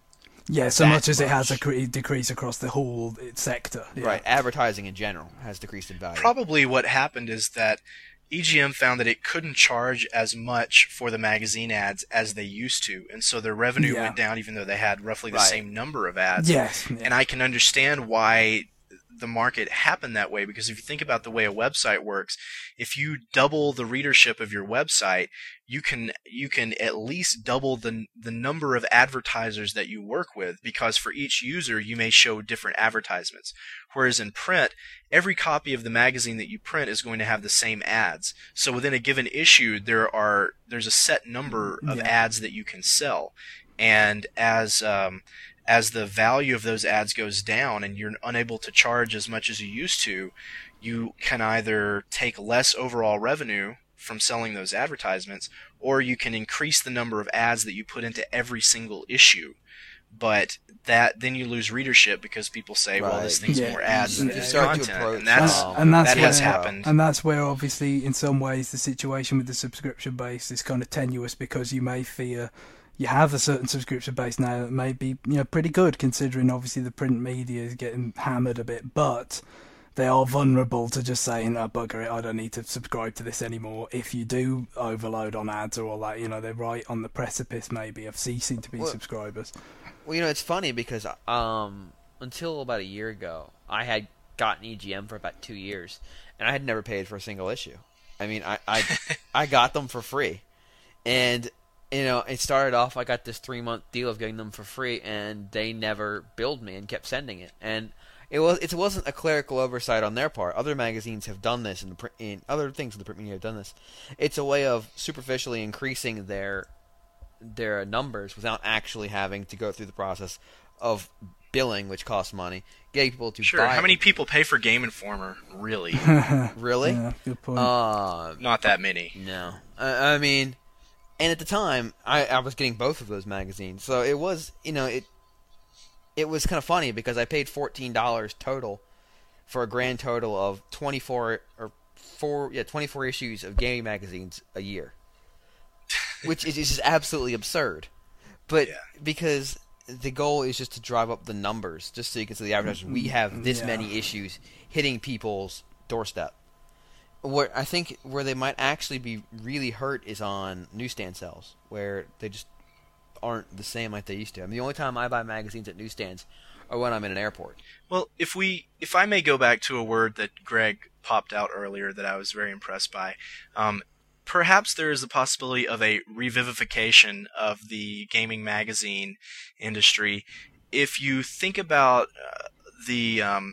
B: Yeah, so
C: that
B: much as it has a
C: much.
B: cre- decrease across the whole sector. Yeah.
C: Right, advertising in general has decreased in value.
A: Probably what happened is that E G M found that it couldn't charge as much for the magazine ads as they used to, and so their revenue
B: Yeah.
A: went down even though they had roughly the
C: Right.
A: same number of ads.
B: Yes. Yeah.
A: And I can understand why the market happened that way, because if you think about the way a website works, if you double the readership of your website, you can you can at least double the the number of advertisers that you work with, because for each user you may show different advertisements. Whereas in print, every copy of the magazine that you print is going to have the same ads. So within a given issue, there are there's a set number of
B: Yeah.
A: ads that you can sell, and as um, as the value of those ads goes down and you're unable to charge as much as you used to, you can either take less overall revenue from selling those advertisements, or you can increase the number of ads that you put into every single issue. But that then you lose readership because people say, well, this
C: Right.
A: thing's
B: Yeah.
A: more ads than
B: You
A: it is
C: start to
A: content.
C: approach,
A: And that's,
C: um,
B: and that's
A: that has
B: where-
A: happened.
B: And that's where, obviously, in some ways, the situation with the subscription base is kind of tenuous, because you may fear you have a certain subscription base now that may be, you know, pretty good, considering obviously the print media is getting hammered a bit, but they are vulnerable to just saying, oh, bugger it, I don't need to subscribe to this anymore. If you do overload on ads or all that, you know, they're right on the precipice maybe of ceasing to be
C: Well-
B: subscribers.
C: Well, you know, it's funny because um, until about a year ago, I had gotten E G M for about two years, and I had never paid for a single issue. I mean, I I, I got them for free, and you know, it started off. I got this three month deal of getting them for free, and they never billed me and kept sending it. And it was it wasn't a clerical oversight on their part. Other magazines have done this, and the in other things in the print media have done this. It's a way of superficially increasing their their numbers without actually having to go through the process of billing, which costs money, getting people to
A: Sure.
C: buy.
A: How many people pay for Game Informer? Really?
C: Really?
B: Yeah, good point.
C: Uh,
A: Not that many.
C: no. I, I mean, and at the time, I, I was getting both of those magazines, so it was, you know, it it was kind of funny because I paid fourteen dollars total for a grand total of twenty-four or four, yeah, twenty-four issues of gaming magazines a year, which is just absolutely absurd. But
A: Yeah.
C: because the goal is just to drive up the numbers, just so you can see the advertisers. We have this
B: Yeah.
C: many issues hitting people's doorstep. where I think where they might actually be really hurt is on newsstand sales, where they just aren't the same like they used to. I mean, the only time I buy magazines at newsstands are when I'm in an airport.
A: Well, if we, if I may go back to a word that Greg popped out earlier that I was very impressed by, um, perhaps there is the possibility of a revivification of the gaming magazine industry. If you think about uh, the um,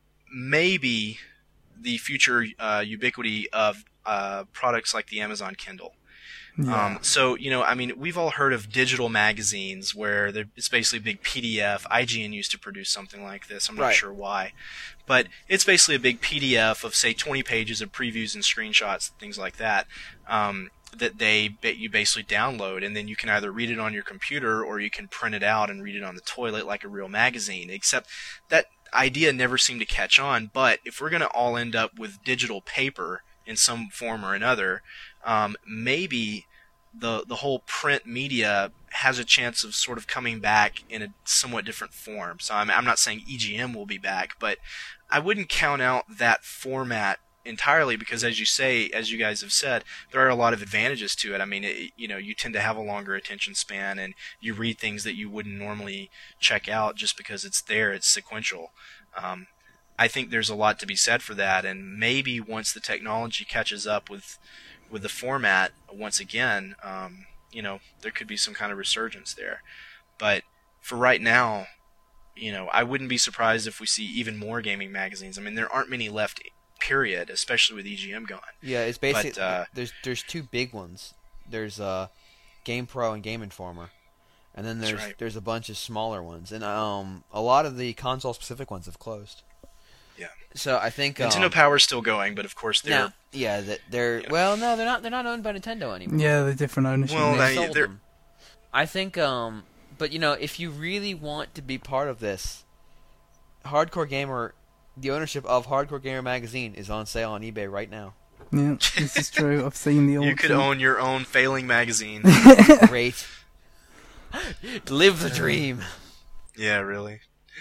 A: maybe the future uh, ubiquity of uh, products like the Amazon Kindle.
B: Yeah.
A: Um, so, you know, I mean, we've all heard of digital magazines where they're- it's basically a big P D F. I G N used to produce something like this. I'm not
C: Right.
A: sure why. But it's basically a big P D F of, say, twenty pages of previews and screenshots, things like that, um, that they that you basically download. And then you can either read it on your computer or you can print it out and read it on the toilet like a real magazine. Except that idea never seemed to catch on. But if we're going to all end up with digital paper in some form or another, um, maybe the the whole print media has a chance of sort of coming back in a somewhat different form. So I'm, I'm not saying E G M will be back, but I wouldn't count out that format entirely because, as you say, as you guys have said, there are a lot of advantages to it. I mean, it, you know, you tend to have a longer attention span, and you read things that you wouldn't normally check out just because it's there. It's sequential. Um, I think there's a lot to be said for that, and maybe once the technology catches up with with the format once again, um, you know, there could be some kind of resurgence there. But for right now, you know, I wouldn't be surprised if we see even more gaming magazines. I mean, there aren't many left, period, especially with E G M gone.
C: Yeah, it's basically
A: But, uh,
C: there's there's two big ones. There's uh, Game Pro and Game Informer, and then
A: That's
C: there's
A: right.
C: there's a bunch of smaller ones, and um, a lot of the console specific ones have closed.
A: Yeah.
C: So I think
A: Nintendo
C: um,
A: Power's still going, but of course they're
C: now- yeah, that they're
A: Yeah.
C: well, no, they're not. They're not owned by Nintendo anymore.
B: Yeah, the different ownership.
A: Well,
C: They
A: they-
C: sold
A: they're-
C: them. I think, um, but you know, if you really want to be part of this, Hardcore Gamer, the ownership of Hardcore Gamer magazine is on sale on eBay right now.
B: Yeah, this is true. I've seen the auction.
A: you could own your own failing magazine.
C: Great, live the dream.
A: Yeah, really.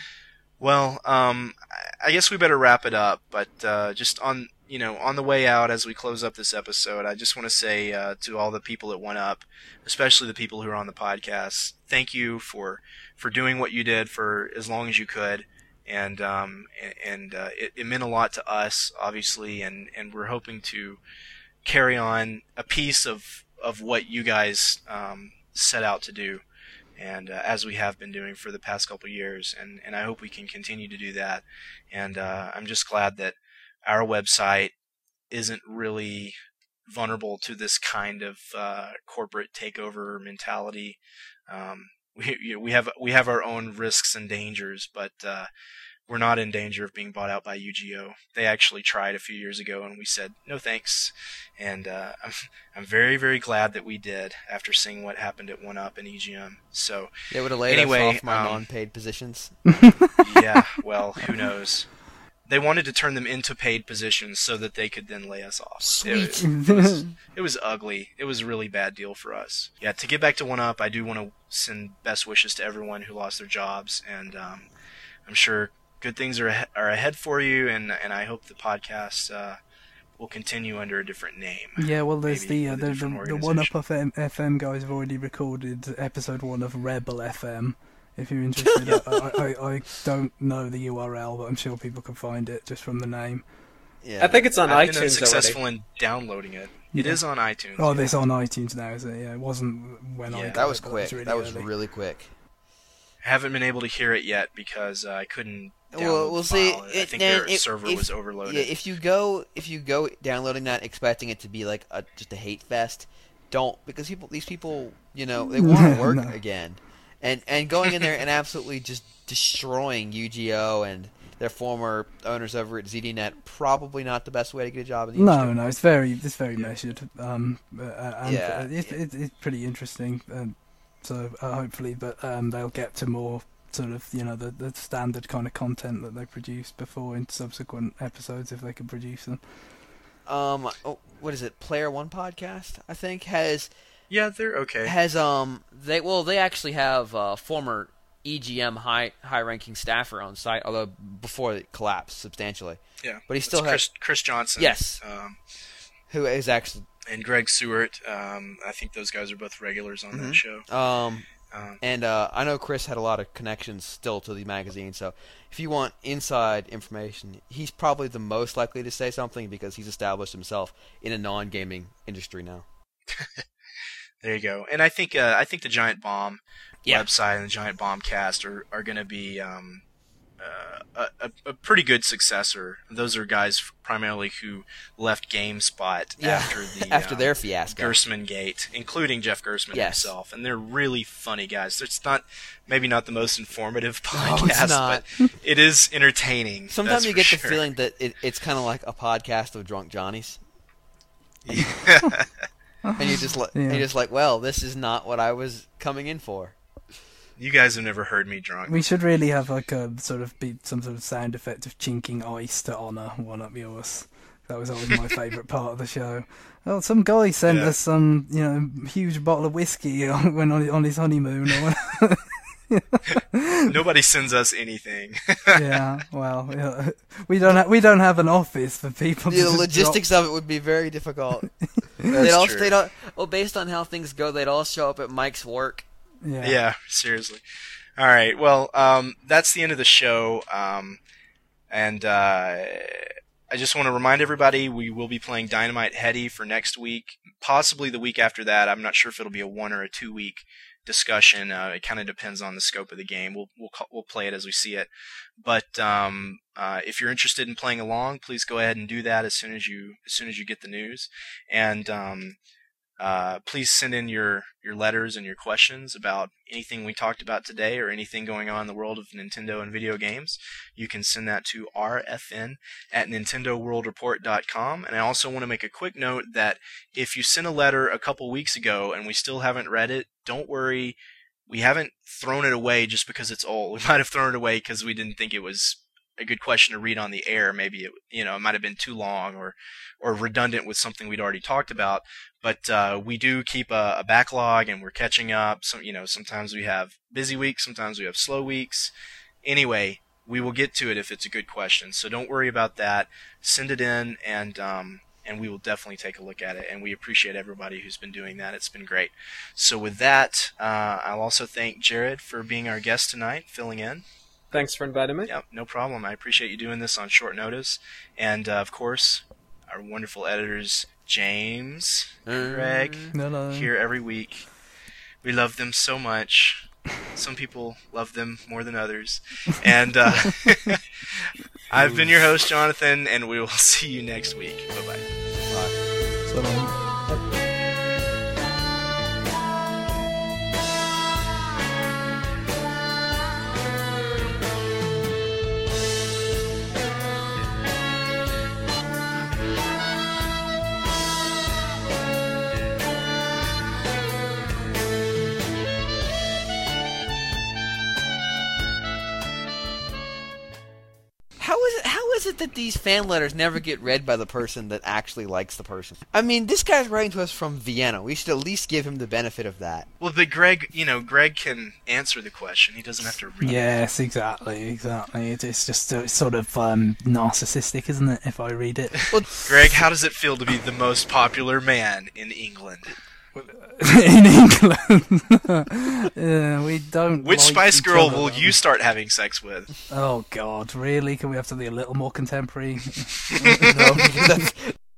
A: Well, um, I- I guess we better wrap it up. But uh, just on you know on the way out, as we close up this episode, I just want to say uh, to all the people that went up, especially the people who are on the podcast, thank you for for doing what you did for as long as you could, and um, a- and uh, it, it meant a lot to us, obviously, and, and we're hoping to carry on a piece of of what you guys um, set out to do. And uh, as we have been doing for the past couple of years, and, and I hope we can continue to do that. And uh, I'm just glad that our website isn't really vulnerable to this kind of uh, corporate takeover mentality. Um, we you know, we have we have our own risks and dangers, but uh, we're not in danger of being bought out by U G O. They actually tried a few years ago, and we said no thanks. And uh, I'm I'm very very glad that we did after seeing what happened at one up and E G M. So
C: They would have laid
A: Anyway,
C: us off my
A: um,
C: non-paid positions.
A: yeah, well, who knows? They wanted to turn them into paid positions so that they could then lay us off.
C: Sweet.
A: It, it, was, it was ugly. It was a really bad deal for us. Yeah, to get back to one up, I do want to send best wishes to everyone who lost their jobs, and um, I'm sure good things are ahe- are ahead for you, and and I hope the podcast uh, will continue under a different name.
B: Yeah, well, there's
A: Maybe
B: the uh,
A: with a
B: the,
A: different
B: the, the One Up
A: organization.
B: F M, F M guys have already recorded episode one of Rebel F M. If you're interested, I, I, I, I don't know the U R L, but I'm sure people can find it just from the name.
C: Yeah.
D: I think it's on
A: I've been
D: iTunes
A: unsuccessful
D: already.
A: in downloading it. It
B: Yeah.
A: is on iTunes.
B: Oh,
A: yeah.
B: it's on iTunes now, is it? Yeah, it wasn't when I
A: Yeah,
B: got
C: that was
B: it, but
C: quick.
B: really
C: that was
B: early.
C: really quick.
A: I haven't been able to hear it yet because uh, I couldn't download
C: Well, we'll
A: the
C: see.
A: file. I
C: It-
A: think
C: then
A: their
C: if-
A: server
C: if-
A: was overloaded.
C: Yeah, if you go if you go downloading that expecting it to be like a, just a hate fest, don't, because people these people you know they want to work
B: No.
C: again, and and going in there and absolutely just destroying U G O and their former owners over at Z D Net, probably not the best way to get a job in the
B: No,
C: industry.
B: no, it's very, it's very measured. Um, uh, and
C: Yeah,
B: uh, it's,
C: yeah.
B: it's it's pretty interesting. Um, so uh, hopefully, but um, they'll get to more sort of, you know, the the standard kind of content that they produced before in subsequent episodes if they can produce them.
C: Um, oh, what is it? Player One podcast, I think, has
A: yeah, they're okay.
C: has um they well they actually have uh, former E G M high high ranking staffer on site, although before it collapsed substantially.
A: Yeah,
C: but he still
A: Chris,
C: has
A: Chris Johnson.
C: Yes,
A: um,
C: who is actually
A: and Greg Seward. Um, I think those guys are both regulars on
C: mm-hmm.
A: that show.
C: Um,
A: um,
C: and uh, I know Chris had a lot of connections still to the magazine, so if you want inside information, he's probably the most likely to say something because he's established himself in a non-gaming industry now.
A: There you go. And I think uh, I think the Giant Bomb
C: yeah.
A: website and the Giant Bomb cast are, are going to be um, uh, a, a pretty good successor. Those are guys primarily who left GameSpot
C: yeah.
A: after the
C: after
A: um,
C: their fiasco,
A: Gersman Gate, including Jeff Gersman
C: yes.
A: himself. And they're really funny guys. It's not maybe not the most informative
C: no,
A: podcast,
C: it's not.
A: but it is entertaining.
C: Sometimes you get
A: sure.
C: the feeling that it, it's kind of like a podcast of drunk Johnnies.
A: Yeah.
C: And you're just like,
B: yeah.
C: you're just like, well, this is not what I was coming in for.
A: You guys have never heard me drunk.
B: We should really have like a sort of be some sort of sound effect of chinking ice to honour one up yours. That was always my favourite part of the show. Oh, some guy sent
A: Yeah.
B: us some, you know, huge bottle of whiskey when on on his honeymoon. Or
A: Nobody sends us anything.
B: yeah, well, yeah. we don't ha- we don't have an office for people.
C: The
B: to just
C: logistics
B: drop.
C: of it would be very difficult.
A: That's
C: they'd all,
A: true.
C: they'd all, well, based on how things go, they'd all show up at Mike's work.
B: Yeah.
A: Yeah, seriously. All right. Well, um, that's the end of the show. Um, and uh, I just want to remind everybody we will be playing Dynamite Heady for next week, possibly the week after that. I'm not sure if it'll be a one or a two week discussion. Uh, it kind of depends on the scope of the game. We'll we'll we'll play it as we see it. But um, uh, if you're interested in playing along, please go ahead and do that as soon as you as soon as you get the news. And um, uh, please send in your your letters and your questions about anything we talked about today or anything going on in the world of Nintendo and video games. You can send that to r f n at nintendo world report dot com. And I also want to make a quick note that if you sent a letter a couple weeks ago and we still haven't read it, don't worry. We haven't thrown it away just because it's old. We might have thrown it away because we didn't think it was a good question to read on the air. Maybe it, you know, it might have been too long or, or redundant with something we'd already talked about. But uh, we do keep a, a backlog, and we're catching up. So, you know, sometimes we have busy weeks, sometimes we have slow weeks. Anyway, we will get to it if it's a good question. So don't worry about that. Send it in, and um, and we will definitely take a look at it. And we appreciate everybody who's been doing that. It's been great. So with that, uh, I'll also thank Jared for being our guest tonight, filling in.
D: Thanks for inviting me.
A: Yeah, no problem. I appreciate you doing this on short notice. And, uh, of course, our wonderful editors, James and Greg,
B: Hello.
A: here every week. We love them so much. Some people love them more than others. And uh, I've been your host, Jonathan, and we will see you next week. Bye-bye.
B: So long.
C: How is it? How is it that these fan letters never get read by the person that actually likes the person? I mean, this guy's writing to us from Vienna. We should at least give him the benefit of that.
A: Well, but Greg, you know, Greg can answer the question. He doesn't have to read it.
B: Yes, exactly, exactly. It- It's just uh, sort of um, narcissistic, isn't it? If I read it.
C: Well,
A: Greg, how does it feel to be the most popular man in England?
B: In England, yeah, we don't.
A: Which
B: like
A: Spice
B: each
A: Girl
B: other,
A: will
B: though.
A: you start having sex with?
B: Oh God, really? Can we have something a little more contemporary?
C: no, that's,